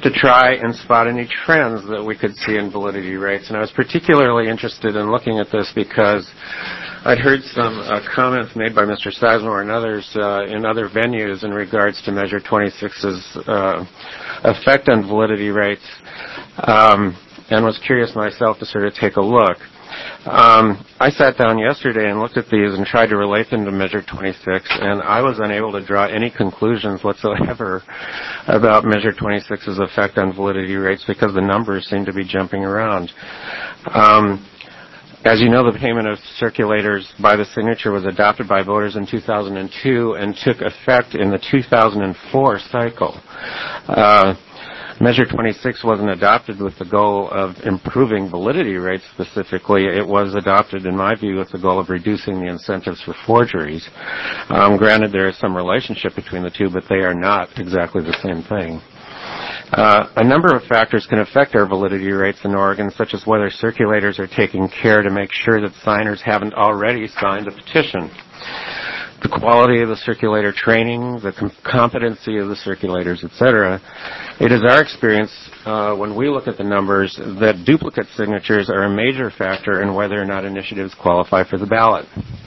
to try and spot any trends that we could see in validity rates. And I was particularly interested in looking at this because I'd heard some uh, comments made by Mister Sizemore and others uh, in other venues in regards to Measure twenty-six's uh, effect on validity rates, um, and was curious myself to sort of take a look. Um, I sat down yesterday and looked at these and tried to relate them to Measure twenty-six, and I was unable to draw any conclusions whatsoever about Measure twenty-six's effect on validity rates because the numbers seem to be jumping around. Um, As you know, the payment of circulators by the signature was adopted by voters in two thousand two and took effect in the two thousand four cycle. Uh, Measure twenty-six wasn't adopted with the goal of improving validity rates specifically. It was adopted, in my view, with the goal of reducing the incentives for forgeries. Um, granted, there is some relationship between the two, but they are not exactly the same thing. Uh, a number of factors can affect our validity rates in Oregon, such as whether circulators are taking care to make sure that signers haven't already signed a petition, the quality of the circulator training, the com- competency of the circulators, et cetera. It is our experience uh, when we look at the numbers that duplicate signatures are a major factor in whether or not initiatives qualify for the ballot.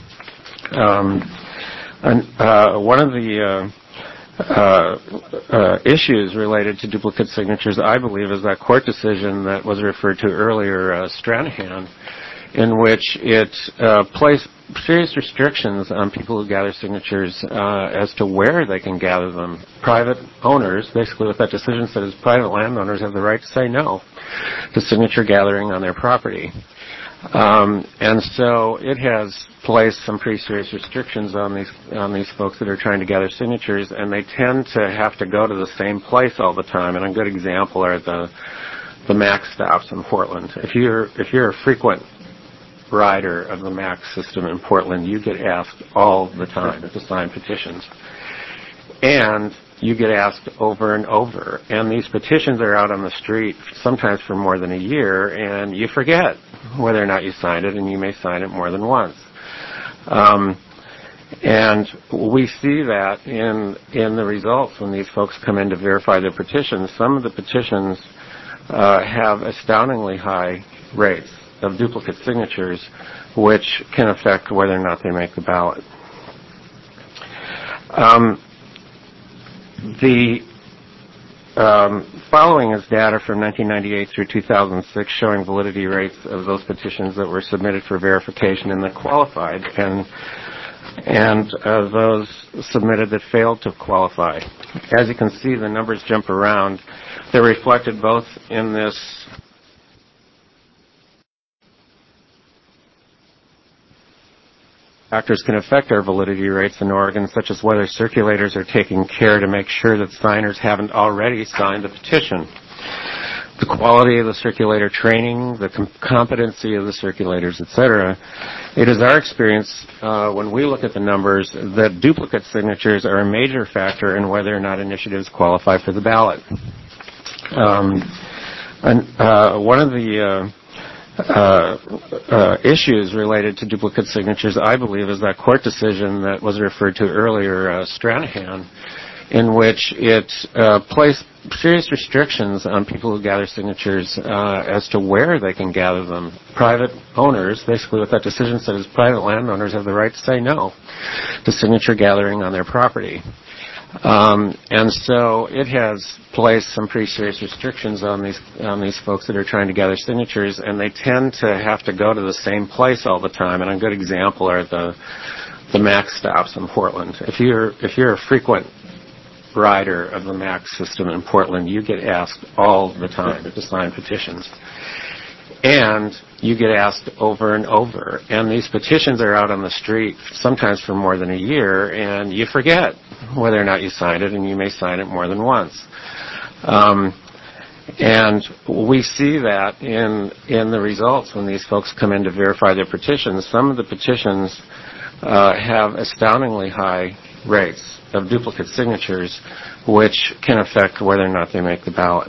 Um, and, uh, one of the uh, Uh, uh, issues related to duplicate signatures, I believe, is that court decision that was referred to earlier, uh, Stranahan, in which it uh, placed serious restrictions on people who gather signatures uh, as to where they can gather them. Private owners, basically what that decision said is private landowners have the right to say no to signature gathering on their property. Um, and so it has placed some pretty serious restrictions on these on these folks that are trying to gather signatures, and they tend to have to go to the same place all the time. And a good example are the the MAX stops in Portland. If you're if you're a frequent rider of the MAX system in Portland, you get asked all the time to sign petitions, and you get asked over and over. And these petitions are out on the street sometimes for more than a year, and you forget whether or not you signed it, and you may sign it more than once. Um, and we see that in in the results when these folks come in to verify their petitions. Some of the petitions uh, have astoundingly high rates of duplicate signatures, which can affect whether or not they make the ballot. Um, the um, following is data from nineteen ninety-eight through two thousand six showing validity rates of those petitions that were submitted for verification and that qualified, and and uh, those submitted that failed to qualify. As you can see, the numbers jump around. They're reflected both in this factors can affect our validity rates in Oregon, such as whether circulators are taking care to make sure that signers haven't already signed the petition, the quality of the circulator training, the com- competency of the circulators, et cetera. It is our experience uh, when we look at the numbers that duplicate signatures are a major factor in whether or not initiatives qualify for the ballot. Um, and, uh, one of the uh, Uh, uh, issues related to duplicate signatures, I believe, is that court decision that was referred to earlier, uh, Stranahan, in which it uh, placed serious restrictions on people who gather signatures uh, as to where they can gather them. Private owners, basically what that decision said is private landowners have the right to say no to signature gathering on their property. Um, and so it has placed some pretty serious restrictions on these on these folks that are trying to gather signatures, and they tend to have to go to the same place all the time. And a good example are the the MAX stops in Portland. If you're if you're a frequent rider of the MAX system in Portland, you get asked all the time to sign petitions. And you get asked over and over. And these petitions are out on the street sometimes for more than a year, and you forget whether or not you signed it, and you may sign it more than once. Um, and we see that in in the results when these folks come in to verify their petitions. Some of the petitions uh, have astoundingly high rates of duplicate signatures, which can affect whether or not they make the ballot.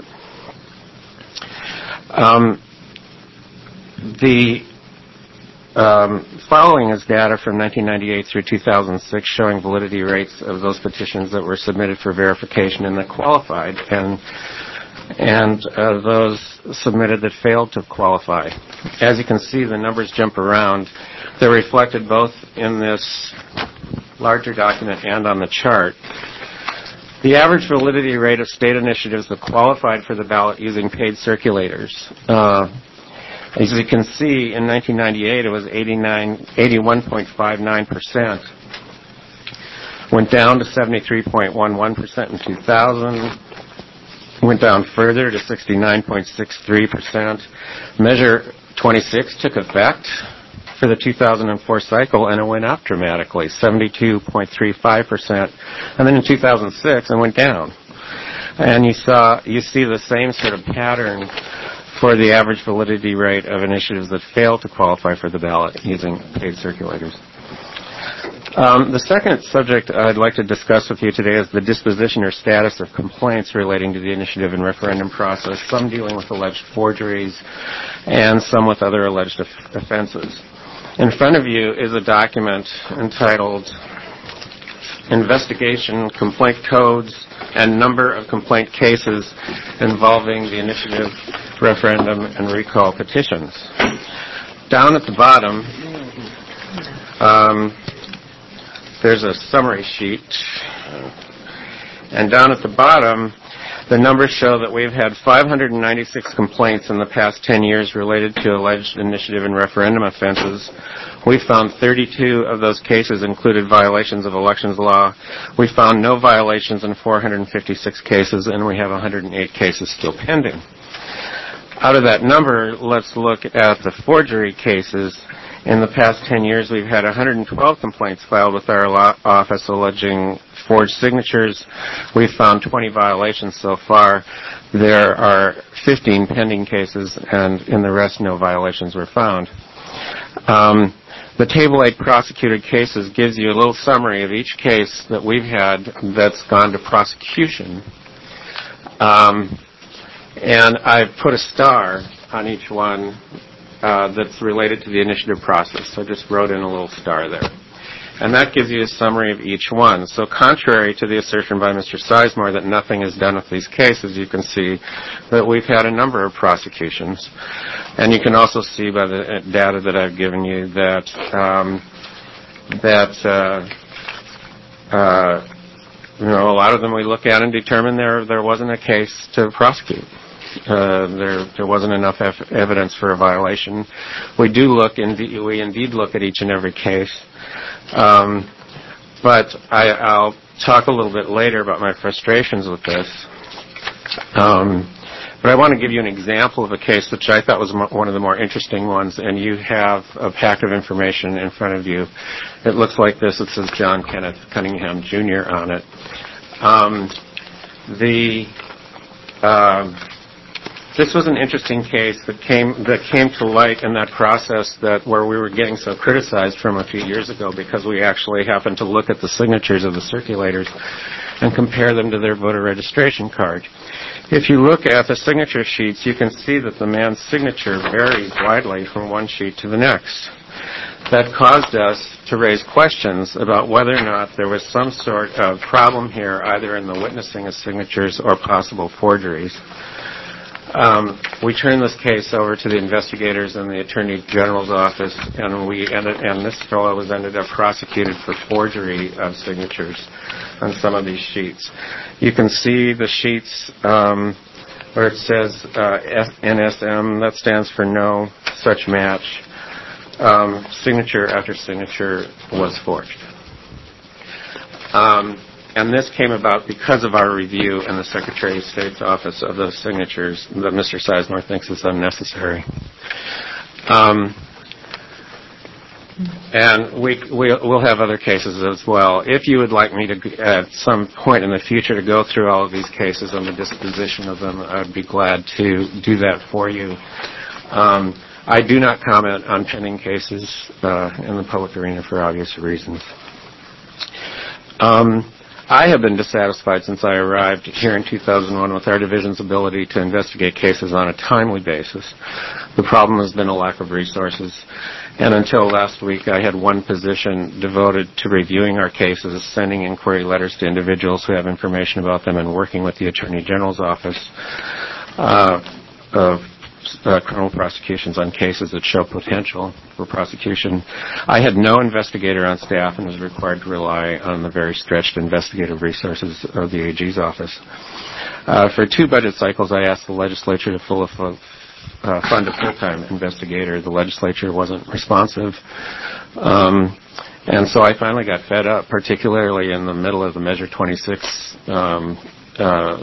Um, The um, following is data from nineteen ninety-eight through two thousand six showing validity rates of those petitions that were submitted for verification and that qualified. And and uh, those submitted that failed to qualify. As you can see, the numbers jump around. They're reflected both in this larger document and on the chart. The average validity rate of state initiatives that qualified for the ballot using paid circulators. Uh, as you can see, in nineteen ninety-eight, it was eighty-one point five nine percent. Went down to seventy-three point one one percent in two thousand. Went down further to sixty-nine point six three percent. Measure twenty-six took effect for the two thousand four cycle, and it went up dramatically, seventy-two point three five percent. And then in two thousand six, it went down. And you saw, you see the same sort of pattern for the average validity rate of initiatives that fail to qualify for the ballot using paid circulators. Um, the second subject I'd like to discuss with you today is the disposition or status of complaints relating to the initiative and referendum process, some dealing with alleged forgeries and some with other alleged off- offenses. In front of you is a document entitled Investigation, Complaint Codes, and Number of Complaint Cases Involving the Initiative, Referendum, and Recall Petitions. Down at the bottom, um, there's a summary sheet. And down at the bottom, the numbers show that we've had five hundred ninety-six complaints in the past ten years related to alleged initiative and referendum offenses. We found thirty-two of those cases included violations of elections law. We found no violations in four hundred fifty-six cases, and we have one hundred eight cases still pending. Out of that number, let's look at the forgery cases. In the past ten years, we've had one hundred twelve complaints filed with our office alleging forged signatures. We've found twenty violations so far. There are fifteen pending cases, and in the rest, no violations were found. Um, the Table eight prosecuted cases gives you a little summary of each case that we've had that's gone to prosecution. Um, and I've put a star on each one Uh, that's related to the initiative process. So I just wrote in a little star there. And that gives you a summary of each one. So contrary to the assertion by Mister Sizemore that nothing is done with these cases, you can see that we've had a number of prosecutions. And you can also see by the data that I've given you that um, that uh, uh, you know, a lot of them we look at and determine there there wasn't a case to prosecute. Uh, there, there wasn't enough ev- evidence for a violation. We do look, indeed, we indeed look at each and every case. Um, but I, I'll talk a little bit later about my frustrations with this. Um, but I want to give you an example of a case which I thought was mo- one of the more interesting ones, and you have a pack of information in front of you. It looks like this. It says John Kenneth Cunningham Junior on it. Um, the... Uh, This was an interesting case that came that came to light in that process that where we were getting so criticized from a few years ago because we actually happened to look at the signatures of the circulators and compare them to their voter registration card. If you look at the signature sheets, you can see that the man's signature varies widely from one sheet to the next. That caused us to raise questions about whether or not there was some sort of problem here, either in the witnessing of signatures or possible forgeries. Um, we turned this case over to the investigators in the Attorney General's office, and we ended, and this fellow was ended up prosecuted for forgery of signatures on some of these sheets. You can see the sheets um, where it says uh, N S M, that stands for no such match. Um, signature after signature was forged. Um, And this came about because of our review in the Secretary of State's office of those signatures that Mister Sizemore thinks is unnecessary. Um, and we, we, we'll have other cases as well. If you would like me to, at some point in the future, to go through all of these cases and the disposition of them, I'd be glad to do that for you. Um, I do not comment on pending cases uh, in the public arena for obvious reasons. Um, I have been dissatisfied since I arrived here in two thousand one with our division's ability to investigate cases on a timely basis. The problem has been a lack of resources, and until last week I had one position devoted to reviewing our cases, sending inquiry letters to individuals who have information about them, and working with the Attorney General's office. uh, of uh, criminal prosecutions on cases that show potential for prosecution. I had no investigator on staff and was required to rely on the very stretched investigative resources of the A G's office. Uh, for two budget cycles, I asked the legislature to full uh, fund a full-time investigator. The legislature wasn't responsive. Um, and so I finally got fed up, particularly in the middle of the Measure twenty-six um, uh,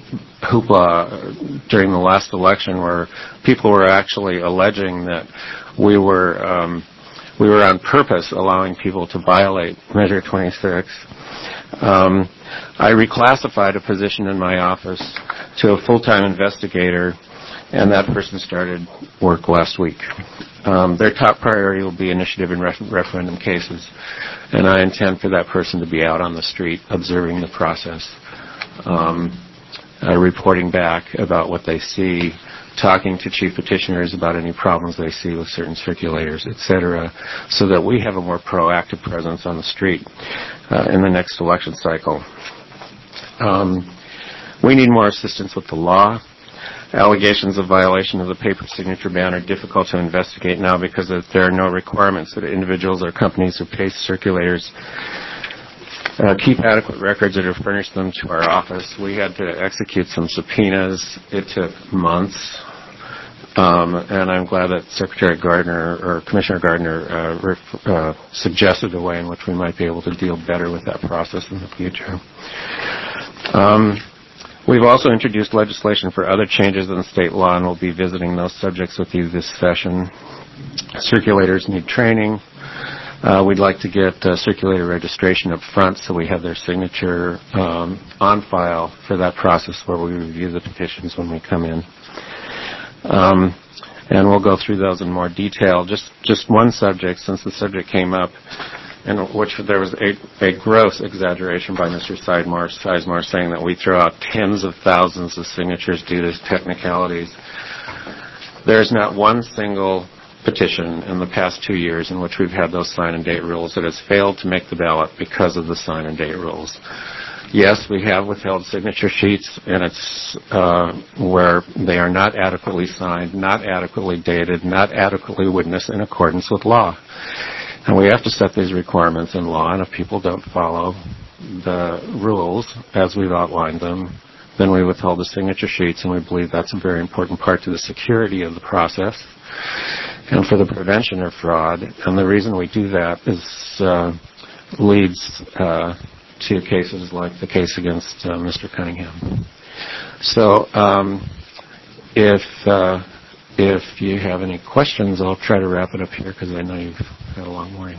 hoopla during the last election, where people were actually alleging that we were um, we were on purpose allowing people to violate Measure twenty-six. Um, I reclassified a position in my office to a full-time investigator, and that person started work last week. Um, their top priority will be initiative and ref- referendum cases, and I intend for that person to be out on the street observing the process, um, uh, reporting back about what they see, talking to chief petitioners about any problems they see with certain circulators, et cetera, so that we have a more proactive presence on the street uh, in the next election cycle. Um, we need more assistance with the law. Allegations of violation of the paper signature ban are difficult to investigate now because there are no requirements that individuals or companies who pay circulators uh, keep adequate records or to furnish them to our office. We had to execute some subpoenas. It took months. Um, and I'm glad that Secretary Gardner or Commissioner Gardner uh, ref- uh, suggested a way in which we might be able to deal better with that process in the future. Um, we've also introduced legislation for other changes in state law, and we'll be visiting those subjects with you this session. Circulators need training. Uh, we'd like to get uh, circulator registration up front so we have their signature um, on file for that process where we review the petitions when we come in. Um, and we'll go through those in more detail. Just just one subject, since the subject came up, in which there was a, a gross exaggeration by Mister Sizemore, Sizemore saying that we throw out tens of thousands of signatures due to technicalities. There's not one single petition in the past two years in which we've had those sign and date rules that has failed to make the ballot because of the sign and date rules. Yes, we have withheld signature sheets, and it's uh, where they are not adequately signed, not adequately dated, not adequately witnessed in accordance with law. And we have to set these requirements in law, and if people don't follow the rules as we've outlined them, then we withhold the signature sheets, and we believe that's a very important part to the security of the process and for the prevention of fraud. And the reason we do that is uh, leads uh, to cases like the case against uh, Mister Cunningham. So um, if uh, if you have any questions, I'll try to wrap it up here because I know you've had a long morning.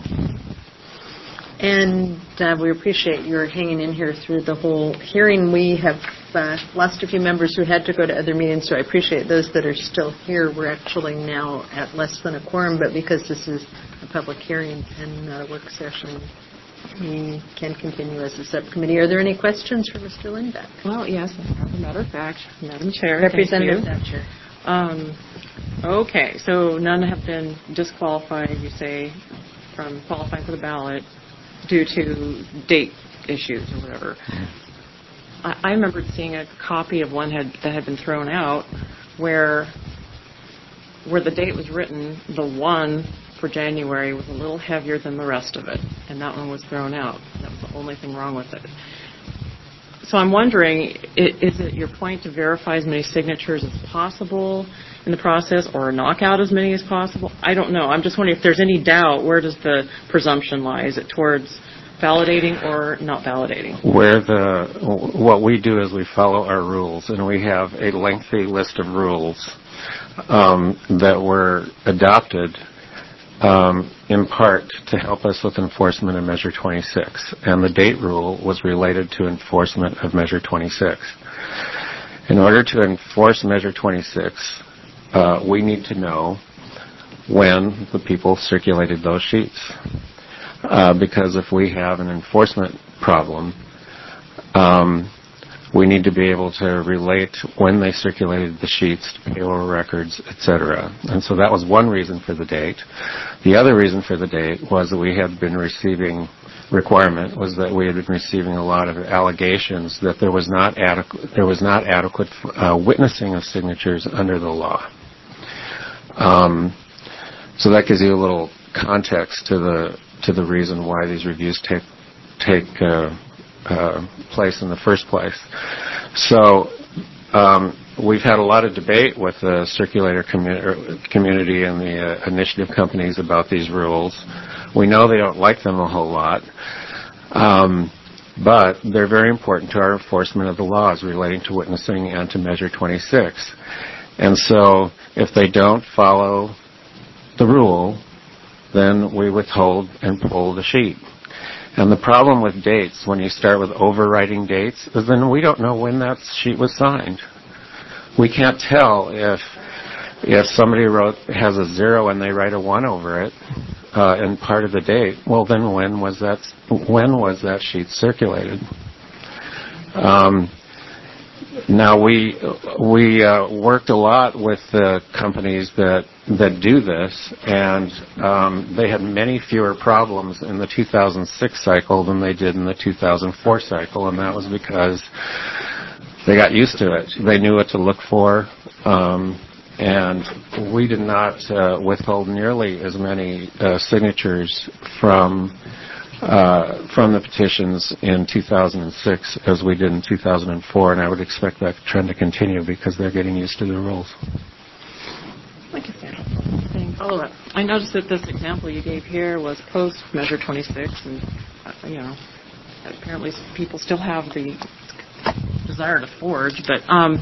And uh, we appreciate your hanging in here through the whole hearing. We have uh, lost a few members who had to go to other meetings, so I appreciate those that are still here. We're actually now at less than a quorum, but because this is a public hearing and not a work session, we can continue as a subcommittee. Are there any questions for Mister Lindbeck? Well, yes, as a matter of fact, Madam Chair. Representative Thatcher. Um, okay, so none have been disqualified, you say, from qualifying for the ballot due to date issues or whatever. I, I remember seeing a copy of one had, that had been thrown out where where the date was written, the one for January was a little heavier than the rest of it, and that one was thrown out. That was the only thing wrong with it. So I'm wondering, is it your point to verify as many signatures as possible in the process or knock out as many as possible? I don't know. I'm just wondering if there's any doubt, where does the presumption lie? Is it towards validating or not validating? Where the what we do is we follow our rules, and we have a lengthy list of rules um, that were adopted Um, in part to help us with enforcement of Measure twenty-six. And the date rule was related to enforcement of Measure twenty-six. In order to enforce Measure twenty-six, uh, we need to know when the people circulated those sheets. Uh, because if we have an enforcement problem, um, we need to be able to relate when they circulated the sheets to payroll records, et cetera. And so that was one reason for the date. The other reason for the date was that we had been receiving requirement was that we had been receiving a lot of allegations that there was not adequate there was not adequate uh, witnessing of signatures under the law. Um, so that gives you a little context to the to the reason why these reviews take take uh, uh, place in the first place. So um, we've had a lot of debate with the circulator commu- community and the uh, initiative companies about these rules. We know they don't like them a whole lot, um, but they're very important to our enforcement of the laws relating to witnessing and to Measure twenty-six. And so if they don't follow the rule, then we withhold and pull the sheet. And the problem with dates, when you start with overwriting dates, is then we don't know when that sheet was signed. We can't tell if if somebody wrote has a zero and they write a one over it uh, in part of the date. Well, then when was that when was that sheet circulated? Um, now we we uh, worked a lot with the companies that that do this, and um, they had many fewer problems in the two thousand six cycle than they did in the two thousand four cycle, and that was because they got used to it. They knew what to look for, um, and we did not uh, withhold nearly as many uh, signatures from uh, from the petitions in two thousand six as we did in two thousand four, and I would expect that trend to continue because they're getting used to the rules. Like I said, follow up. I noticed that this example you gave here was post Measure twenty-six, and uh, you know, apparently people still have the desire to forge. But um,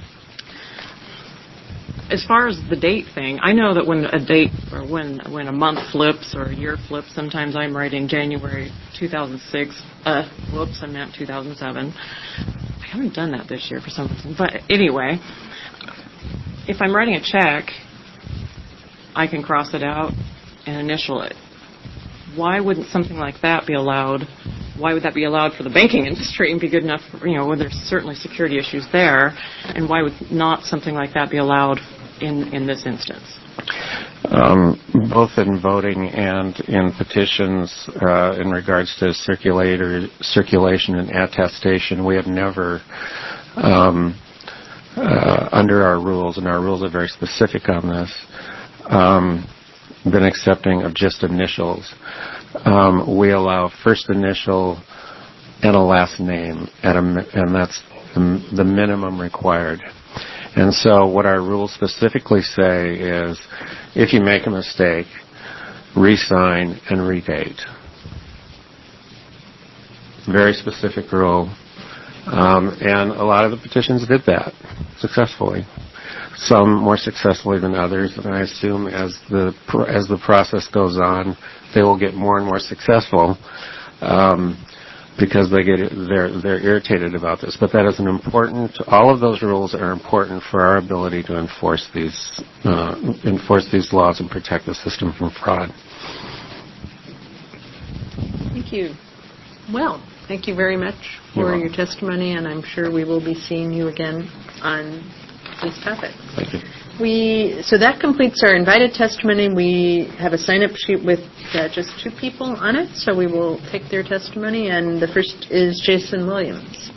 as far as the date thing, I know that when a date or when when a month flips or a year flips, sometimes I'm writing January two thousand six. Uh, whoops, I meant two thousand seven. I haven't done that this year for some reason. But anyway, if I'm writing a check, I can cross it out and initial it. Why wouldn't something like that be allowed? Why would that be allowed for the banking industry and be good enough? For, you know, when there's certainly security issues there, and why would not something like that be allowed in in this instance? Um, both in voting and in petitions uh, in regards to circulator circulation and attestation, we have never. Um, Uh, under our rules, and our rules are very specific on this, um, been accepting of just initials. Um, we allow first initial and a last name, at a, and that's the, the minimum required. And so what our rules specifically say is, if you make a mistake, re-sign and redate. Very specific rule. Um, and a lot of the petitions did that successfully. Some more successfully than others, and I assume as the as the process goes on, they will get more and more successful um, because they get they're they're irritated about this. But that is an important. All of those rules are important for our ability to enforce these uh, enforce these laws and protect the system from fraud. Thank you. Well, thank you very much for your testimony, and I'm sure we will be seeing you again on this topic. Thank you. We so that completes our invited testimony. We have a sign-up sheet with uh, just two people on it, so we will take their testimony. And the first is Jason Williams.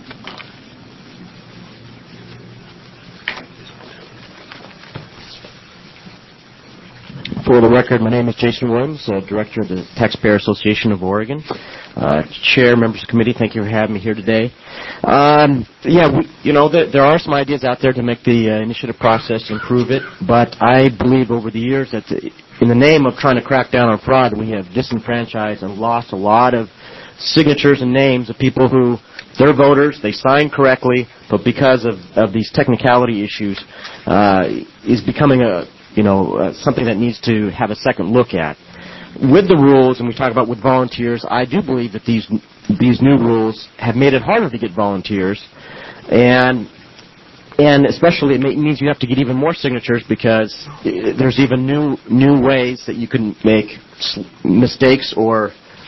For the record, my name is Jason Williams, uh, Director of the Taxpayer Association of Oregon. Uh, Chair, members of the committee, thank you for having me here today. Um, yeah, we, you know, there, there are some ideas out there to make the uh, initiative process improve it, but I believe over the years that the, in the name of trying to crack down on fraud, we have disenfranchised and lost a lot of signatures and names of people who, they're voters, they signed correctly, but because of, of these technicality issues, uh, is becoming a you know, uh, something that needs to have a second look at. With the rules, and we talk about with volunteers, I do believe that these these new rules have made it harder to get volunteers, and and especially it may, means you have to get even more signatures because there's even new new ways that you can make mistakes or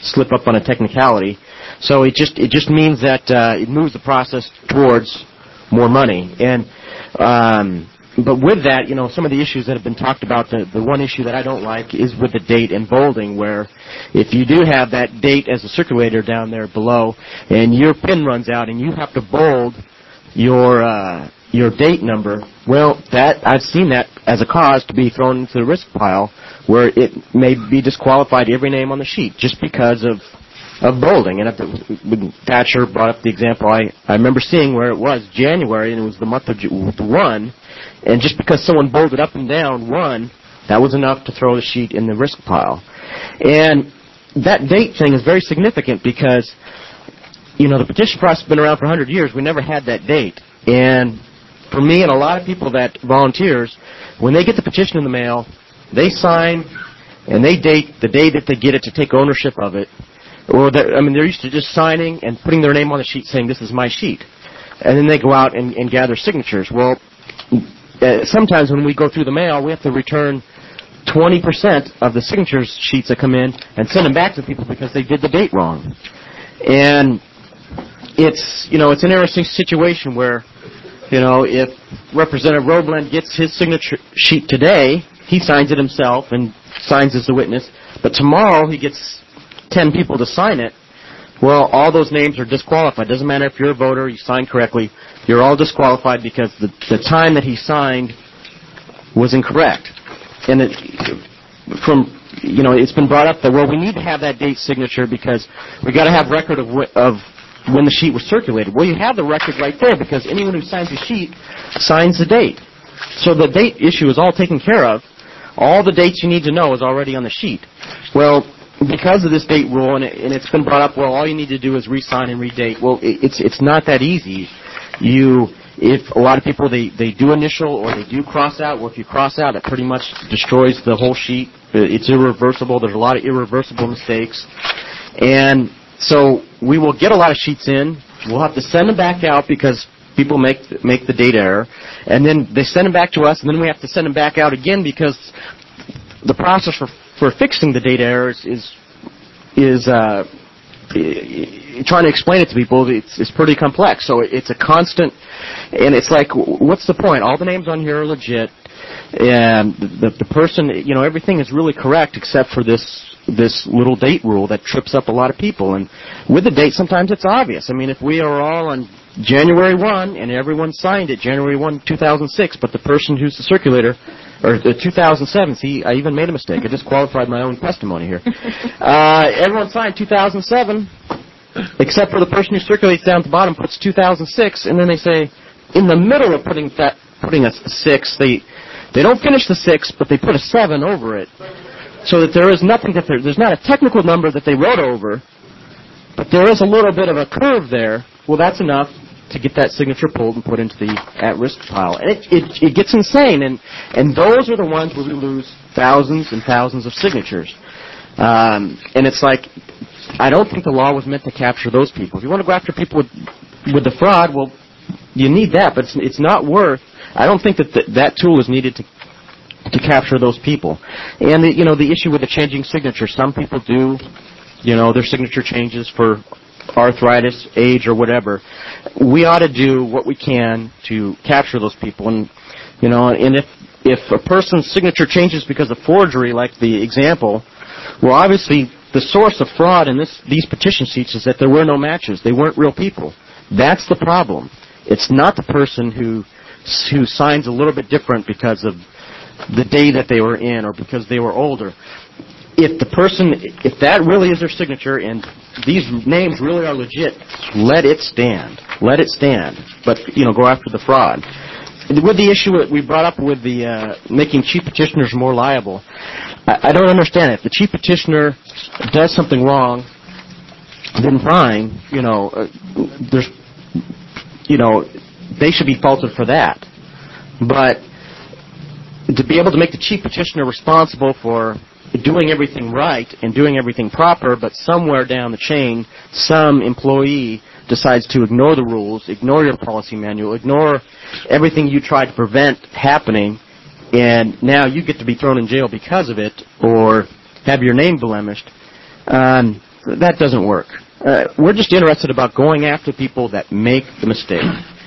slip up on a technicality. So it just it just means that uh, it moves the process towards more money. And um, but with that, you know, some of the issues that have been talked about, the, the one issue that I don't like is with the date and bolding, where if you do have that date as a circulator down there below, and your pin runs out and you have to bold your uh, your date number, well, that I've seen that as a cause to be thrown into the risk pile, where it may be disqualified every name on the sheet just because of of bolding. And when Thatcher brought up the example, I, I remember seeing where it was January, and it was the month of one, and just because someone bolded up and down one, that was enough to throw the sheet in the risk pile. And that date thing is very significant because, you know, the petition process has been around for one hundred years. We never had that date. And for me and a lot of people that volunteers, when they get the petition in the mail, they sign and they date the day that they get it to take ownership of it. Or I mean, they're used to just signing and putting their name on the sheet saying, this is my sheet. And then they go out and, and gather signatures. Well, uh, sometimes when we go through the mail, we have to return twenty percent of the signatures sheets that come in and send them back to people because they did the date wrong. And it's, you know, it's an interesting situation where, you know, if Representative Robland gets his signature sheet today, he signs it himself and signs as a witness, but tomorrow he gets ten people to sign it, well, all those names are disqualified. Doesn't matter if you're a voter, you signed correctly, you're all disqualified because the, the time that he signed was incorrect. And it, from, you know, it's been brought up that, well, we need to have that date signature because we got to have record of, of when the sheet was circulated. Well, you have the record right there because anyone who signs the sheet signs the date. So the date issue is all taken care of. All the dates you need to know is already on the sheet. Well, because of this date rule, and, it, and it's been brought up, well, all you need to do is re-sign and redate. Well, it, it's it's not that easy. You, if a lot of people, they, they do initial or they do cross out, well, if you cross out, it pretty much destroys the whole sheet. It's irreversible. There's a lot of irreversible mistakes. And so we will get a lot of sheets in. We'll have to send them back out because people make make the date error. And then they send them back to us, and then we have to send them back out again because the process for for fixing the data errors is is uh, trying to explain it to people. It's, it's pretty complex. So it's a constant, and it's like, what's the point? All the names on here are legit, and the the person, you know, everything is really correct except for this this little date rule that trips up a lot of people. And with the date, sometimes it's obvious. I mean, if we are all on January first and everyone signed it January first, two thousand six, but the person who's the circulator, or the two thousand seven, see, I even made a mistake. I disqualified my own testimony here. Uh, everyone signed two thousand seven, except for the person who circulates down at the bottom puts two thousand six, and then they say, in the middle of putting that, putting a six, they they don't finish the six, but they put a seven over it, so that there is nothing that there, there's not a technical number that they wrote over, but there is a little bit of a curve there. Well, that's enough to get that signature pulled and put into the at-risk pile. And it, it, it gets insane, and, and those are the ones where we lose thousands and thousands of signatures. Um, and it's like, I don't think the law was meant to capture those people. If you want to go after people with, with the fraud, well, you need that, but it's, it's not worth, I don't think that th- that tool is needed to to capture those people. And, the, you know, the issue with the changing signature, some people do, you know, their signature changes for arthritis, age, or whatever. We ought to do what we can to capture those people. And, you know, and if if a person's signature changes because of forgery, like the example, well, obviously the source of fraud in this these petition sheets is that there were no matches. They weren't real people. That's the problem. It's not the person who who signs a little bit different because of the day that they were in or because they were older. If the person, if that really is their signature and these names really are legit, let it stand. Let it stand. But, you know, go after the fraud. With the issue that we brought up with the uh, making chief petitioners more liable, I, I don't understand it. If the chief petitioner does something wrong, then fine. You know, uh, there's, you know, they should be faulted for that. But to be able to make the chief petitioner responsible for doing everything right and doing everything proper, but somewhere down the chain, some employee decides to ignore the rules, ignore your policy manual, ignore everything you tried to prevent happening, and now you get to be thrown in jail because of it or have your name blemished. Um, that doesn't work. Uh, we're just interested about going after people that make the mistake.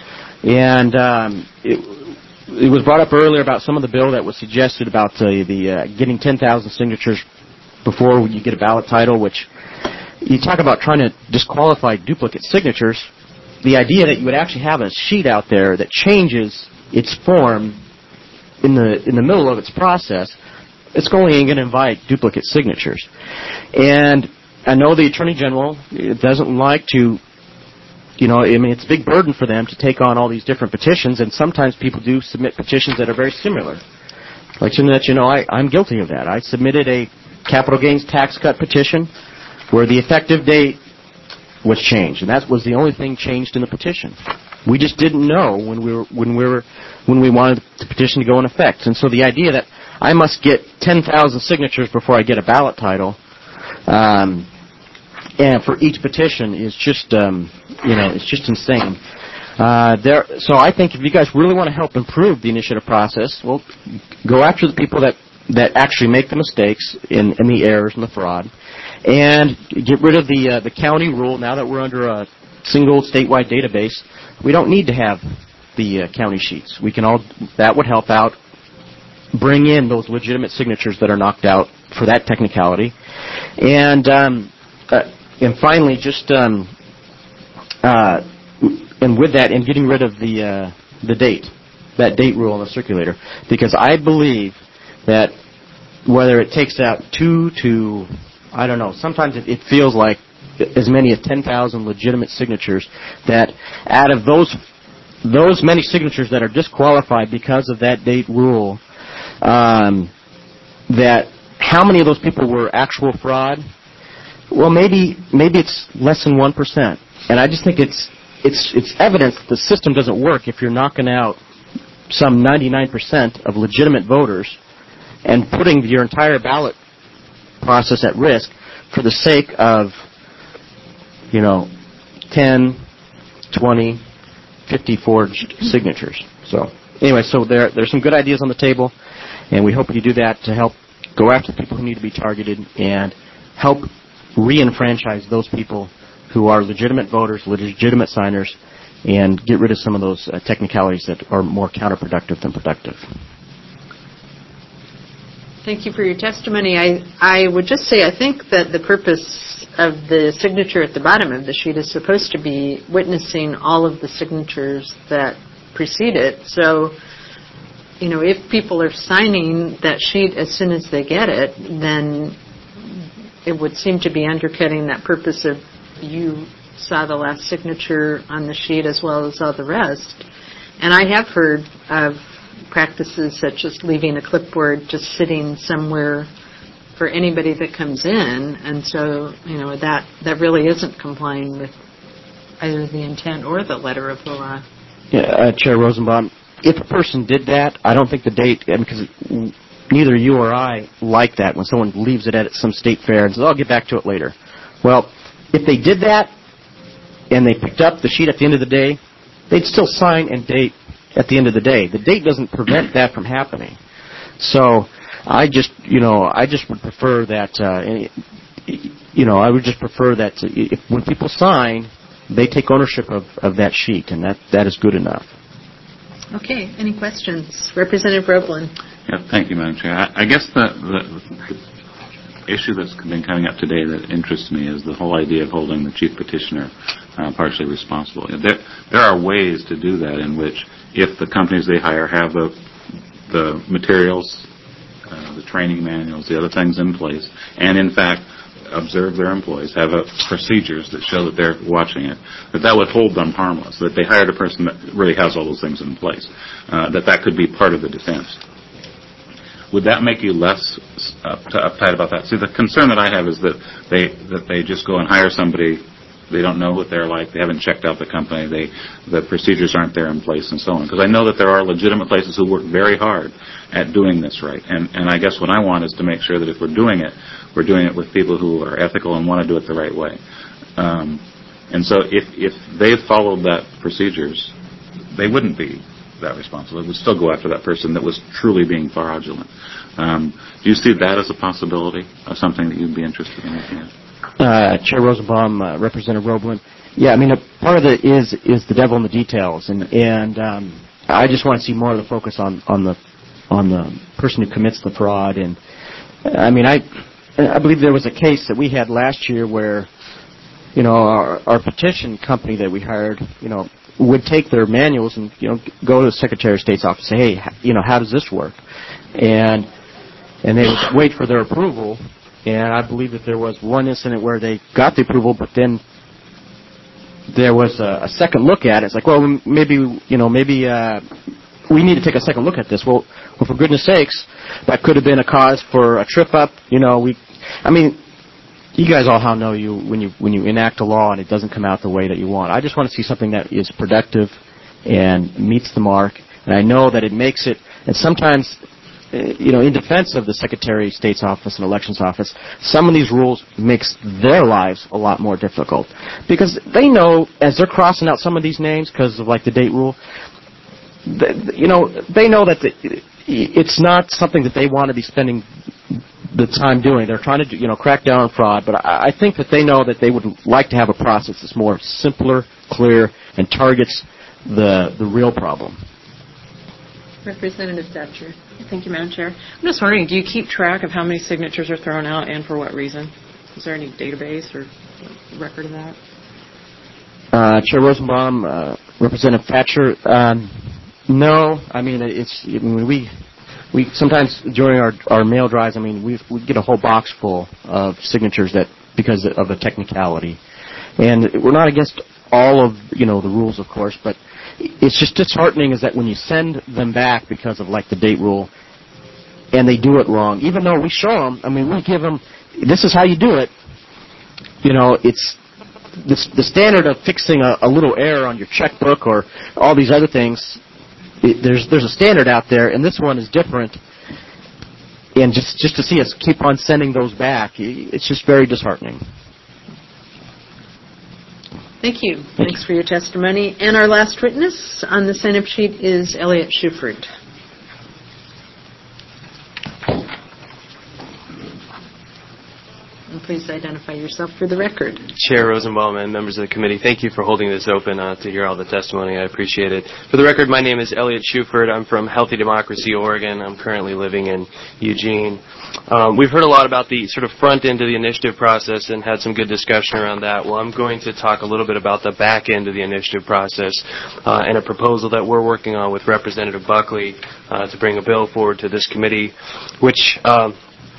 And um, it, it was brought up earlier about some of the bill that was suggested about uh, the uh, getting ten thousand signatures before you get a ballot title, which you talk about trying to disqualify duplicate signatures. The idea that you would actually have a sheet out there that changes its form in the in the middle of its process, it's only going to invite duplicate signatures. And I know the Attorney General doesn't like to, you know, I mean, it's a big burden for them to take on all these different petitions, and sometimes people do submit petitions that are very similar. Like to let you know, I, I'm guilty of that. I submitted a capital gains tax cut petition where the effective date was changed, and that was the only thing changed in the petition. We just didn't know when we were when we were when we wanted the petition to go in effect. And so the idea that I must get ten thousand signatures before I get a ballot title, um, and for each petition is just um, you know it's just insane. Uh, there, so I think if you guys really want to help improve the initiative process, well, go after the people that that actually make the mistakes in, in the errors and the fraud, and get rid of the uh, the county rule. Now that we're under a single statewide database, we don't need to have the uh, county sheets. We can all that would help out. Bring in those legitimate signatures that are knocked out for that technicality, and um, uh, and finally, just um, uh, and with that, and getting rid of the uh, the date, that date rule in the circulator, because I believe that whether it takes out two to, I don't know, sometimes it, it feels like as many as ten thousand legitimate signatures, that out of those those many signatures that are disqualified because of that date rule, um, that how many of those people were actual fraud? Well, maybe maybe it's less than one percent, and I just think it's it's it's evidence that the system doesn't work if you're knocking out some ninety-nine percent of legitimate voters and putting your entire ballot process at risk for the sake of, you know, ten, twenty, fifty forged signatures. So anyway, so there there's some good ideas on the table, and we hope you do that to help go after the people who need to be targeted and help re-enfranchise those people who are legitimate voters, legitimate signers, and get rid of some of those uh, technicalities that are more counterproductive than productive. Thank you for your testimony. I, I would just say I think that the purpose of the signature at the bottom of the sheet is supposed to be witnessing all of the signatures that precede it. So, you know, if people are signing that sheet as soon as they get it, then it would seem to be undercutting that purpose of you saw the last signature on the sheet as well as all the rest. And I have heard of practices such as leaving a clipboard just sitting somewhere for anybody that comes in, and so, you know, that, that really isn't complying with either the intent or the letter of the law. Yeah, uh, Chair Rosenbaum, if a person did that, I don't think the date, because neither you or I like that when someone leaves it at some state fair and says, I'll get back to it later. Well, if they did that and they picked up the sheet at the end of the day, they'd still sign and date at the end of the day. The date doesn't prevent that from happening. So I just, you know, I just would prefer that, uh, you know, I would just prefer that if when people sign, they take ownership of, of that sheet, and that, that is good enough. Okay. Any questions? Representative Roeblen. Yeah, thank you, Madam Chair. I, I guess the, the, the issue that's been coming up today that interests me is the whole idea of holding the chief petitioner uh, partially responsible. There, there are ways to do that in which, if the companies they hire have the the materials, uh, the training manuals, the other things in place, and in fact observe their employees, have a, procedures that show that they're watching it, that that would hold them harmless, that they hired a person that really has all those things in place, uh, that that could be part of the defense. Would that make you less up to, uptight about that? See, the concern that I have is that they that they just go and hire somebody. They don't know what they're like. They haven't checked out the company. They, the procedures aren't there in place, and so on. Because I know that there are legitimate places who work very hard at doing this right. And, and I guess what I want is to make sure that if we're doing it, we're doing it with people who are ethical and want to do it the right way. Um, and so if, if they followed that procedures, they wouldn't be that responsible. It would still go after that person that was truly being fraudulent. Um, do you see that as a possibility of something that you'd be interested in looking at? Uh, Chair Rosenbaum, uh, Representative Roblin. Yeah, I mean, a part of it is is the devil in the details, and and um, I just want to see more of the focus on on the on the person who commits the fraud. And I mean, I I believe there was a case that we had last year where, you know, our, our petition company that we hired, you know, would take their manuals and, you know, go to the Secretary of State's office and say, hey, you know, how does this work? And and they would wait for their approval. And I believe that there was one incident where they got the approval, but then there was a, a second look at it. It's like, well, maybe, you know, maybe uh, we need to take a second look at this. Well, well, for goodness sakes, that could have been a cause for a trip up. You know, we, I mean, you guys all know you when you when you enact a law and it doesn't come out the way that you want. I just want to see something that is productive and meets the mark. And I know that it makes it, and sometimes, you know, in defense of the Secretary of State's office and Elections Office, some of these rules makes their lives a lot more difficult. Because they know, as they're crossing out some of these names because of, like, the date rule, the, you know, they know that the, it's not something that they want to be spending the time doing. They're trying to, do, you know, crack down on fraud, but I, I think that they know that they would like to have a process that's more simpler, clear, and targets the the real problem. Representative Thatcher. Thank you, Madam Chair. I'm just wondering, do you keep track of how many signatures are thrown out and for what reason? Is there any database or record of that? Uh, Chair Rosenbaum, uh, Representative Thatcher, um, no. I mean, it's I mean, we we sometimes during our our mail drives, I mean, we we get a whole box full of signatures that because of a technicality, and we're not against all of you know the rules, of course, but it's just disheartening is that when you send them back because of, like, the date rule, and they do it wrong, even though we show them, I mean, we give them, this is how you do it, you know, it's the, the standard of fixing a, a little error on your checkbook or all these other things, it, there's there's a standard out there, and this one is different, and just, just to see us keep on sending those back, it's just very disheartening. Thank you. Thank Thanks you. for your testimony. And our last witness on the sign-up sheet is Elliot Shuford. And please identify yourself for the record. Chair Rosenbaum and members of the committee, thank you for holding this open uh, to hear all the testimony. I appreciate it. For the record, my name is Elliot Shuford. I'm from Healthy Democracy, Oregon. I'm currently living in Eugene. Um, we've heard a lot about the sort of front end of the initiative process and had some good discussion around that. Well, I'm going to talk a little bit about the back end of the initiative process uh, and a proposal that we're working on with Representative Buckley uh, to bring a bill forward to this committee, which um,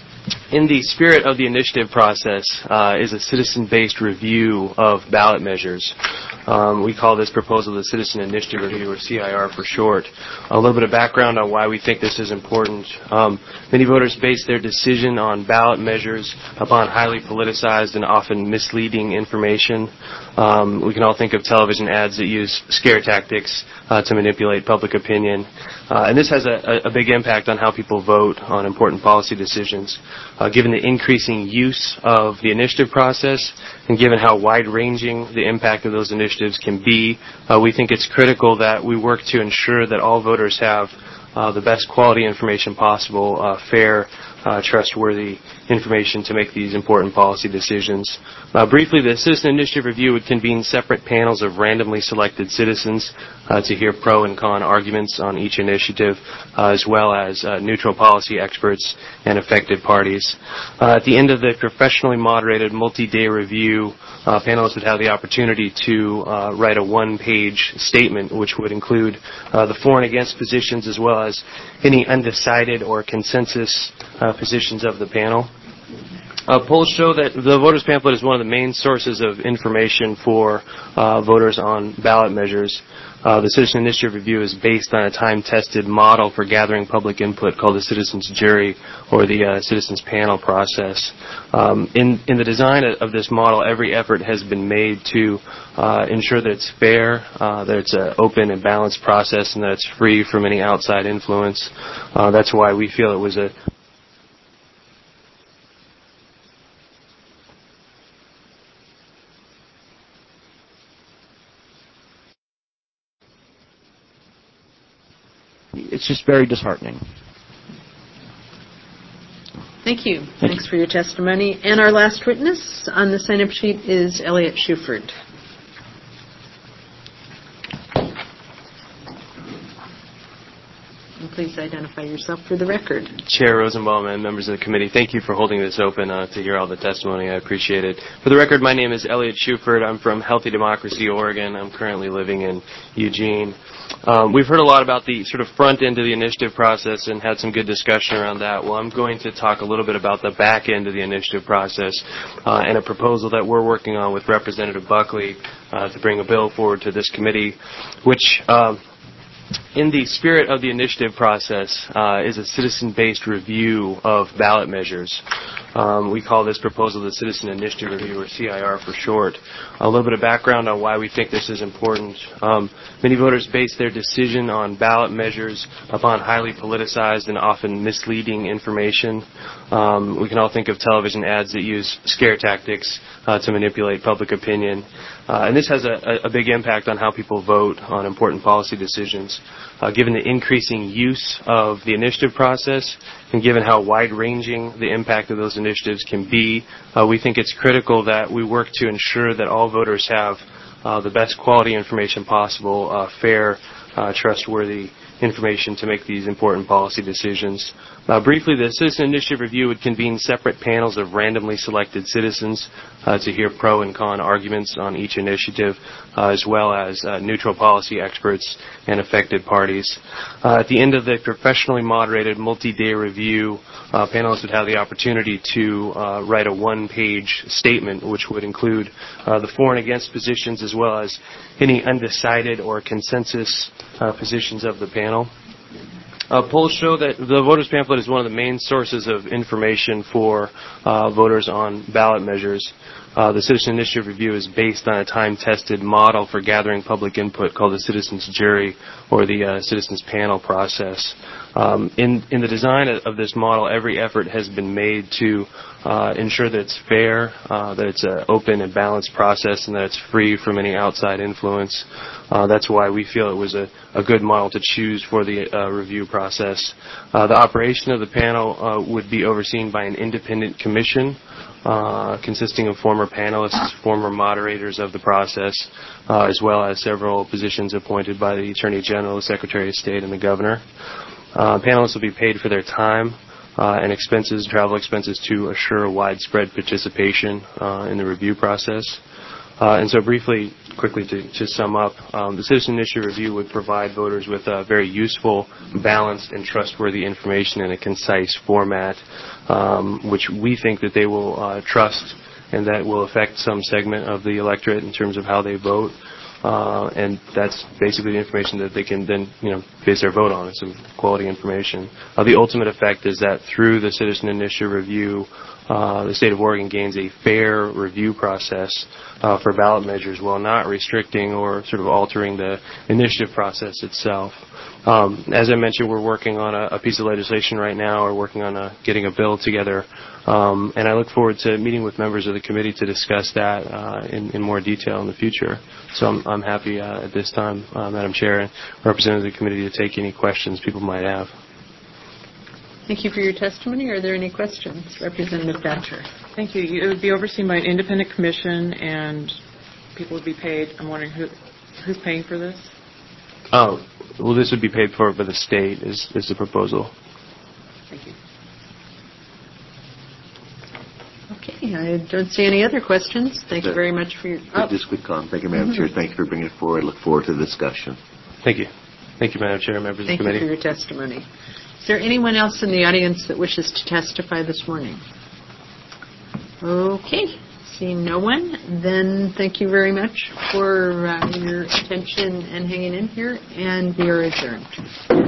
in the spirit of the initiative process uh, is a citizen-based review of ballot measures. Um, we call this proposal the Citizen Initiative Review, or C I R for short. A little bit of background on why we think this is important. Um, many voters base their decision on ballot measures upon highly politicized and often misleading information. Um, we can all think of television ads that use scare tactics uh, to manipulate public opinion. Uh, and this has a, a big impact on how people vote on important policy decisions. Uh, given the increasing use of the initiative process and given how wide-ranging the impact of those initiatives can be, uh, we think it's critical that we work to ensure that all voters have uh, the best quality information possible, uh, fair, uh, trustworthy information to make these important policy decisions. Uh, briefly, the Citizen Initiative Review would convene separate panels of randomly selected citizens uh, to hear pro and con arguments on each initiative, uh, as well as uh, neutral policy experts and affected parties. Uh, at the end of the professionally moderated multi-day review, uh, panelists would have the opportunity to uh, write a one-page statement, which would include uh, the for and against positions as well as any undecided or consensus uh, positions of the panel. Uh, polls show that the voters pamphlet is one of the main sources of information for uh, voters on ballot measures. Uh, the Citizen Initiative Review is based on a time-tested model for gathering public input called the Citizens Jury or the uh, Citizens Panel process. Um, in, in the design of this model, every effort has been made to uh, ensure that it's fair, uh, that it's an open and balanced process, and that it's free from any outside influence. Uh, that's why we feel it was a It's just very disheartening. Thank you. Thanks for your testimony. And our last witness on the sign-up sheet is Elliot Shuford. And please identify yourself for the record. Chair Rosenbaum and members of the committee, thank you for holding this open uh, to hear all the testimony. I appreciate it. For the record, my name is Elliot Shuford. I'm from Healthy Democracy, Oregon. I'm currently living in Eugene. Um, we've heard a lot about the sort of front end of the initiative process and had some good discussion around that. Well, I'm going to talk a little bit about the back end of the initiative process uh, and a proposal that we're working on with Representative Buckley uh, to bring a bill forward to this committee, which um, in the spirit of the initiative process uh, is a citizen-based review of ballot measures. Um, we call this proposal the Citizen Initiative Review, or C I R for short. A little bit of background on why we think this is important. Um, many voters base their decision on ballot measures upon highly politicized and often misleading information. Um, we can all think of television ads that use scare tactics uh, to manipulate public opinion. Uh, and this has a, a big impact on how people vote on important policy decisions. Uh, given the increasing use of the initiative process and given how wide-ranging the impact of those initiatives can be, uh, we think it's critical that we work to ensure that all voters have uh, the best quality information possible, uh, fair, uh, trustworthy information to make these important policy decisions. Uh, briefly, the Citizen Initiative Review would convene separate panels of randomly selected citizens uh, to hear pro and con arguments on each initiative, uh, as well as uh, neutral policy experts and affected parties. Uh, at the end of the professionally moderated multi-day review, uh, panelists would have the opportunity to uh, write a one-page statement, which would include uh, the for and against positions, as well as any undecided or consensus uh, positions of the panel. Uh, polls show that the voters pamphlet is one of the main sources of information for uh, voters on ballot measures. Uh, the Citizen Initiative Review is based on a time-tested model for gathering public input called the Citizens Jury, or the uh, Citizens Panel process. Um, in, in the design of, of this model, every effort has been made to uh, ensure that it's fair, uh, that it's an open and balanced process, and that it's free from any outside influence. Uh, that's why we feel it was a, a good model to choose for the uh, review process. Uh, the operation of the panel uh, would be overseen by an independent commission uh, consisting of former panelists, former moderators of the process, uh, as well as several positions appointed by the Attorney General, the Secretary of State, and the Governor. Uh, panelists will be paid for their time uh, and expenses, travel expenses, to assure widespread participation uh, in the review process. Uh, and so briefly, quickly to, to sum up, um, the Citizen Initiative Review would provide voters with uh, very useful, balanced, and trustworthy information in a concise format, um, which we think that they will uh, trust and that will affect some segment of the electorate in terms of how they vote. Uh, and that's basically the information that they can then, you know, base their vote on. It's some quality information. Uh, the ultimate effect is that through the Citizen Initiative Review, uh, the state of Oregon gains a fair review process uh, for ballot measures while not restricting or sort of altering the initiative process itself. Um, as I mentioned, we're working on a, a piece of legislation right now. We're working on a, getting a bill together. Um, and I look forward to meeting with members of the committee to discuss that uh, in, in more detail in the future. So I'm, I'm happy uh, at this time, uh, Madam Chair, and representative of the committee, to take any questions people might have. Thank you for your testimony. Are there any questions? Representative Thatcher. Thank you. It would be overseen by an independent commission, and people would be paid. I'm wondering who who's paying for this? Oh, well, this would be paid for by the state, is, is the proposal. Thank you. Okay, I don't see any other questions. Thank you very much for your... Oh. Just quick comment. Thank you, Madam mm-hmm. Chair. Thank you for bringing it forward. I look forward to the discussion. Thank you. Thank you, Madam Chair, members Thank of the committee. Thank you for your testimony. Is there anyone else in the audience that wishes to testify this morning? Okay. Seeing no one, then thank you very much for uh, your attention and hanging in here, and we are adjourned.